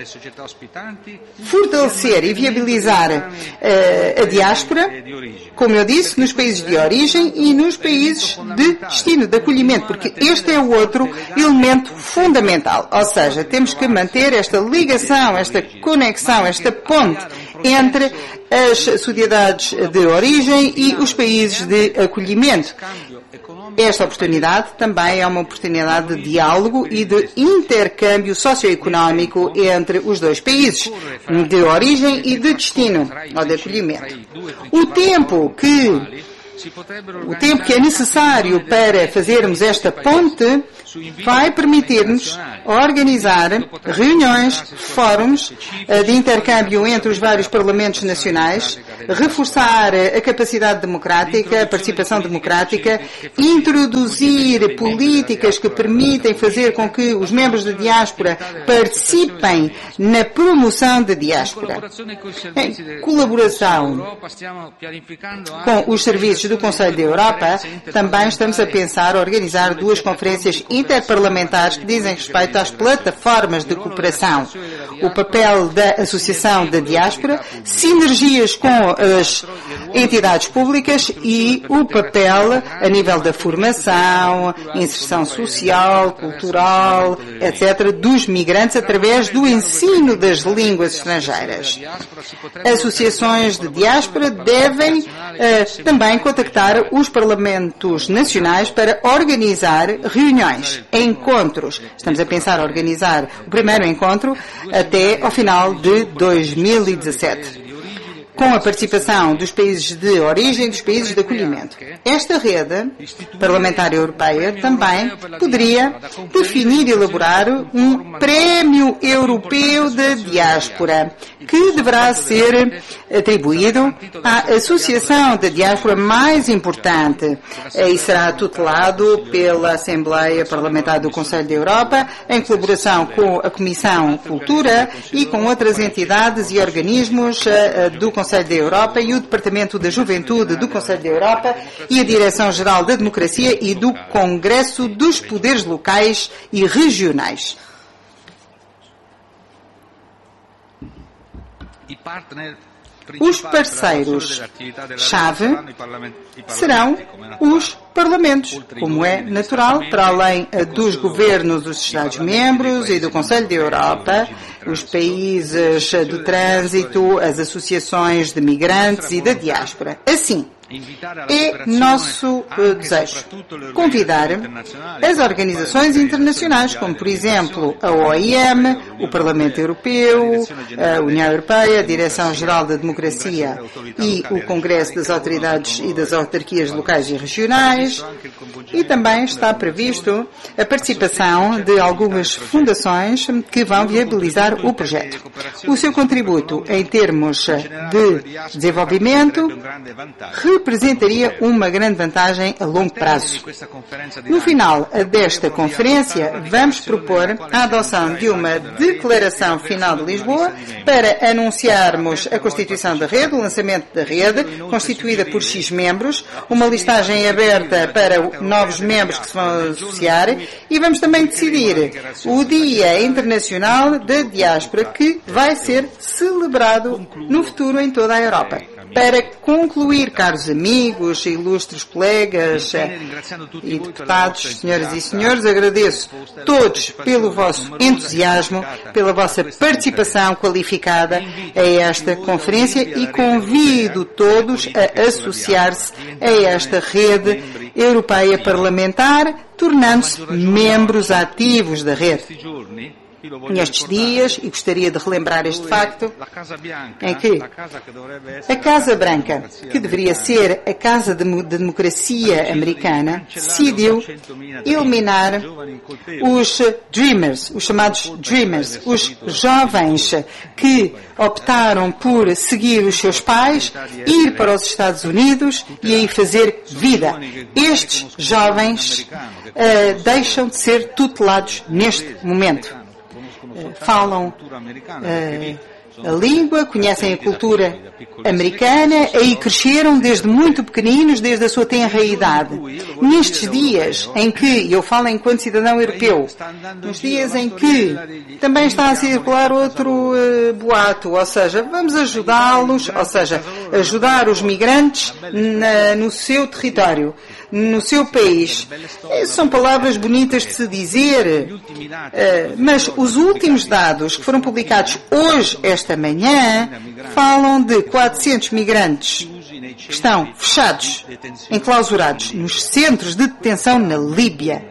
fortalecer e viabilizar a diáspora, como eu disse, nos países de origem e nos países de destino, de acolhimento, porque este é o outro elemento fundamental. Ou seja, temos que manter esta ligação, esta conexão, esta ponte entre as sociedades de origem e os países de acolhimento. Esta oportunidade também é uma oportunidade de diálogo e de intercâmbio socioeconómico entre os dois países, de origem e de destino, ou de acolhimento. O tempo que, o tempo que é necessário para fazermos esta ponte vai permitir-nos organizar reuniões, fóruns de intercâmbio entre os vários parlamentos nacionais, reforçar a capacidade democrática, a participação democrática, introduzir políticas que permitem fazer com que os membros da diáspora participem na promoção da diáspora. Em colaboração com os serviços do Conselho da Europa, também estamos a pensar organizar duas conferências interparlamentares que dizem respeito às plataformas de cooperação, o papel da Associação da Diáspora, sinergias com as entidades públicas e o papel a nível da formação, inserção social, cultural, etcétera, dos migrantes através do ensino das línguas estrangeiras. Associações de diáspora devem uh, também contactar os parlamentos nacionais para organizar reuniões, encontros. Estamos a pensar organizar o primeiro encontro até ao final de dois mil e dezassete. com a participação dos países de origem e dos países de acolhimento. Esta rede parlamentar europeia também poderia definir e elaborar um prémio europeu da diáspora, que deverá ser atribuído à associação da diáspora mais importante e será tutelado pela Assembleia Parlamentar do Conselho da Europa, em colaboração com a Comissão Cultura e com outras entidades e organismos do Conselho da Europa e o Departamento da Juventude do Conselho da Europa e a Direção-Geral da Democracia e do Congresso dos Poderes Locais e Regionais. Os parceiros-chave serão os parlamentos, como é natural, para além dos governos dos Estados-membros e do Conselho da Europa, os países de trânsito, as associações de migrantes e da diáspora. Assim, é nosso uh, desejo convidar as organizações internacionais, como por exemplo a O I M, o Parlamento Europeu, a União Europeia, a Direção-Geral da Democracia e o Congresso das Autoridades e das Autarquias Locais e Regionais, e também está previsto a participação de algumas fundações que vão viabilizar o projeto. O seu contributo em termos de desenvolvimento representaria uma grande vantagem a longo prazo. No final desta conferência, vamos propor a adoção de uma declaração final de Lisboa para anunciarmos a constituição da rede, o lançamento da rede, constituída por X membros, uma listagem aberta para novos membros que se vão associar, e vamos também decidir o Dia Internacional da Diáspora, que vai ser celebrado no futuro em toda a Europa. Para concluir, caros amigos, ilustres colegas e deputados, senhoras e senhores, agradeço todos pelo vosso entusiasmo, pela vossa participação qualificada a esta conferência e convido todos a associar-se a esta rede europeia parlamentar, tornando-se membros ativos da rede. Nestes dias, e gostaria de relembrar este facto, em que a Casa Branca, que deveria ser a Casa de Democracia americana, decidiu eliminar os Dreamers, os chamados Dreamers, os jovens que optaram por seguir os seus pais, ir para os Estados Unidos e aí fazer vida. Estes jovens uh, deixam de ser tutelados neste momento. Falam uh, a língua, conhecem a cultura americana e cresceram desde muito pequeninos, desde a sua tenra idade. Nestes dias em que, eu falo enquanto cidadão europeu, nos dias em que também está a circular outro uh, boato, ou seja, vamos ajudá-los, ou seja, ajudar os migrantes na, no seu território, no seu país. São palavras bonitas de se dizer, mas os últimos dados que foram publicados hoje, esta manhã, falam de quatrocentos migrantes que estão fechados, enclausurados nos centros de detenção na Líbia.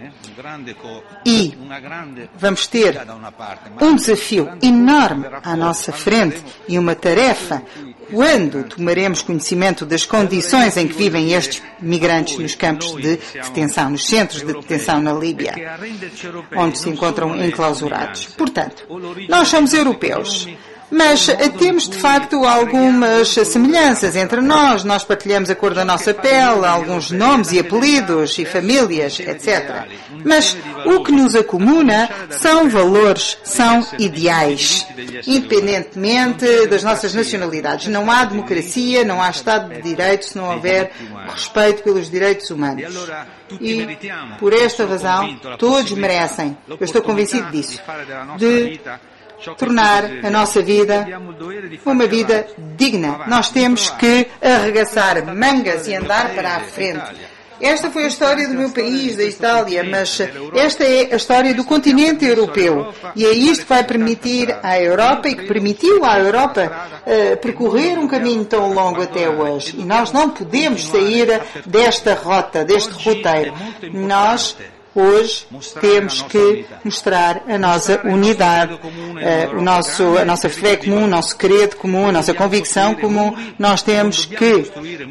E vamos ter um desafio enorme à nossa frente e uma tarefa quando tomaremos conhecimento das condições em que vivem estes migrantes nos campos de detenção, nos centros de detenção na Líbia, onde se encontram enclausurados. Portanto, nós somos europeus. Mas temos, de facto, algumas semelhanças entre nós. Nós partilhamos a cor da nossa pele, alguns nomes e apelidos e famílias, etcétera. Mas o que nos acomuna são valores, são ideais, independentemente das nossas nacionalidades. Não há democracia, não há Estado de Direito se não houver respeito pelos direitos humanos. E, por esta razão, todos merecem, eu estou convencido disso, de tornar a nossa vida uma vida digna. Nós temos que arregaçar mangas e andar para a frente. Esta foi a história do meu país, da Itália, mas esta é a história do continente europeu. E é isto que vai permitir à Europa e que permitiu à Europa uh, percorrer um caminho tão longo até hoje. E nós não podemos sair desta rota, deste roteiro. Nós Hoje temos que mostrar a nossa unidade, o nosso, a nossa fé comum, o nosso credo comum, a nossa convicção comum. Nós temos que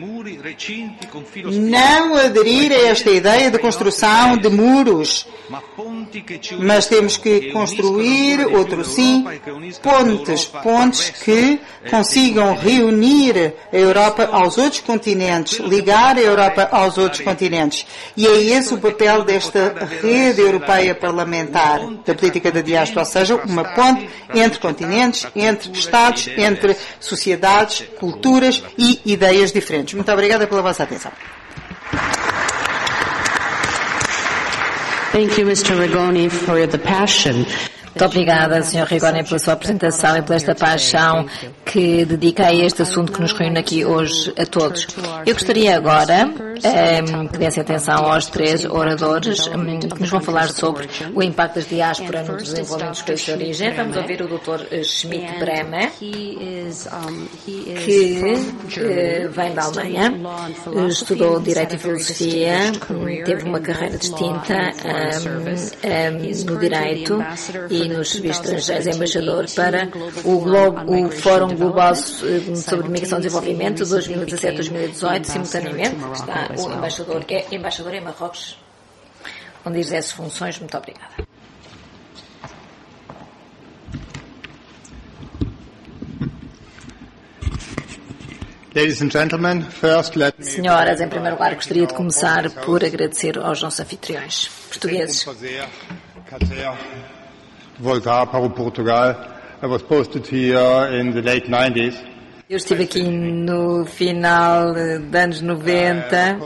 não aderir a esta ideia de construção de muros, mas temos que construir, outro sim, pontes, pontes que consigam reunir a Europa aos outros continentes, ligar a Europa aos outros continentes. E é esse o papel desta rede europeia parlamentar da política da diáspora, ou seja, uma ponte entre continentes, entre Estados, entre sociedades, culturas e ideias diferentes. Muito obrigada pela vossa atenção. Thank you, mister Rigoni, for the passion. Muito obrigada, senhor Rigoni, pela sua apresentação e por esta paixão que dedica a este assunto que nos reúne aqui hoje a todos. Eu gostaria agora um, que dessem atenção aos três oradores um, que nos vão falar sobre o impacto das diáspora no desenvolvimento dos países de origem. Vamos ouvir o doutor Schmidt Bremer, que uh, vem da Alemanha, estudou Direito e Filosofia, teve uma carreira distinta um, um, no Direito e nos serviços estrangeiros, é embaixador para o, Globo, o Fórum Global sobre Migração e Desenvolvimento dois mil e dezassete a dois mil e dezoito, simultaneamente. Está o embaixador, é embaixador em Marrocos, onde exerce funções. Muito obrigada. Ladies and gentlemen, first let me... Senhoras, em primeiro lugar, gostaria de começar por agradecer aos nossos anfitriões portugueses. Voltar para o Portugal. I was posted here in the late nineties. Eu estive aqui no final dos anos noventa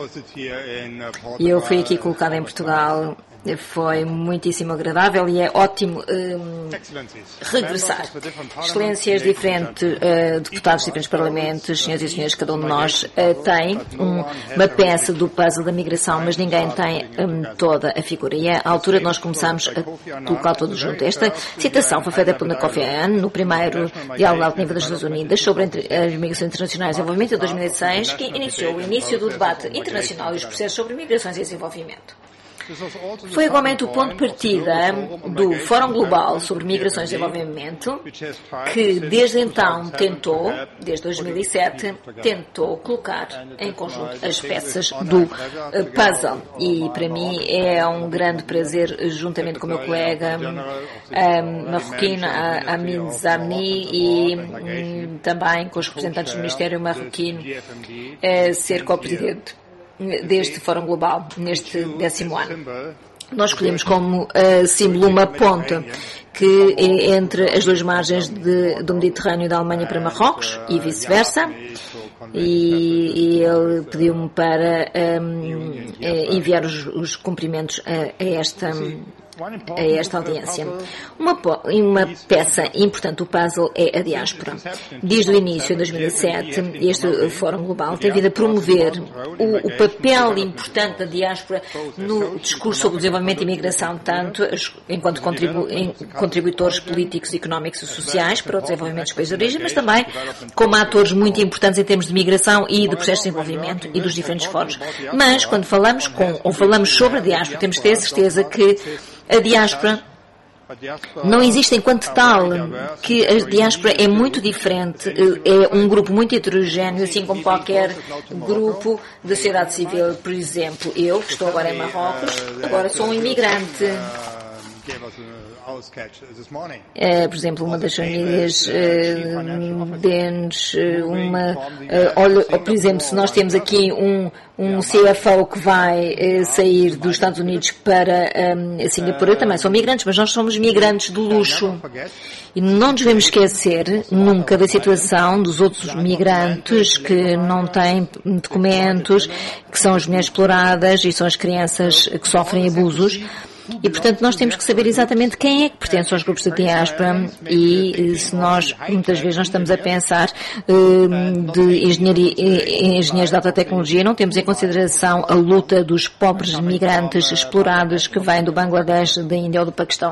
e eu fui aqui colocada em Portugal. Foi muitíssimo agradável e é ótimo um, regressar. Excelências, diferentes uh, deputados de diferentes parlamentos, senhoras e senhores, cada um de nós uh, tem um, uma peça do puzzle da migração, mas ninguém tem um, toda a figura. E é a altura de nós começarmos a colocar tudo junto. Esta citação foi feita por Kofi Annan no primeiro diálogo de alto nível das Nações Unidas sobre as migrações internacionais e desenvolvimento de dois mil e dezesseis, que iniciou o início do debate internacional e os processos sobre migrações e desenvolvimento. Foi igualmente o ponto de partida do Fórum Global sobre Migrações e Desenvolvimento, que desde então tentou, desde dois mil e sete, tentou colocar em conjunto as peças do puzzle. E para mim é um grande prazer, juntamente com o meu colega um, marroquino, Amin Zamni, e um, também com os representantes do Ministério marroquino, uh, ser co-presidente deste Fórum Global, neste décimo ano. Nós escolhemos como uh, símbolo uma ponte que é entre as duas margens de, do Mediterrâneo, da Alemanha para Marrocos e vice-versa. E, e ele pediu-me para um, enviar os, os cumprimentos a, a esta a esta audiência. Uma, uma peça importante do puzzle é a diáspora. Desde o início, em dois mil e sete, este Fórum Global tem vindo a promover o, o papel importante da diáspora no discurso sobre o desenvolvimento e imigração, tanto enquanto contribu, em, contributores políticos, económicos e sociais para o desenvolvimento dos países de origem, mas também como atores muito importantes em termos de migração e de processo de desenvolvimento e dos diferentes fóruns. Mas, quando falamos com ou falamos sobre a diáspora, temos que ter certeza que a diáspora não existe enquanto tal, que a diáspora é muito diferente, é um grupo muito heterogéneo, assim como qualquer grupo da sociedade civil. Por exemplo, eu, que estou agora em Marrocos, agora sou um imigrante. Uh, por exemplo, uma das famílias uh, Bens, uma, uh, olha, por exemplo, se nós temos aqui um, um C F O que vai uh, sair dos Estados Unidos para um, Singapura, também são migrantes, mas nós somos migrantes de luxo. E não nos devemos esquecer nunca da situação dos outros migrantes que não têm documentos, que são as mulheres exploradas e são as crianças que sofrem abusos. E, portanto, nós temos que saber exatamente quem é que pertence aos grupos de diáspora e se nós, muitas vezes, nós estamos a pensar uh, de engenharia, engenheiros de alta tecnologia, não temos em consideração a luta dos pobres migrantes explorados que vêm do Bangladesh, da Índia ou do Paquistão.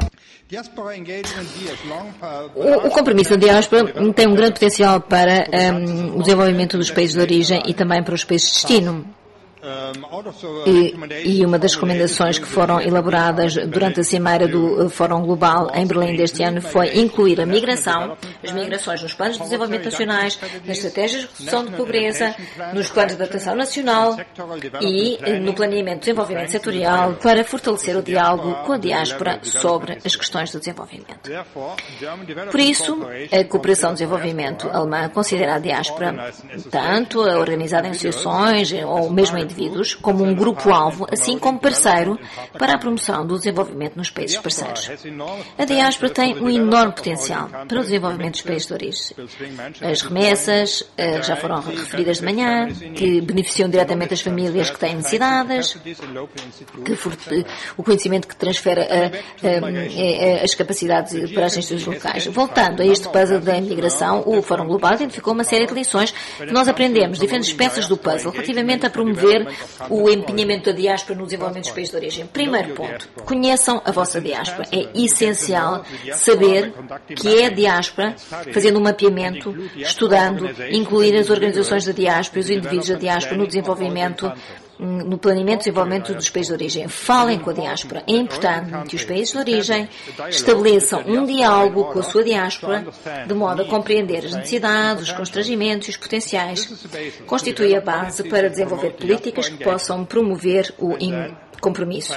O, o compromisso da diáspora tem um grande potencial para um, o desenvolvimento dos países de origem e também para os países de destino. E, e uma das recomendações que foram elaboradas durante a Cimeira do Fórum Global em Berlim deste ano foi incluir a migração, as migrações nos planos de desenvolvimento nacionais, nas estratégias de redução de pobreza, nos planos de adaptação nacional e no planeamento de desenvolvimento setorial para fortalecer o diálogo com a diáspora sobre as questões do desenvolvimento. Por isso, a cooperação de desenvolvimento alemã considera a diáspora, tanto organizada em associações ou mesmo em indivíduos, como um grupo-alvo, assim como parceiro para a promoção do desenvolvimento nos países parceiros. A diáspora tem um enorme potencial para o desenvolvimento dos países de origem. As remessas, que já foram referidas de manhã, que beneficiam diretamente as famílias que têm necessidades, que for, o conhecimento que transfere a, a, a, as capacidades para as instituições locais. Voltando a este puzzle da imigração, o Fórum Global identificou uma série de lições que nós aprendemos, diferentes peças do puzzle, relativamente a promover o empenhamento da diáspora no desenvolvimento dos países de origem. Primeiro ponto, conheçam a vossa diáspora. É essencial saber que é a diáspora, fazendo um mapeamento, estudando, incluir as organizações da diáspora e os indivíduos da diáspora no desenvolvimento, no planeamento e desenvolvimento dos países de origem. Falem com a diáspora. É importante que os países de origem estabeleçam um diálogo com a sua diáspora, de modo a compreender as necessidades, os constrangimentos e os potenciais. Constitui a base para desenvolver políticas que possam promover o compromisso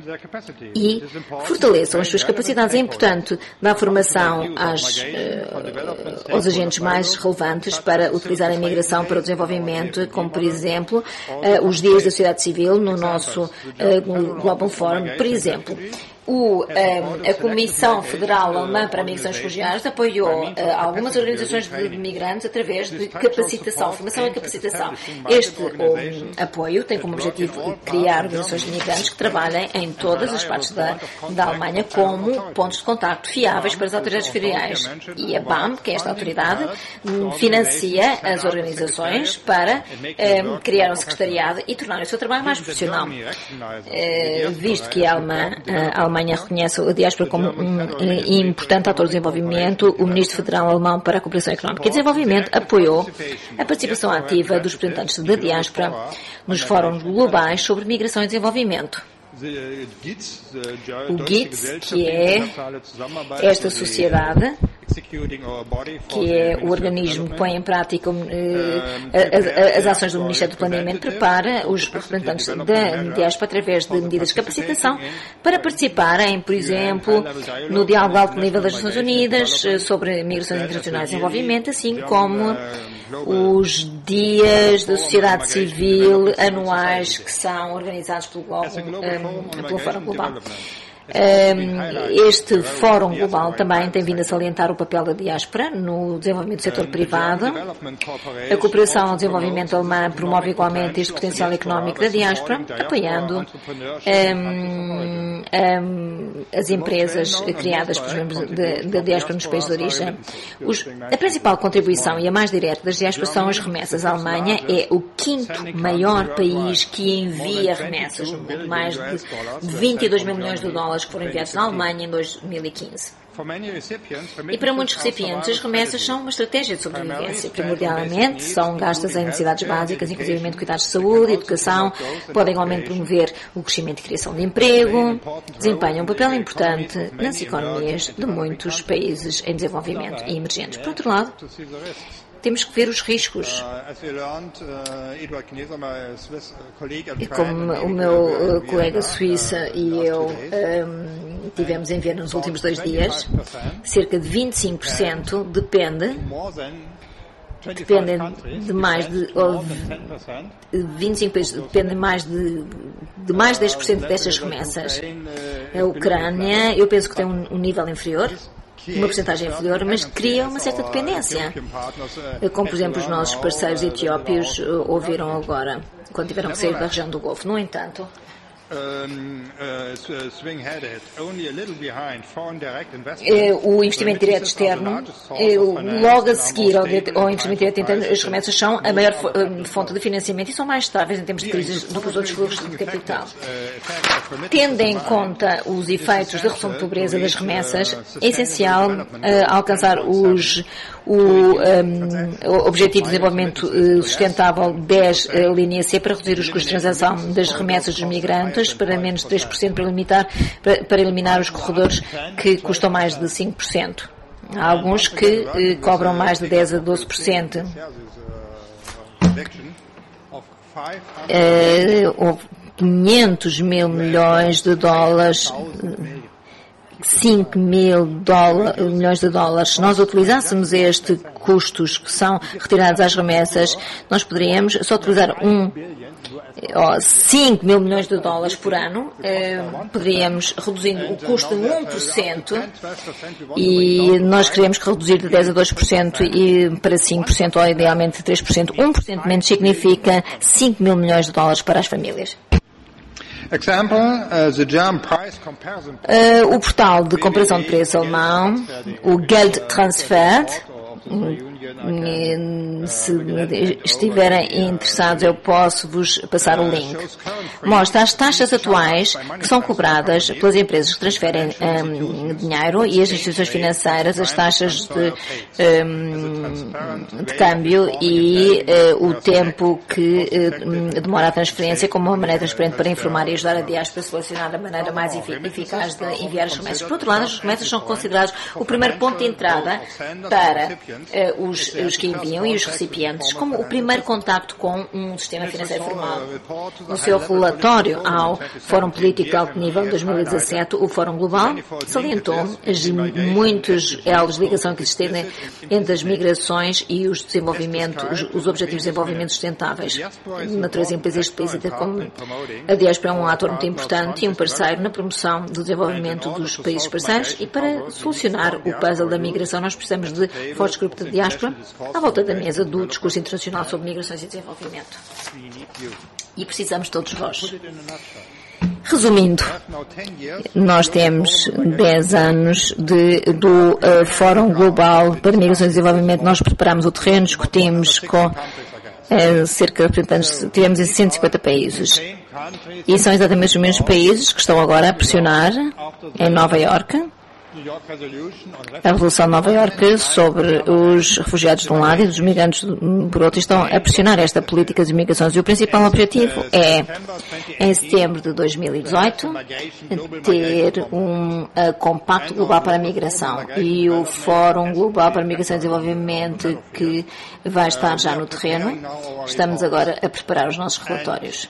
e fortaleçam as suas capacidades. É importante dar formação às, uh, aos agentes mais relevantes para utilizar a imigração para o desenvolvimento, como, por exemplo, uh, os dias da sociedade civil no nosso uh, Global Forum, por exemplo. O, a, a Comissão Federal Alemã para a Migração e Refugiados apoiou uh, algumas organizações de imigrantes através de capacitação, formação e capacitação. Este um, apoio tem como objetivo criar organizações de imigrantes que trabalhem em todas as partes da, da Alemanha como pontos de contacto fiáveis para as autoridades federais. E a B A M, que é esta autoridade, financia as organizações para um, criar um secretariado e tornar o seu trabalho mais profissional. Uh, visto que a Alemanha, a A Alemanha reconhece a diáspora como um importante ator de desenvolvimento, o Ministro Federal Alemão para a Cooperação Económica e Desenvolvimento apoiou a participação ativa dos representantes da diáspora nos fóruns globais sobre migração e desenvolvimento. O G I T S, que é esta sociedade, que é o organismo que põe em prática as, as ações do Ministério do Planeamento, prepara os representantes da diáspora através de medidas de capacitação para participarem, por exemplo, no diálogo de alto nível das Nações Unidas sobre migrações internacionais e desenvolvimento, assim como os dias da sociedade civil anuais que são organizados pelo, um, pelo Fórum Global. Este Fórum Global também tem vindo a salientar o papel da diáspora no desenvolvimento do setor privado. A cooperação ao desenvolvimento alemã promove igualmente este potencial económico da diáspora, apoiando um, um, as empresas criadas pelos membros da diáspora nos países de origem. Os, a principal contribuição e a mais direta das diásporas são as remessas. A Alemanha é o quinto maior país que envia remessas, mais de vinte e dois mil milhões de dólares que foram enviados na Alemanha em dois mil e quinze. E para muitos recipientes, as remessas são uma estratégia de sobrevivência. Primordialmente, são gastas em necessidades básicas, inclusive cuidados de saúde, educação, podem igualmente promover o crescimento e criação de emprego, desempenham um papel importante nas economias de muitos países em desenvolvimento e emergentes. Por outro lado, temos que ver os riscos. E como o meu colega suíça e eu um, tivemos em ver nos últimos dois dias, cerca de vinte e cinco por cento depende dependem de mais de ou vinte e cinco países dependem mais de, de mais de dez por cento destas remessas. A Ucrânia, eu penso que tem um, um nível inferior, uma porcentagem inferior, mas cria uma certa dependência. Como, por exemplo, os nossos parceiros etiópios ouviram agora, quando tiveram que sair da região do Golfo. No entanto, O investimento direto externo, logo a seguir ao investimento direto interno, as remessas são a maior fonte de financiamento e são mais estáveis em termos de crise do que os outros fluxos de capital. Tendo em conta os efeitos da redução de pobreza das remessas, é essencial uh, alcançar os, o um, Objetivo de Desenvolvimento Sustentável dez, uh, linha C, para reduzir os custos de transação das remessas dos migrantes para menos de três por cento, para, limitar, para, para eliminar os corredores que custam mais de cinco por cento. Há alguns que uh, cobram mais de dez a doze por cento. Uh, houve quinhentos mil milhões de dólares, cinco mil milhões de dólares. Se nós utilizássemos estes custos que são retirados às remessas, nós poderíamos só utilizar um, oh, cinco mil milhões de dólares por ano, eh, poderíamos reduzindo o custo em um por cento e nós queremos que reduzir de dez a dois por cento e para cinco por cento ou idealmente três por cento. um por cento menos significa cinco mil milhões de dólares para as famílias. Example, uh, the German price comparison uh, o portal de comparação de preço alemão, o Geldtransfer, se estiverem interessados eu posso vos passar o link, mostra as taxas atuais que são cobradas pelas empresas que transferem um, dinheiro e as instituições financeiras, as taxas de, um, de câmbio e uh, o tempo que uh, demora a transferência como uma maneira transparente para informar e ajudar a diáspora a selecionar a maneira mais eficaz de enviar as remessas. Por outro lado, as remessas são consideradas o primeiro ponto de entrada para uh, os, os que enviam e os recipientes, como o primeiro contacto com um sistema financeiro formal. No seu relatório ao Fórum Político de Alto Nível de dois mil e dezassete, o Fórum Global salientou as muitos elos de ligação que existem entre as migrações e os desenvolvimentos, os objetivos de desenvolvimento sustentáveis. Natureza empresa este país, até como a diáspora é um ator muito importante e um parceiro na promoção do desenvolvimento dos países parceiros, e para solucionar o puzzle da migração nós precisamos de fortes grupos de diáspora à volta da mesa do discurso internacional sobre migrações e desenvolvimento. E precisamos de todos vós. Resumindo, nós temos dez anos de, do uh, Fórum Global para Migrações e Desenvolvimento. Nós preparamos o terreno, discutimos com uh, cerca de representantes, tivemos em cento e cinquenta países. E são exatamente os mesmos países que estão agora a pressionar em Nova Iorque, a Resolução de Nova Iorque sobre os refugiados de um lado e os migrantes por outro, estão a pressionar esta política de migrações. E o principal objetivo é, em setembro de dois mil e dezoito, ter um uh, compacto global para a migração e o Fórum Global para a Migração e Desenvolvimento, que vai estar já no terreno. Estamos agora a preparar os nossos relatórios.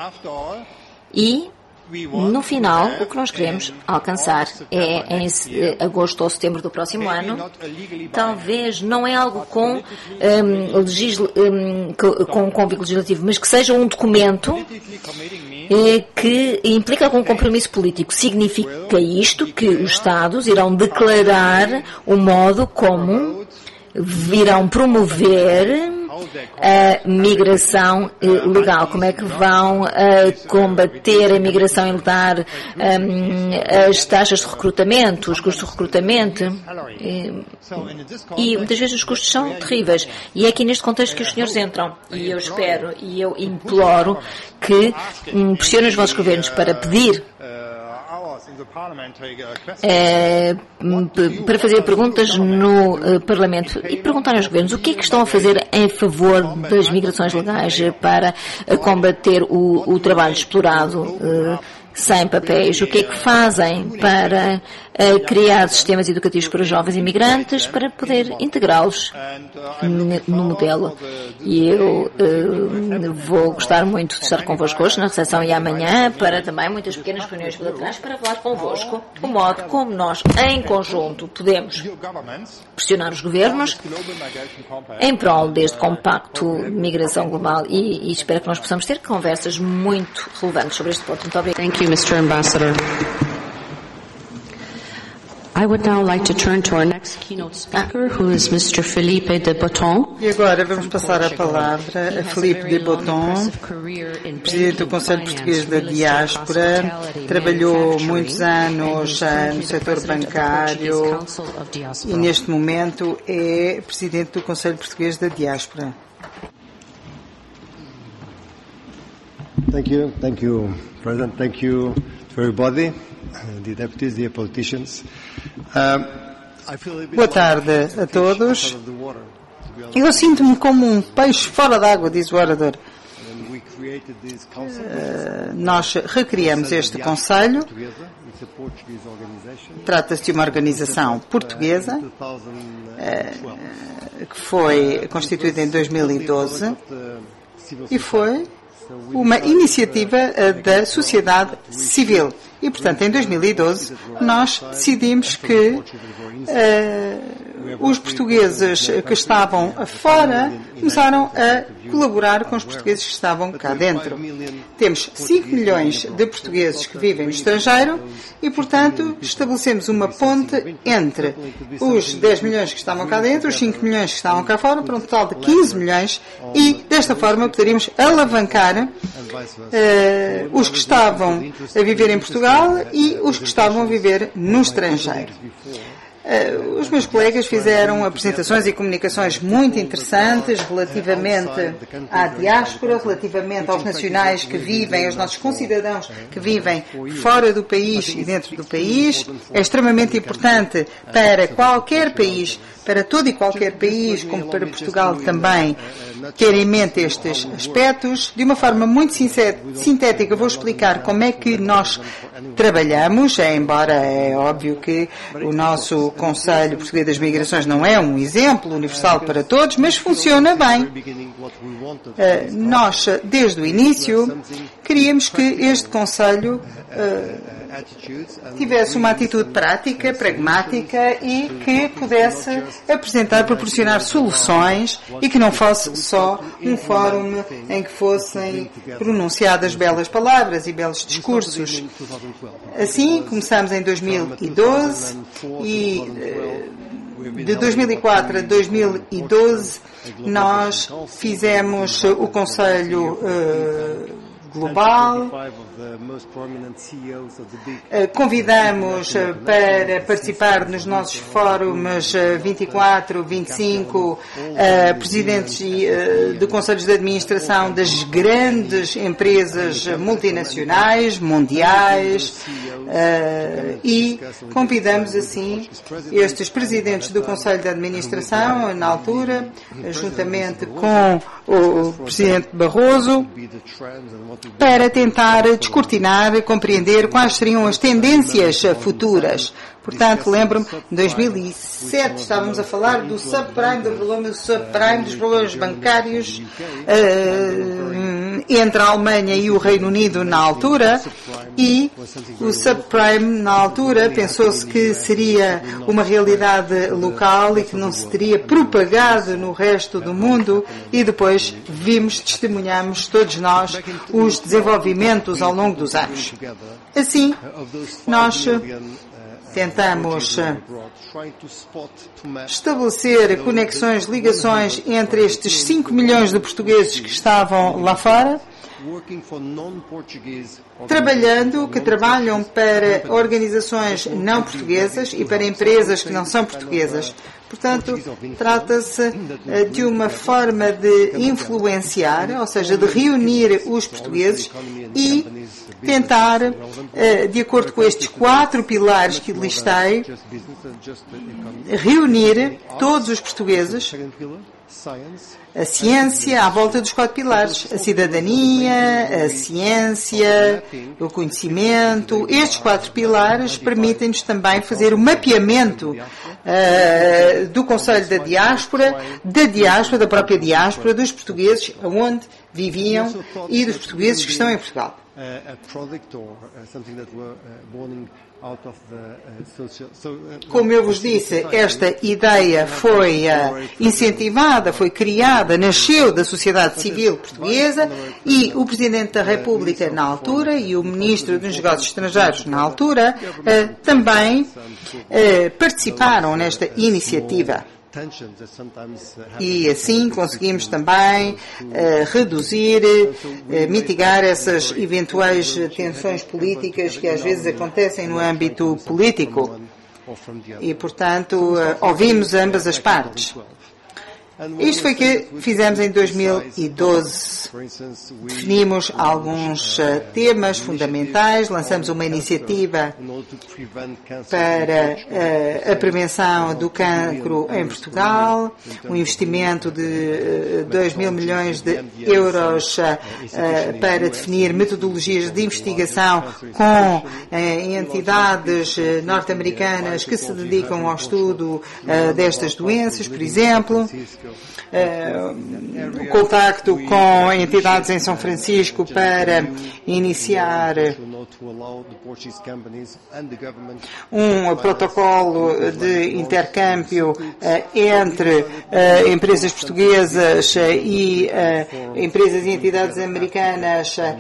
E no final, o que nós queremos alcançar é em agosto ou setembro do próximo ano. Talvez não é algo com, um, legisla, um, com convite legislativo, mas que seja um documento eh, que implica algum compromisso político. Significa isto que os Estados irão declarar o modo como virão promover a migração legal, como é que vão uh, combater a migração ilegal, um, as taxas de recrutamento, os custos de recrutamento, e, e muitas vezes os custos são terríveis. E é aqui neste contexto que os senhores entram. E eu espero e eu imploro que um, pressionem os vossos governos para pedir É, para fazer perguntas no uh, Parlamento e perguntar aos governos o que é que estão a fazer em favor das migrações legais para uh, combater o, o trabalho explorado uh, sem papéis, o que é que fazem para uh, criar sistemas educativos para os jovens imigrantes para poder integrá-los no modelo. E eu uh, vou gostar muito de estar convosco hoje na recepção e amanhã para também muitas pequenas reuniões bilaterais para falar convosco o modo como nós em conjunto podemos pressionar os governos em prol deste compacto de migração global e, e espero que nós possamos ter conversas muito relevantes sobre este ponto. Muito obrigado. Thank you, Mister Ambassador. I I would now like to turn to our next keynote speaker, who is Mister Philippe de Botton. E agora vamos passar a palavra a Philippe de Botton, presidente do Conselho Português da Diáspora. Trabalhou muitos anos no setor bancário e neste momento é presidente do Conselho Português da Diáspora. Thank you, thank you, President. Thank you to everybody, the deputies, the politicians. Um, I feel a bit Boa tarde a todos. Eu sinto-me como um peixe fora d'água, diz o orador. Uh, nós recriamos este Conselho. Trata-se de uma organização portuguesa uh, que foi constituída em dois mil e doze e foi uma iniciativa uh, da sociedade civil. E, portanto, em dois mil e doze, nós decidimos que uh, os portugueses que estavam fora começaram a colaborar com os portugueses que estavam cá dentro. Temos cinco milhões de portugueses que vivem no estrangeiro e, portanto, estabelecemos uma ponte entre os dez milhões que estavam cá dentro, os cinco milhões que estavam cá fora, para um total de quinze milhões e, desta forma, poderíamos alavancar uh, os que estavam a viver em Portugal e os que estavam a viver no estrangeiro. Uh, os meus colegas fizeram apresentações e comunicações muito interessantes relativamente à diáspora, relativamente aos nacionais que vivem, aos nossos concidadãos que vivem fora do país e dentro do país. É extremamente importante para qualquer país, para todo e qualquer país, como para Portugal também, ter em mente estes aspectos. De uma forma muito sintética, vou explicar como é que nós trabalhamos, embora é óbvio que o nosso Conselho Português das Migrações não é um exemplo universal para todos, mas funciona bem. Nós, desde o início, queríamos que este Conselho tivesse uma atitude prática, pragmática e que pudesse apresentar, proporcionar soluções e que não fosse só um fórum em que fossem pronunciadas belas palavras e belos discursos. Assim, começamos em dois mil e doze e de dois mil e quatro a dois mil e doze nós fizemos o Conselho uh, Global. Convidamos para participar nos nossos fóruns vinte e quatro, vinte e cinco presidentes de conselhos de administração das grandes empresas multinacionais, mundiais, e convidamos assim estes presidentes do Conselho de Administração, na altura, juntamente com o presidente Barroso, para tentar descortinar, compreender quais seriam as tendências futuras. Portanto, lembro-me, em dois mil e sete estávamos a falar do subprime, do volume do subprime, dos valores bancários uh, entre a Alemanha e o Reino Unido na altura, e o subprime na altura pensou-se que seria uma realidade local e que não se teria propagado no resto do mundo, e depois vimos, testemunhamos todos nós os desenvolvimentos ao longo dos anos. Assim, nós tentamos estabelecer conexões, ligações entre estes cinco milhões de portugueses que estavam lá fora, trabalhando, que trabalham para organizações não portuguesas e para empresas que não são portuguesas. Portanto, trata-se de uma forma de influenciar, ou seja, de reunir os portugueses e tentar, de acordo com estes quatro pilares que listei, reunir todos os portugueses, a ciência à volta dos quatro pilares, a cidadania, a ciência, o conhecimento. Estes quatro pilares permitem-nos também fazer o mapeamento uh, do Conselho da Diáspora, da diáspora, da própria diáspora, dos portugueses onde viviam e dos portugueses que estão em Portugal. Como eu vos disse, esta ideia foi uh, incentivada, foi criada, nasceu da sociedade civil portuguesa e o Presidente da República na altura e o Ministro dos Negócios Estrangeiros na altura uh, também uh, participaram nesta iniciativa. E assim conseguimos também uh, reduzir, uh, mitigar essas eventuais tensões políticas que às vezes acontecem no âmbito político. E, portanto, uh, ouvimos ambas as partes. Isto foi o que fizemos em dois mil e doze. Definimos alguns uh, temas fundamentais, lançamos uma iniciativa para uh, a prevenção do cancro em Portugal, um investimento de uh, dois mil milhões de euros uh, uh, para definir metodologias de investigação com uh, entidades uh, norte-americanas que se dedicam ao estudo uh, destas doenças, por exemplo. Uh, o contacto com entidades em São Francisco para iniciar um protocolo de intercâmbio uh, entre uh, empresas portuguesas uh, e uh, empresas e entidades americanas, uh,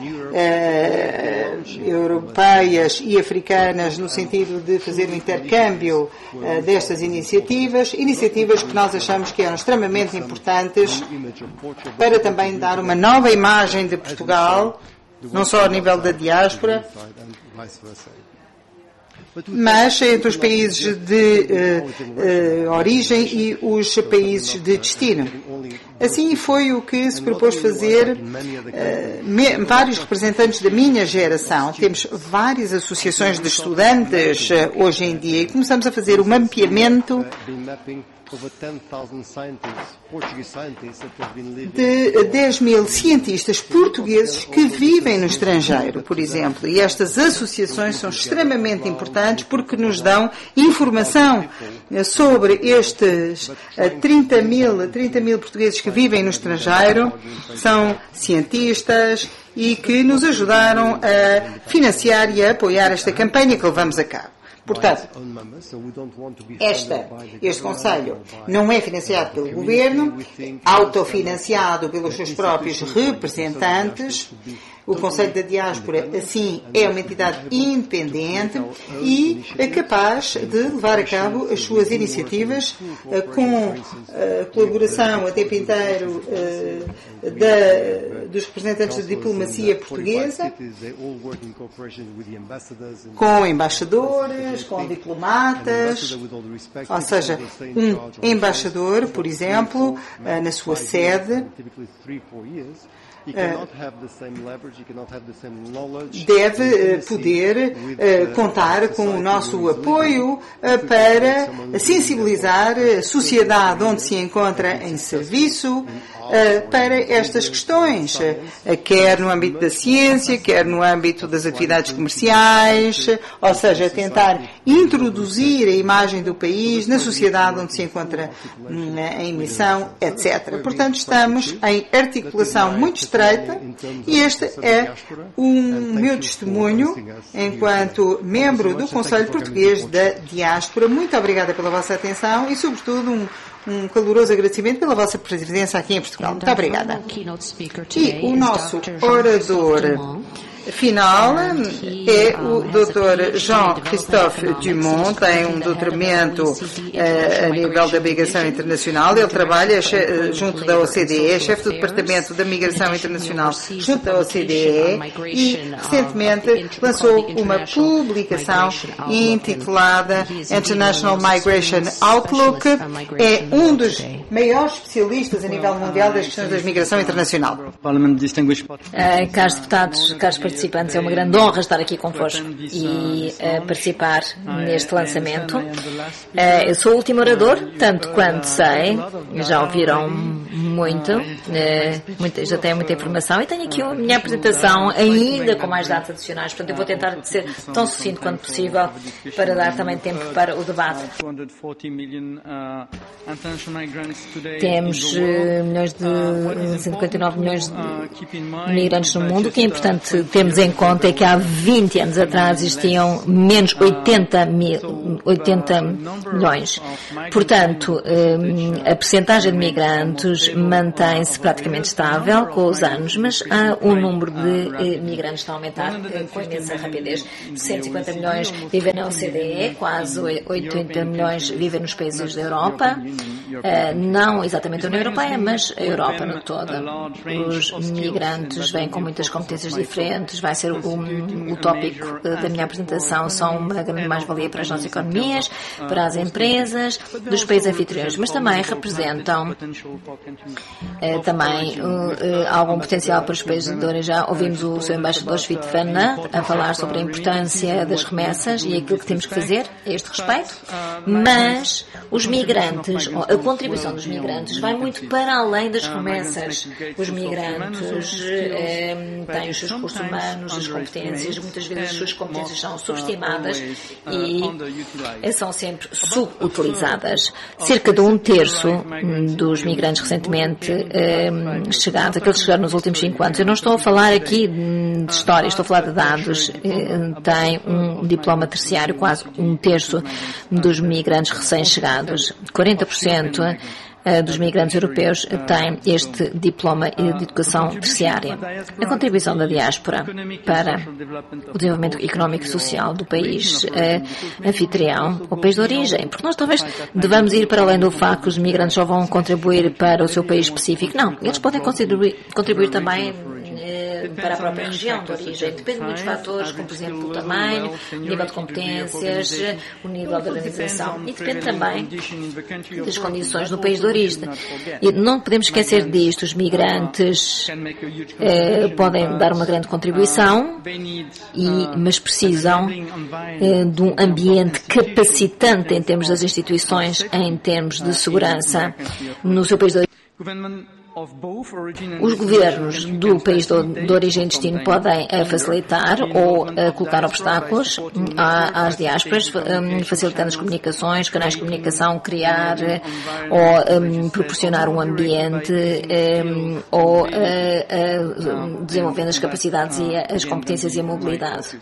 europeias e africanas, no sentido de fazer o intercâmbio uh, destas iniciativas, iniciativas que nós achamos que eram extremamente importantes para também dar uma nova imagem de Portugal, não só ao nível da diáspora, mas entre os países de uh, uh, origem e os países de destino. Assim foi o que se propôs fazer uh, me, vários representantes da minha geração. Temos várias associações de estudantes uh, hoje em dia e começamos a fazer um mapeamento de dez mil cientistas portugueses que vivem no estrangeiro, por exemplo. E estas associações são extremamente importantes porque nos dão informação sobre estes trinta mil portugueses que vivem no estrangeiro, são cientistas e que nos ajudaram a financiar e a apoiar esta campanha que levamos a cabo. Portanto, esta, este Conselho não é financiado pelo Governo, autofinanciado pelos seus próprios representantes. O Conselho da Diáspora, assim, é uma entidade independente e é capaz de levar a cabo as suas iniciativas com a colaboração a tempo inteiro da, dos representantes da diplomacia portuguesa, com embaixadores, com diplomatas, ou seja, um embaixador, por exemplo, na sua sede, deve poder contar com o nosso apoio para sensibilizar a sociedade onde se encontra em serviço para estas questões, quer no âmbito da ciência, quer no âmbito das atividades comerciais, ou seja, tentar introduzir a imagem do país na sociedade onde se encontra em missão, etcétera. Portanto, estamos em articulação muito estreita e este é o meu testemunho enquanto membro do Conselho Português da Diáspora. Muito obrigada pela vossa atenção e, sobretudo, um Um caloroso agradecimento pela vossa presença aqui em Portugal. Muito obrigada. E o nosso orador final é o doutor Jean-Christophe Dumont, tem um doutoramento uh, a nível da migração internacional. Ele trabalha junto da O C D E, é chefe do Departamento da Migração Internacional junto da O C D E e recentemente lançou uma publicação intitulada International Migration Outlook. É um dos maiores especialistas a nível mundial das questões da migração internacional. Uh, caros deputados, caros participantes, é uma grande honra estar aqui convosco e uh, participar neste lançamento. Uh, eu sou o último orador, tanto quanto sei, já ouviram muito, muito, já tenho muita informação e tenho aqui a minha apresentação ainda com mais dados adicionais, portanto eu vou tentar ser tão sucinto quanto possível para dar também tempo para o debate. Temos milhões de, cento e quarenta e nove milhões de migrantes no mundo. O que é importante termos em conta é que há vinte anos atrás existiam menos oitenta milhões. Portanto, a percentagem de migrantes mantém-se praticamente estável com os anos, mas há um número de migrantes que está a aumentar com imensa rapidez. cento e cinquenta milhões vivem na O C D E, quase oitenta milhões vivem nos países da Europa, não exatamente a União Europeia, mas a Europa no todo. Os migrantes vêm com muitas competências diferentes, vai ser o, o tópico da minha apresentação, são uma grande mais-valia para as nossas economias, para as empresas dos países anfitriões, mas também representam eh, também uh, algum potencial para os países de origem. Já ouvimos o seu embaixador Svit Vanna a falar sobre a importância das remessas e aquilo que temos que fazer a este respeito, mas os migrantes, a contribuição dos migrantes vai muito para além das remessas. Os migrantes eh, têm os seus recursos humanos, as competências, muitas vezes as suas competências são subestimadas e são sempre subutilizadas. Cerca de um terço dos migrantes recentemente eh, chegados, aqueles que chegaram nos últimos cinco anos, eu não estou a falar aqui de história, estou a falar de dados, eh, têm um diploma terciário, quase um terço dos migrantes recém-chegados, quarenta por cento dos migrantes europeus têm este diploma de educação terciária. A contribuição da diáspora para o desenvolvimento económico e social do país eh, anfitrião, ou país de origem, porque nós talvez devamos ir para além do facto que os migrantes só vão contribuir para o seu país específico. Não, eles podem contribuir, contribuir também eh, para a própria região de origem. Depende de muitos fatores, como por exemplo o tamanho, o nível de competências, o nível de organização e depende também das condições no país de origem. E não podemos esquecer disto. Os migrantes eh, podem dar uma grande contribuição, e, mas precisam eh, de um ambiente capacitante em termos das instituições, em termos de segurança no seu país de origem. Os governos do país de origem e destino podem uh, facilitar ou uh, colocar obstáculos às diásporas, um, facilitando as comunicações, canais de comunicação, criar uh, ou um, proporcionar um ambiente um, ou uh, uh, desenvolvendo as capacidades e as competências e a mobilidade.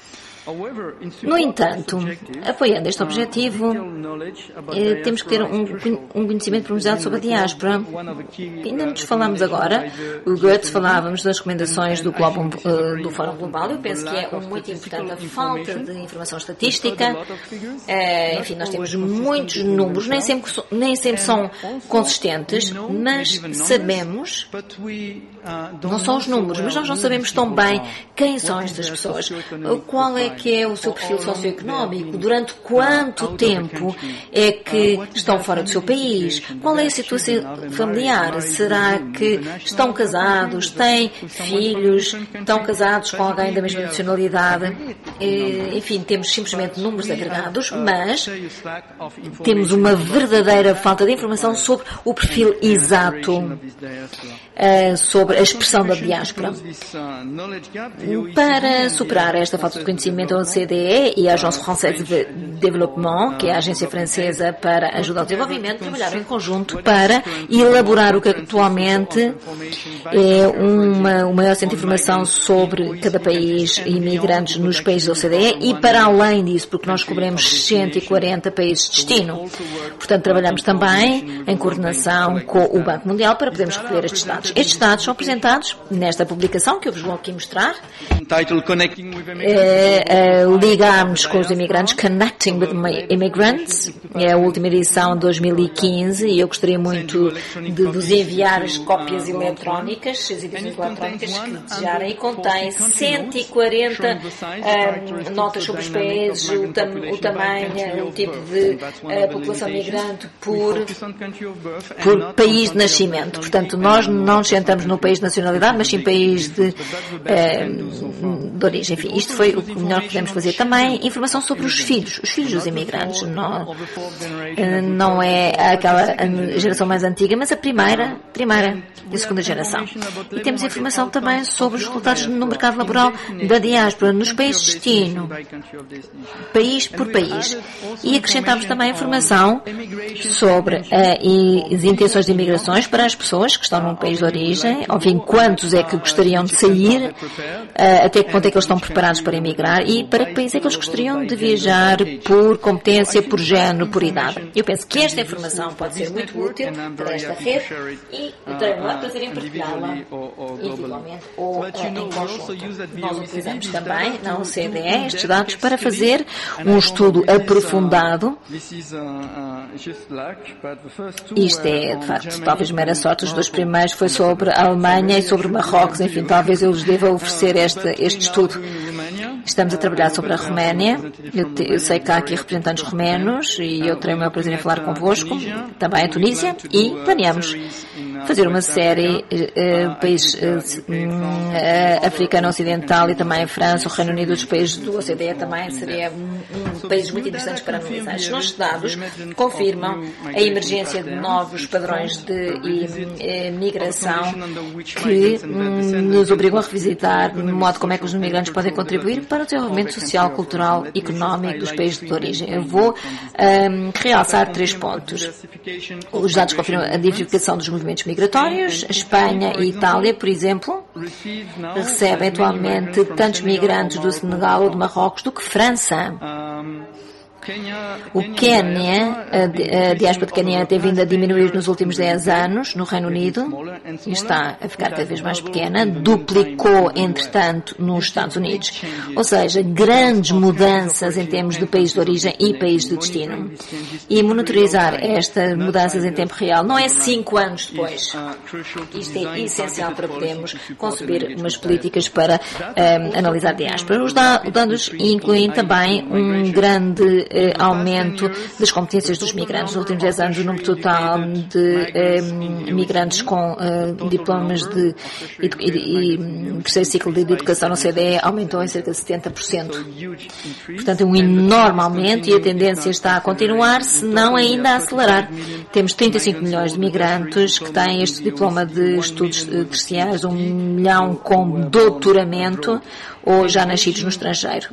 No entanto, apoiando este objetivo, eh, temos que ter um, um conhecimento profundizado sobre a diáspora. Ainda nos falamos agora, o Goethe falávamos das recomendações do, Globo, uh, do Fórum Global. Eu penso que é muito importante a falta de informação estatística. Eh, enfim, nós temos muitos números, nem sempre, nem sempre são consistentes, mas sabemos, não são os números, mas nós não sabemos tão bem quem são estas pessoas, qual é que é o seu perfil socioeconómico, durante quanto tempo é que estão fora do seu país, qual é a situação familiar, será que estão casados, têm filhos, estão casados com alguém da mesma nacionalidade, enfim, temos simplesmente números agregados, mas temos uma verdadeira falta de informação sobre o perfil exato, sobre a expressão da diáspora. Para superar esta falta de conhecimento, a O C D E e a Agence Française de Développement, que é a agência francesa para ajuda ao desenvolvimento, trabalharam em conjunto para elaborar o que atualmente é uma, uma maior centro de informação sobre cada país e imigrantes nos países da O C D E e para além disso, porque nós cobrimos cento e quarenta países de destino. Portanto, trabalhamos também em coordenação com o Banco Mundial para podermos recolher estes dados. Estes dados são apresentados nesta publicação que eu vos vou aqui mostrar. É, é, ligarmos com os imigrantes, Connecting with Immigrants, é a última edição de dois mil e quinze e eu gostaria muito de vos enviar as cópias eletrónicas, as edições eletrónicas que desejarem, e contém cento e quarenta um, notas sobre os países, o, tam, o tamanho, o tipo de uh, população migrante por, por país de nascimento. Portanto, nós não nos sentamos no país de nacionalidade, mas sim país de, uh, de origem. Enfim, isto foi o que melhor que podemos fazer. Também informação sobre os filhos, os filhos dos imigrantes. Não, uh, não é aquela geração mais antiga, mas a primeira, primeira e a segunda geração. E temos informação também sobre os resultados no mercado laboral da diáspora, nos países de destino, país por país. E acrescentamos também informação sobre uh, e, as intenções de imigrações para as pessoas que estão num país de origem, ou enfim, quantos é que gostariam de sair, uh, até que ponto é que eles estão preparados para emigrar e para que país é que eles gostariam de viajar por competência, por género, por idade. Eu penso que esta informação pode ser muito útil para esta rede e terei muito prazer em partilhá-la individualmente ou em conjunto. Nós utilizamos também na O C D E estes dados para fazer um estudo aprofundado. Isto é, de facto, talvez mera sorte. Os dois primeiros foi sobre a Alemanha e sobre Marrocos. Enfim, talvez eu lhes deva oferecer este, este estudo. Estamos a trabalhar sobre a Roménia. Eu, te, eu sei que há aqui representantes romenos e eu terei o meu prazer em falar convosco. Também a Tunísia. E planeamos fazer uma série uh, país uh, uh, africano ocidental e também a França, o Reino Unido, os países do O C D E também seria um, um países muito interessantes para analisar. Os nossos dados confirmam a emergência de novos padrões de e, migração que um, nos obrigam a revisitar no modo como é que os imigrantes podem contribuir para o desenvolvimento social, cultural e económico dos países de origem. Eu vou um, realçar três pontos. Os dados confirmam a diversificação dos movimentos migratórios. A Espanha e a Itália, por exemplo, recebem atualmente tantos migrantes do Senegal ou de Marrocos do que França. O Quênia, a diáspora de Quênia tem vindo a diminuir nos últimos dez anos no Reino Unido e está a ficar cada vez mais pequena, duplicou, entretanto, nos Estados Unidos. Ou seja, grandes mudanças em termos de país de origem e país de destino. E monitorizar estas mudanças em tempo real não é cinco anos depois. Isto é essencial para podermos conceber umas políticas para um, analisar a diáspora. Os dados incluem também um grande aumento das competências dos migrantes. Nos últimos dez anos, o número total de eh, migrantes com eh, diplomas de e, e, e terceiro ciclo de educação no O C D E aumentou em cerca de setenta por cento. Portanto, é um enorme aumento e a tendência está a continuar, se não ainda a acelerar. Temos trinta e cinco milhões de migrantes que têm este diploma de estudos terciários, um milhão com doutoramento ou já nascidos no estrangeiro.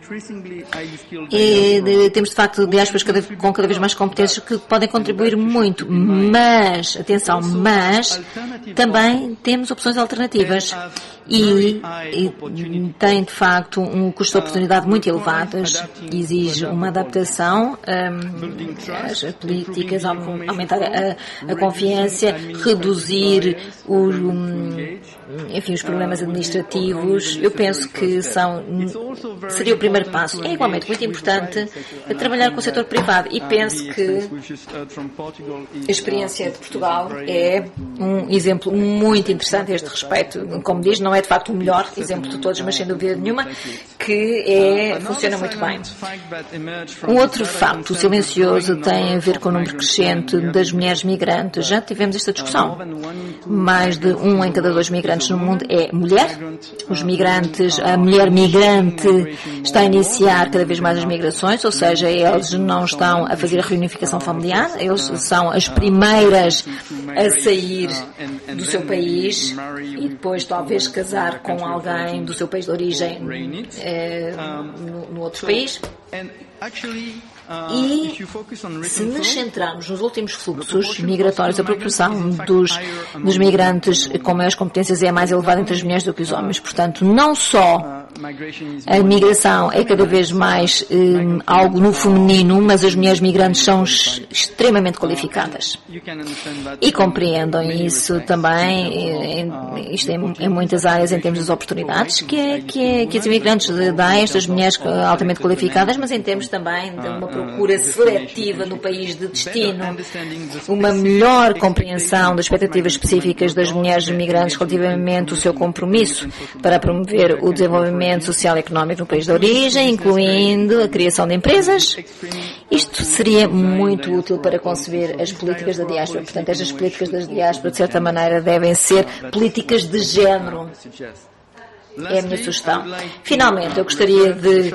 E de, temos, de facto, diásporas cada, com cada vez mais competências que podem contribuir muito, mas, atenção, mas também temos opções alternativas e, e tem, de facto, um custo de oportunidade muito elevadas, exige uma adaptação um, às políticas, aumentar a, a confiança, reduzir os, um, enfim, os problemas administrativos. Eu penso que são, seria o primeiro passo. É igualmente muito importante trabalhar com o setor privado e penso que a experiência de Portugal é um exemplo muito interessante a este respeito. Como diz, não é de facto o melhor exemplo de todos, mas sem dúvida nenhuma que é, funciona muito bem. Um outro facto silencioso tem a ver com o número crescente das mulheres migrantes. Já tivemos esta discussão. Mais de um em cada dois migrantes no mundo é mulher. Os migrantes, a mulher migrante está a iniciar cada vez mais as migrações, ou seja, eles não estão a fazer a reunificação familiar, eles são as primeiras a sair do seu país e depois talvez casar com alguém do seu país de origem eh, no, no outro país. E se nos centrarmos nos últimos fluxos migratórios, a proporção dos, dos migrantes com maiores competências é mais elevada entre as mulheres do que os homens. Portanto, não só a migração é cada vez mais um, algo no feminino, mas as mulheres migrantes são extremamente qualificadas. E compreendam isso também, em, isto em, em muitas áreas, em termos das oportunidades, que, é, que, é, que os imigrantes dão a estas mulheres altamente qualificadas, mas em termos também de uma procura seletiva no país de destino, uma melhor compreensão das expectativas específicas das mulheres migrantes relativamente ao seu compromisso para promover o desenvolvimento desenvolvimento social e económico no país de origem, incluindo a criação de empresas. Isto seria muito útil para conceber as políticas da diáspora. Portanto, estas políticas da diáspora, de certa maneira, devem ser políticas de género. É a minha sugestão. Finalmente, eu gostaria de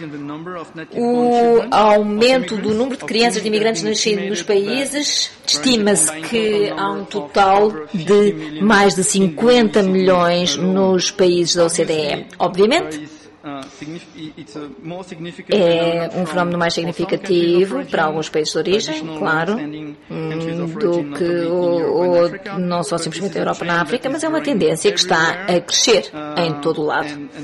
o aumento do número de crianças de imigrantes nascidos nos países. Estima-se que há um total de mais de cinquenta milhões nos países da O C D E. Obviamente, é um fenómeno mais significativo para alguns países de origem, claro, do que o, o, não só simplesmente a Europa na África, mas é uma tendência que está a crescer em todo o lado.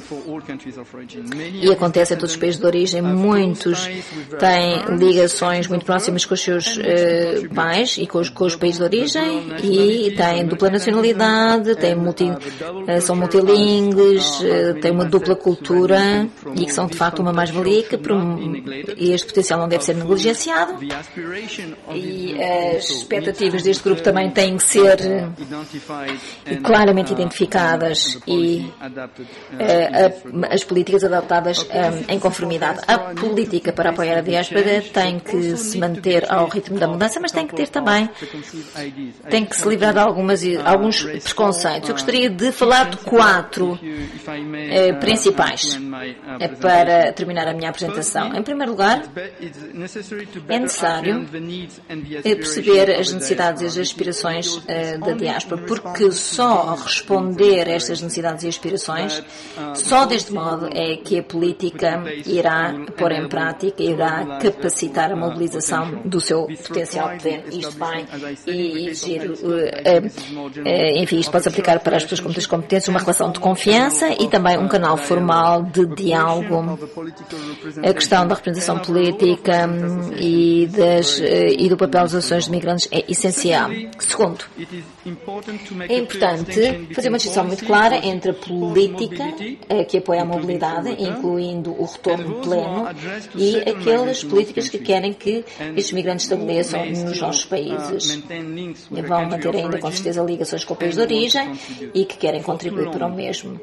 E acontece em todos os países de origem. Muitos têm ligações muito próximas com os seus uh, pais e com os, com os países de origem e têm dupla nacionalidade, têm multi, uh, são multilingües, uh, têm uma dupla cultura e que são de facto uma mais-valia e este potencial não deve ser negligenciado e as expectativas deste grupo também têm que ser claramente identificadas e uh, as políticas adaptadas um, em conformidade. A política para apoiar a diáspora tem que se manter ao ritmo da mudança, mas tem que ter também tem que se livrar de algumas, alguns preconceitos. Eu gostaria de falar de quatro uh, principais para terminar a minha apresentação. Em primeiro lugar, é necessário perceber as necessidades e as aspirações da diáspora, porque só responder a estas necessidades e aspirações, só deste modo é que a política irá pôr em prática, irá capacitar a mobilização do seu potencial poder. Isto vai exigir, enfim, isto pode-se aplicar para as pessoas com muitas competências, uma relação de confiança e também um canal formal de diálogo, a questão da representação política e, das, e do papel das ações de migrantes é essencial. Segundo, é importante fazer uma distinção muito clara entre a política que apoia a mobilidade, incluindo o retorno pleno, e aquelas políticas que querem que estes migrantes estabeleçam nos nossos países. Vão manter ainda com certeza ligações com o país de origem e que querem contribuir para o mesmo.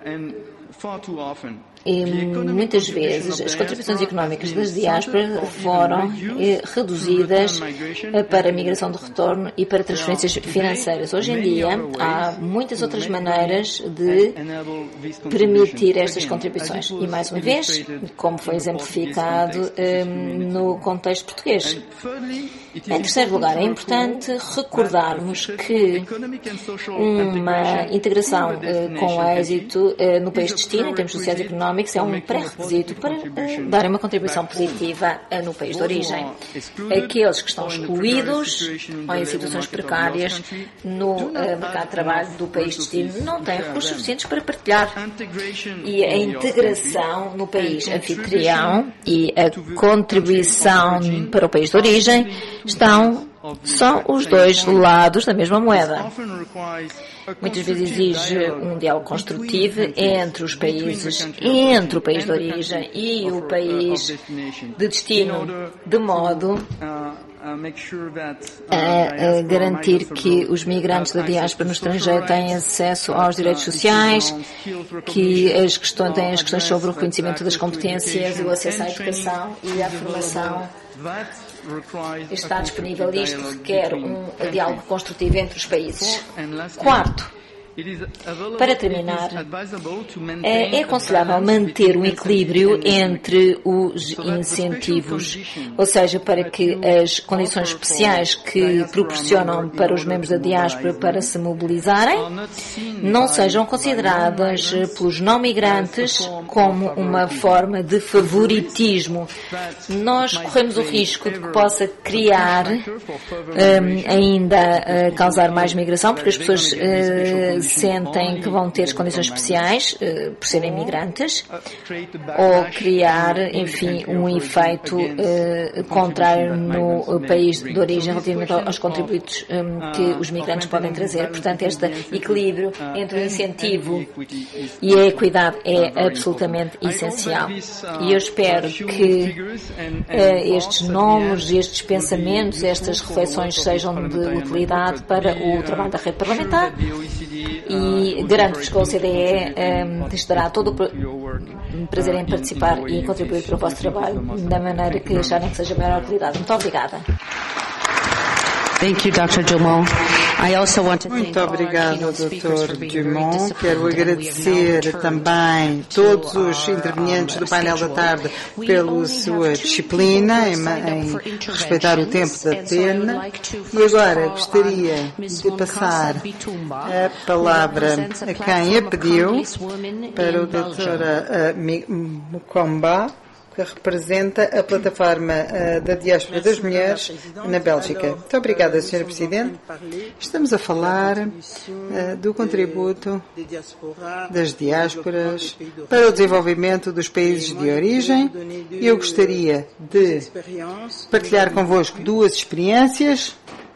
E muitas vezes as contribuições económicas das diásporas foram eh, reduzidas eh, para a migração de retorno e para transferências financeiras. Hoje em dia há muitas outras maneiras de permitir estas contribuições. E mais uma vez, como foi exemplificado eh, no contexto português. Em terceiro lugar, é importante recordarmos que uma integração eh, com êxito eh, no país de destino, em termos sociais e económicos, é um pré-requisito para uh, dar uma contribuição positiva uh, no país de origem. Aqueles que estão excluídos ou em situações precárias no uh, mercado de trabalho do país de destino não têm recursos suficientes para partilhar. E a integração no país anfitrião e a contribuição para o país de origem estão são os dois lados da mesma moeda. Muitas vezes exige um diálogo construtivo entre os países, entre o país de origem e o país de destino, de modo a, a garantir que os migrantes da diáspora no estrangeiro têm acesso aos direitos sociais, que as questões, têm as questões sobre o reconhecimento das competências e o acesso à educação e à formação está disponível. Isto requer um diálogo construtivo entre os países. Quarto, para terminar, é aconselhável manter um equilíbrio entre os incentivos, ou seja, para que as condições especiais que proporcionam para os membros da diáspora para se mobilizarem não sejam consideradas pelos não migrantes como uma forma de favoritismo. Nós corremos o risco de que possa criar, um, ainda uh, causar mais migração, porque as pessoas uh, sentem que vão ter condições especiais uh, por serem migrantes, ou criar, enfim, um efeito uh, contrário no país de origem relativamente aos contributos um, que os migrantes podem trazer. Portanto, este equilíbrio entre o incentivo e a equidade é absolutamente essencial. E eu espero que uh, estes nomes, estes pensamentos, estas reflexões sejam de utilidade para o trabalho da rede parlamentar e garanto-vos que a O C D E estará todo o prazer em participar e contribuir para o vosso trabalho da maneira que acharem que seja a maior utilidade. Muito obrigada. Thank you, doutor Dumont. I also want to thank Muito obrigada, doutor Dumont. Quero agradecer também todos os intervenientes do painel da tarde pela sua disciplina em, em respeitar o tempo da Atena. E agora gostaria de passar a palavra a quem a pediu, para a doutora Mukomba, que representa a plataforma uh, da diáspora das mulheres na Bélgica. Muito obrigada, senhora Presidente. Estamos a falar uh, do contributo das diásporas para o desenvolvimento dos países de origem. Eu gostaria de partilhar convosco duas experiências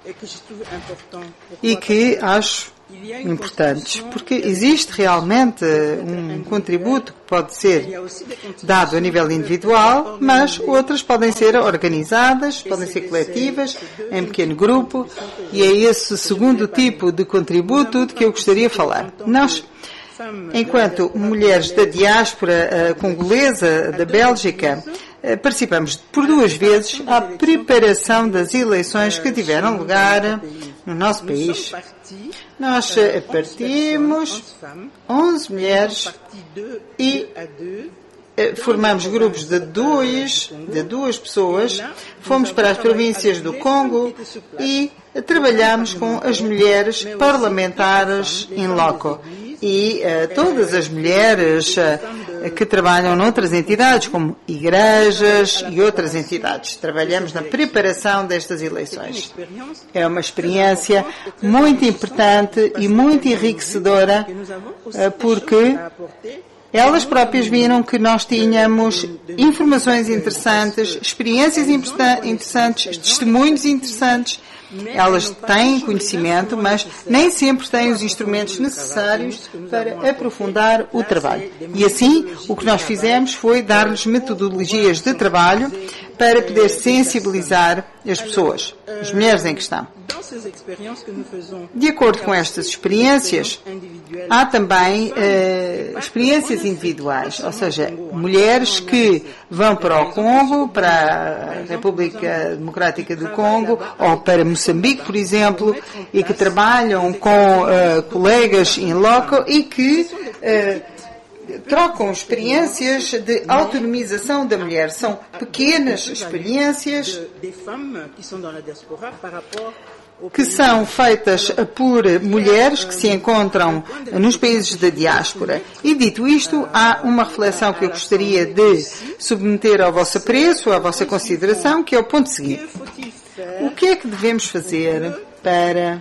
e que acho importantes, porque existe realmente um contributo que pode ser dado a nível individual, mas outras podem ser organizadas, podem ser coletivas, em pequeno grupo, e é esse segundo tipo de contributo de que eu gostaria de falar. Nós, enquanto mulheres da diáspora uh, congolesa da Bélgica, uh, participamos por duas vezes à preparação das eleições que tiveram lugar no nosso país. Nós partimos onze mulheres e formamos grupos de dois, de duas pessoas, fomos para as províncias do Congo e trabalhamos com as mulheres parlamentares in loco. E uh, todas as mulheres uh, que trabalham noutras entidades, como igrejas e outras entidades. Trabalhamos na preparação destas eleições. É uma experiência muito importante e muito enriquecedora, uh, porque elas próprias viram que nós tínhamos informações interessantes, experiências interessantes, testemunhos interessantes. Elas têm conhecimento, mas nem sempre têm os instrumentos necessários para aprofundar o trabalho. E assim, o que nós fizemos foi dar-lhes metodologias de trabalho para poder sensibilizar as pessoas, as mulheres em questão. De acordo com estas experiências, há também uh, experiências individuais, ou seja, mulheres que vão para o Congo, para a República Democrática do Congo, ou para Moçambique, por exemplo, e que trabalham com uh, colegas in loco e que uh, trocam experiências de autonomização da mulher. São pequenas experiências que são feitas por mulheres que se encontram nos países da diáspora. E dito isto, há uma reflexão que eu gostaria de submeter ao vosso apreço, à vossa consideração, que é o ponto seguinte. O que é que devemos fazer para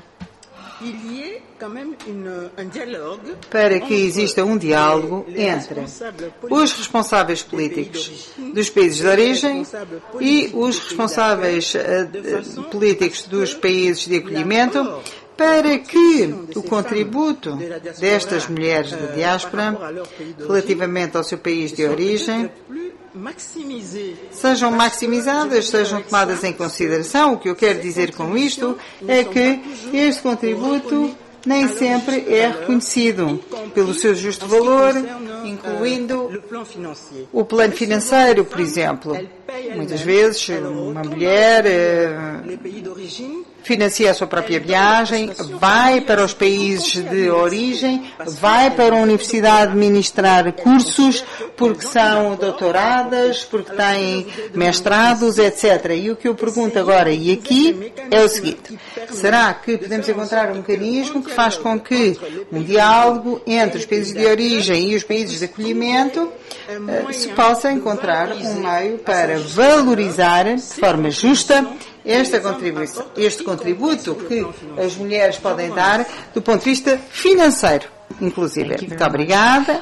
para que exista um diálogo entre os responsáveis políticos dos países de origem e os responsáveis uh, políticos dos países de acolhimento, para que o contributo destas mulheres da diáspora relativamente ao seu país de origem sejam maximizadas, sejam tomadas em consideração. O que eu quero dizer com isto é que este contributo nem sempre é reconhecido pelo seu justo valor, incluindo o plano financeiro, por exemplo. Muitas vezes uma mulher financia a sua própria viagem, vai para os países de origem, vai para a universidade ministrar cursos, porque são doutoradas, porque têm mestrados, etcétera. E o que eu pergunto agora e aqui é o seguinte: será que podemos encontrar um mecanismo que faz com que um diálogo entre os países de origem e os países de acolhimento uh, se possa encontrar um meio para valorizar de forma justa esta contribuição, este contributo que as mulheres podem dar do ponto de vista financeiro? inclusive. Muito obrigada.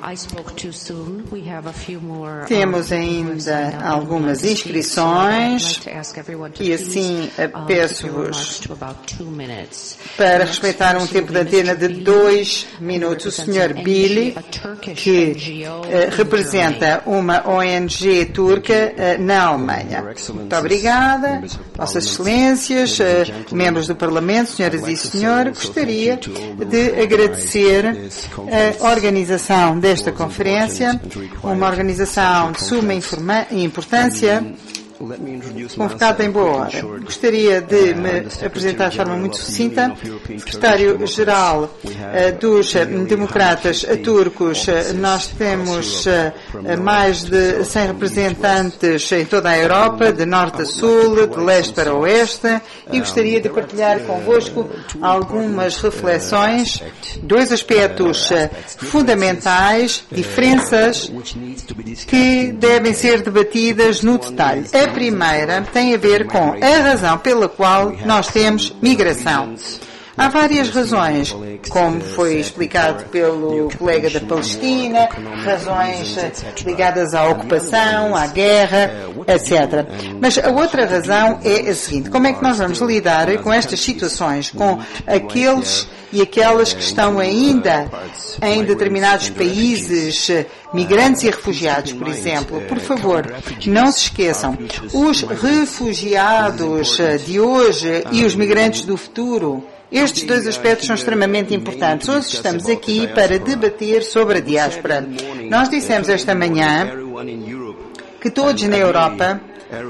Temos ainda algumas inscrições e assim peço-vos para respeitar um tempo de antena de dois minutos. O senhor Billy, que uh, representa uma O N G turca uh, na Alemanha. Muito obrigada, Vossas Excelências, uh, membros do Parlamento, senhoras e senhores, gostaria de agradecer a organização desta conferência, uma organização de suma importância, convocada em boa hora. Gostaria de me apresentar de forma muito sucinta. Secretário-Geral uh, dos uh, Democratas uh, Turcos, uh, nós temos uh, mais de cem representantes em toda a Europa, de norte a sul, de leste para oeste, e gostaria de partilhar convosco algumas reflexões, dois aspectos uh, fundamentais, diferenças que devem ser debatidas no detalhe. A primeira tem a ver com a razão pela qual nós temos migração. Há várias razões, como foi explicado pelo colega da Palestina, razões ligadas à ocupação, à guerra, etcétera. Mas a outra razão é a seguinte: como é que nós vamos lidar com estas situações, com aqueles e aquelas que estão ainda em determinados países, migrantes e refugiados, por exemplo? Por favor, não se esqueçam, os refugiados de hoje e os migrantes do futuro, estes dois aspectos são extremamente importantes. Hoje estamos aqui para debater sobre a diáspora. Nós dissemos esta manhã que todos na Europa,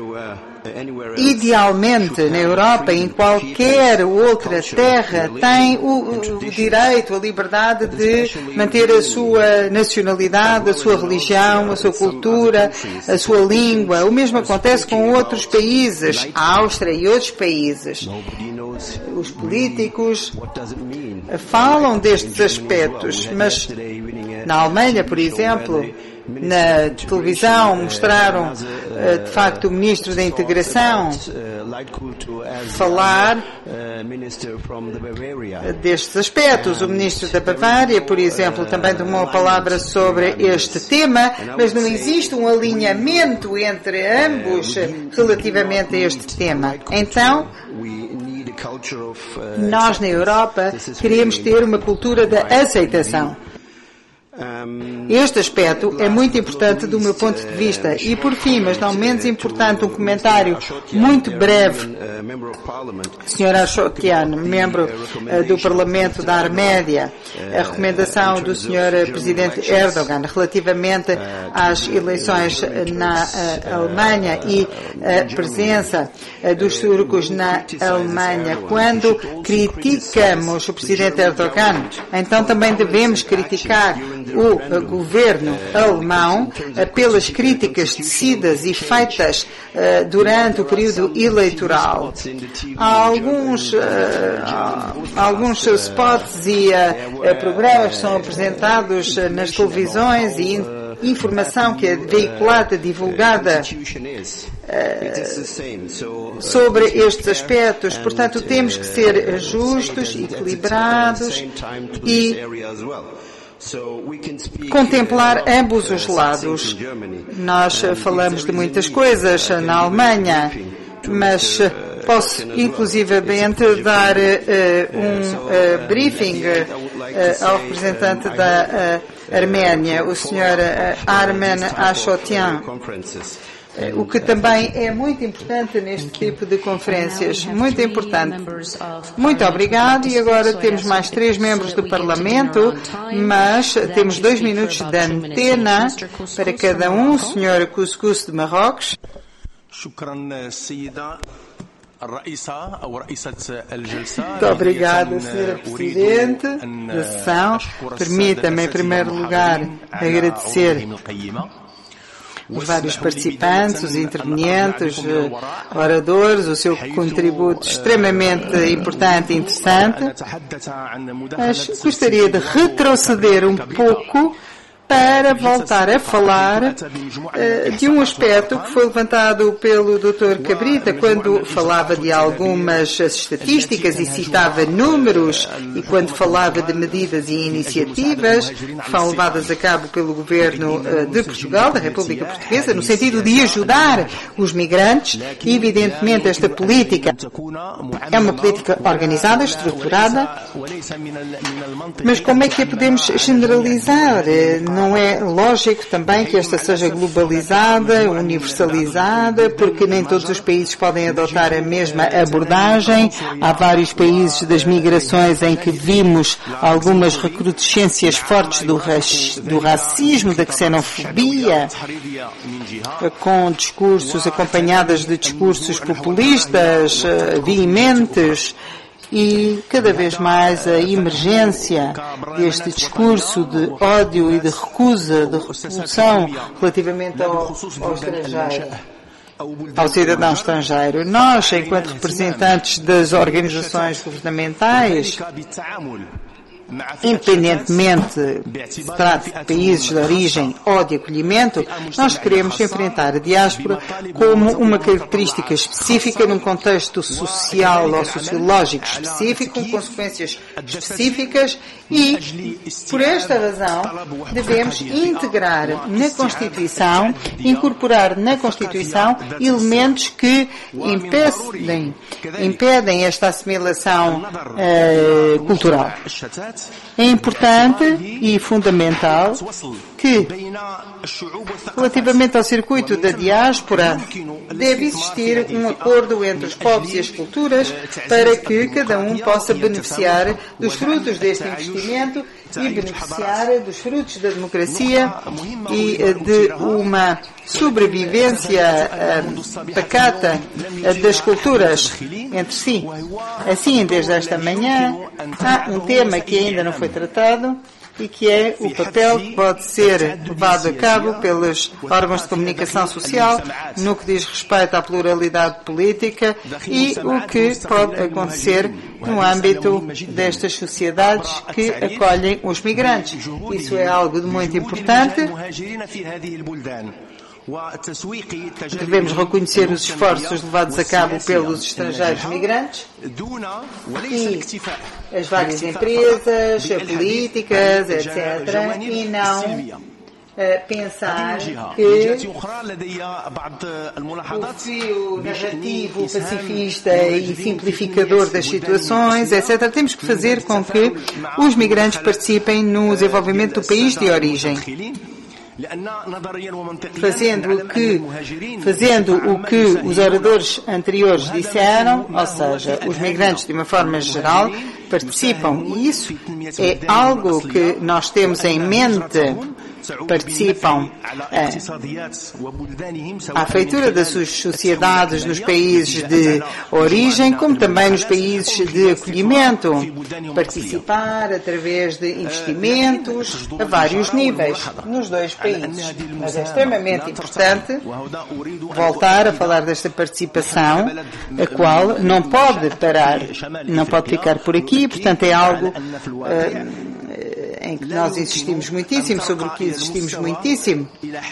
idealmente na Europa, em qualquer outra terra, têm o, o direito, a liberdade de manter a sua nacionalidade, a sua religião, a sua cultura, a sua língua. O mesmo acontece com outros países, a Áustria e outros países. Os políticos falam destes aspectos, mas na Alemanha, por exemplo, na televisão mostraram, de facto, o Ministro da Integração falar destes aspectos. O Ministro da Bavária, por exemplo, também tomou a palavra sobre este tema, mas não existe um alinhamento entre ambos relativamente a este tema. Então, nós na Europa queremos ter uma cultura da aceitação. Este aspecto é muito importante do meu ponto de vista. E por fim, mas não menos importante, um comentário muito breve. senhor Ashotian, membro uh, do Parlamento da Arménia, a recomendação do senhor Presidente Erdogan relativamente às eleições na uh, Alemanha e a presença uh, dos turcos na Alemanha. Quando criticamos o Presidente Erdogan, então também devemos criticar o governo alemão pelas críticas tecidas e feitas uh, durante o período eleitoral. Há alguns, uh, há alguns spots e uh, programas que são apresentados uh, nas televisões e in informação que é veiculada, divulgada uh, sobre estes aspectos. Portanto, temos que ser justos, equilibrados e contemplar ambos os lados. Nós falamos de muitas coisas na Alemanha, mas posso inclusivamente dar uh, um uh, briefing uh, ao representante da uh, Arménia, o senhor uh, Armen Ashotian. O que também é muito importante neste tipo de conferências. Muito importante. Muito obrigado. E agora temos mais três membros do Parlamento, mas temos dois minutos de antena para cada um. O senhor Couscous de Marrocos. Muito obrigado, senhora Presidente da sessão. Permita-me, em primeiro lugar, agradecer os vários participantes, os intervenientes, oradores, o seu contributo extremamente importante e interessante. Mas gostaria de retroceder um pouco para voltar a falar uh, de um aspecto que foi levantado pelo doutor Cabrita quando falava de algumas estatísticas e citava números e quando falava de medidas e iniciativas que foram levadas a cabo pelo governo uh, de Portugal, da República Portuguesa, no sentido de ajudar os migrantes. E, evidentemente, esta política é uma política organizada, estruturada, mas como é que a podemos generalizar? Não é lógico também que esta seja globalizada, universalizada, porque nem todos os países podem adotar a mesma abordagem. Há vários países das migrações em que vimos algumas recrudescências fortes do, raci- do racismo, da xenofobia, com discursos acompanhadas de discursos populistas, veementes, e cada vez mais a emergência deste discurso de ódio e de recusa, de repulsão relativamente ao, ao estrangeiro, ao cidadão estrangeiro. Nós, enquanto representantes das organizações governamentais, independentemente se trate de países de origem ou de acolhimento, nós queremos enfrentar a diáspora como uma característica específica num contexto social ou sociológico específico, com consequências específicas e, por esta razão, devemos integrar na Constituição, incorporar na Constituição elementos que impedem, impedem esta assimilação uh, cultural. É importante e fundamental que, relativamente ao circuito da diáspora, deve existir um acordo entre os povos e as culturas para que cada um possa beneficiar dos frutos deste investimento e beneficiar dos frutos da democracia e de uma sobrevivência uh, pacata uh, das culturas entre si. Assim, desde esta manhã, há um tema que ainda não foi tratado e que é o papel que pode ser levado a cabo pelos órgãos de comunicação social no que diz respeito à pluralidade política e o que pode acontecer no âmbito destas sociedades que acolhem os migrantes. Isso é algo de muito importante. Devemos reconhecer os esforços levados a cabo pelos estrangeiros migrantes e as várias empresas, políticas, etcétera, e não uh, pensar que o fio narrativo pacifista e simplificador das situações, etcétera, temos que fazer com que os migrantes participem no desenvolvimento do país de origem. Fazendo o que, fazendo o que os oradores anteriores disseram, ou seja, os migrantes de uma forma geral participam, e isso é algo que nós temos em mente, participam é, à feitura das suas sociedades nos países de origem, como também nos países de acolhimento, participar através de investimentos a vários níveis, nos dois países. Mas é extremamente importante voltar a falar desta participação, a qual não pode parar, não pode ficar por aqui, portanto é algo uh, em que nós insistimos muitíssimo, sobre o que insistimos muitíssimo,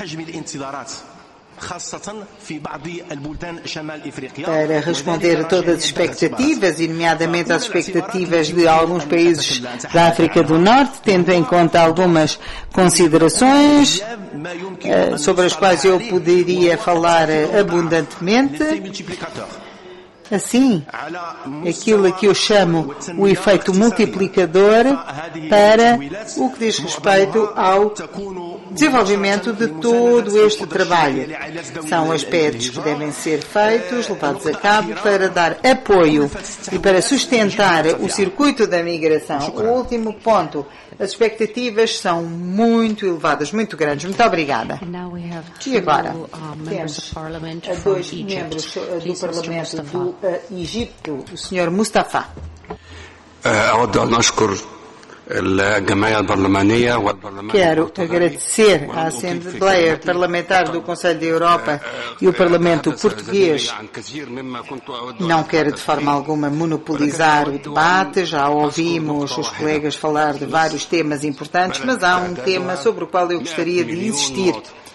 para responder a todas as expectativas, e nomeadamente às expectativas de alguns países da África do Norte, tendo em conta algumas considerações uh, sobre as quais eu poderia falar abundantemente. Assim, aquilo que eu chamo o efeito multiplicador para o que diz respeito ao desenvolvimento de todo este trabalho. São aspectos que devem ser feitos, levados a cabo para dar apoio e para sustentar o circuito da migração. O último ponto, as expectativas são muito elevadas, muito grandes. Muito obrigada. E agora, temos dois membros do Parlamento do Egito, o senhor Mustafa. أود أن أشكر Quero agradecer à Assembleia Parlamentar do Conselho da Europa e o Parlamento Português. Não quero de forma alguma monopolizar o debate, já ouvimos os colegas falar de vários temas importantes, mas há um tema sobre o qual eu gostaria de insistir.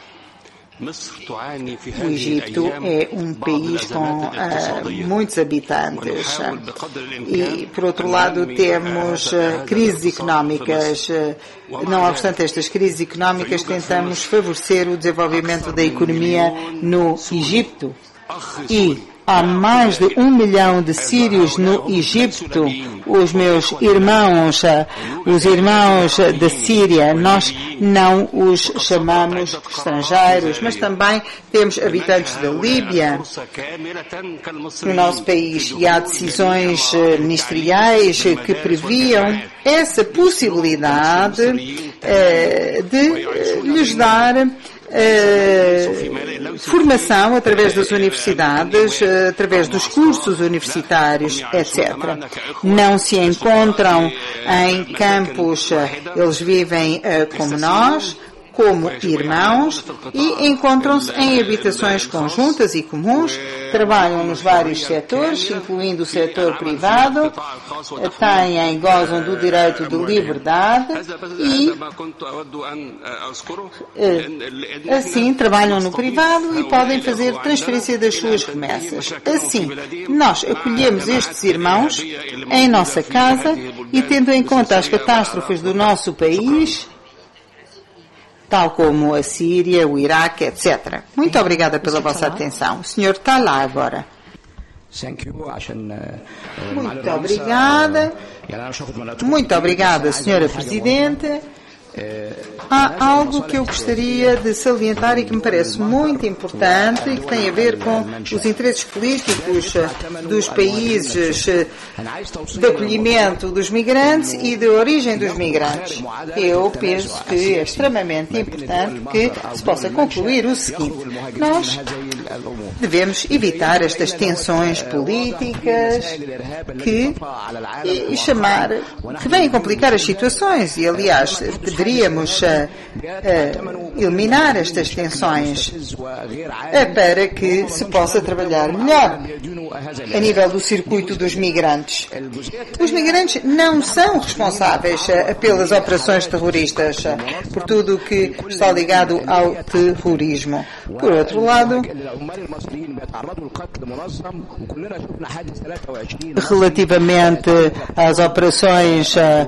O Egito é um país com uh, muitos habitantes e, por outro lado, temos uh, crises económicas. Não obstante estas crises económicas, tentamos favorecer o desenvolvimento da economia no Egito. E há mais de um milhão de sírios no Egito. Os meus irmãos, os irmãos da Síria, nós não os chamamos estrangeiros, mas também temos habitantes da Líbia no nosso país e há decisões ministeriais que previam essa possibilidade uh, de lhes dar Uh, formação através das universidades, uh, através dos cursos universitários, etcétera. Não se encontram em campos, uh, eles vivem uh, como nós, como irmãos, e encontram-se em habitações conjuntas e comuns, trabalham nos vários setores, incluindo o setor privado, têm, gozam do direito de liberdade e, assim, trabalham no privado e podem fazer transferência das suas remessas. Assim, nós acolhemos estes irmãos em nossa casa e, tendo em conta as catástrofes do nosso país, tal como a Síria, o Iraque, etcétera. Muito obrigada pela vossa atenção. O senhor está lá agora. Muito obrigada. Muito obrigada, senhora Presidente. Há algo que eu gostaria de salientar e que me parece muito importante e que tem a ver com os interesses políticos dos países de acolhimento dos migrantes e de origem dos migrantes. Eu penso que é extremamente importante que se possa concluir o seguinte: nós devemos evitar estas tensões políticas que e, e chamar, que vêm complicar as situações e, aliás, deveríamos uh, uh, eliminar estas tensões uh, para que se possa trabalhar melhor a nível do circuito dos migrantes. Os migrantes não são responsáveis uh, pelas operações terroristas, uh, por tudo o que está ligado ao terrorismo. Por outro lado, relativamente às operações uh,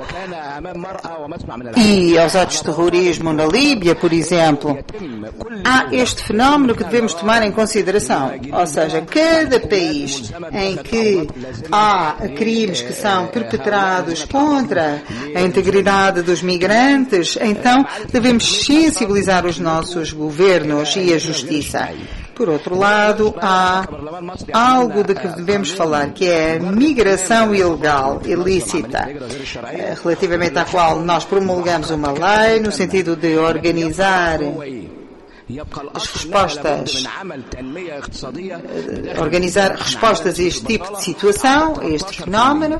e aos atos de terrorismo na Líbia, por exemplo, há este fenómeno que devemos tomar em consideração. Ou seja, cada país em que há crimes que são perpetrados contra a integridade dos migrantes, então devemos sensibilizar os nossos governos e a justiça. Por outro lado, há algo de que devemos falar, que é a migração ilegal, ilícita, relativamente à qual nós promulgamos uma lei no sentido de organizar as respostas, organizar respostas a este tipo de situação, a este fenómeno.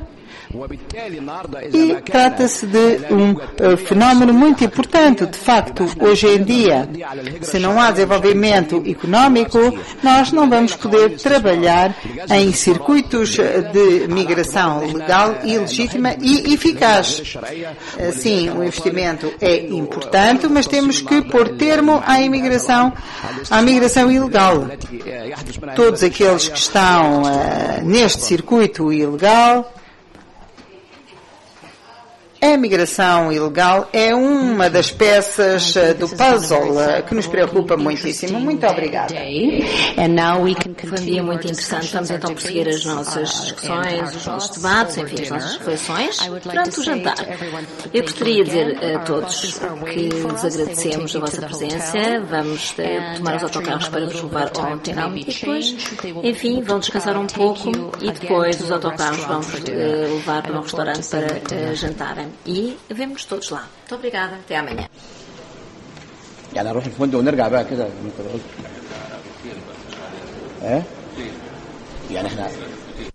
E trata-se de um uh, fenómeno muito importante. De facto, hoje em dia, se não há desenvolvimento económico, nós não vamos poder trabalhar em circuitos de migração legal e legítima e eficaz. Sim, o investimento é importante, mas temos que pôr termo à imigração, à migração ilegal. Todos aqueles que estão uh, neste circuito ilegal, a migração ilegal é uma das peças do puzzle que nos preocupa muitíssimo. Muito obrigada. Foi um dia muito interessante. Vamos então prosseguir as nossas discussões, os nossos debates, enfim, as nossas reflexões durante o jantar. Eu gostaria de dizer a todos que lhes agradecemos a vossa presença. Vamos tomar os autocarros para vos levar ao hotel e depois, enfim, vão descansar um pouco e depois os autocarros vão levar para um restaurante para jantarem. E vemo-nos todos lá. Muito obrigada. Até amanhã. يعني نروح الفندق ونرجع بقى كده اه يعني احنا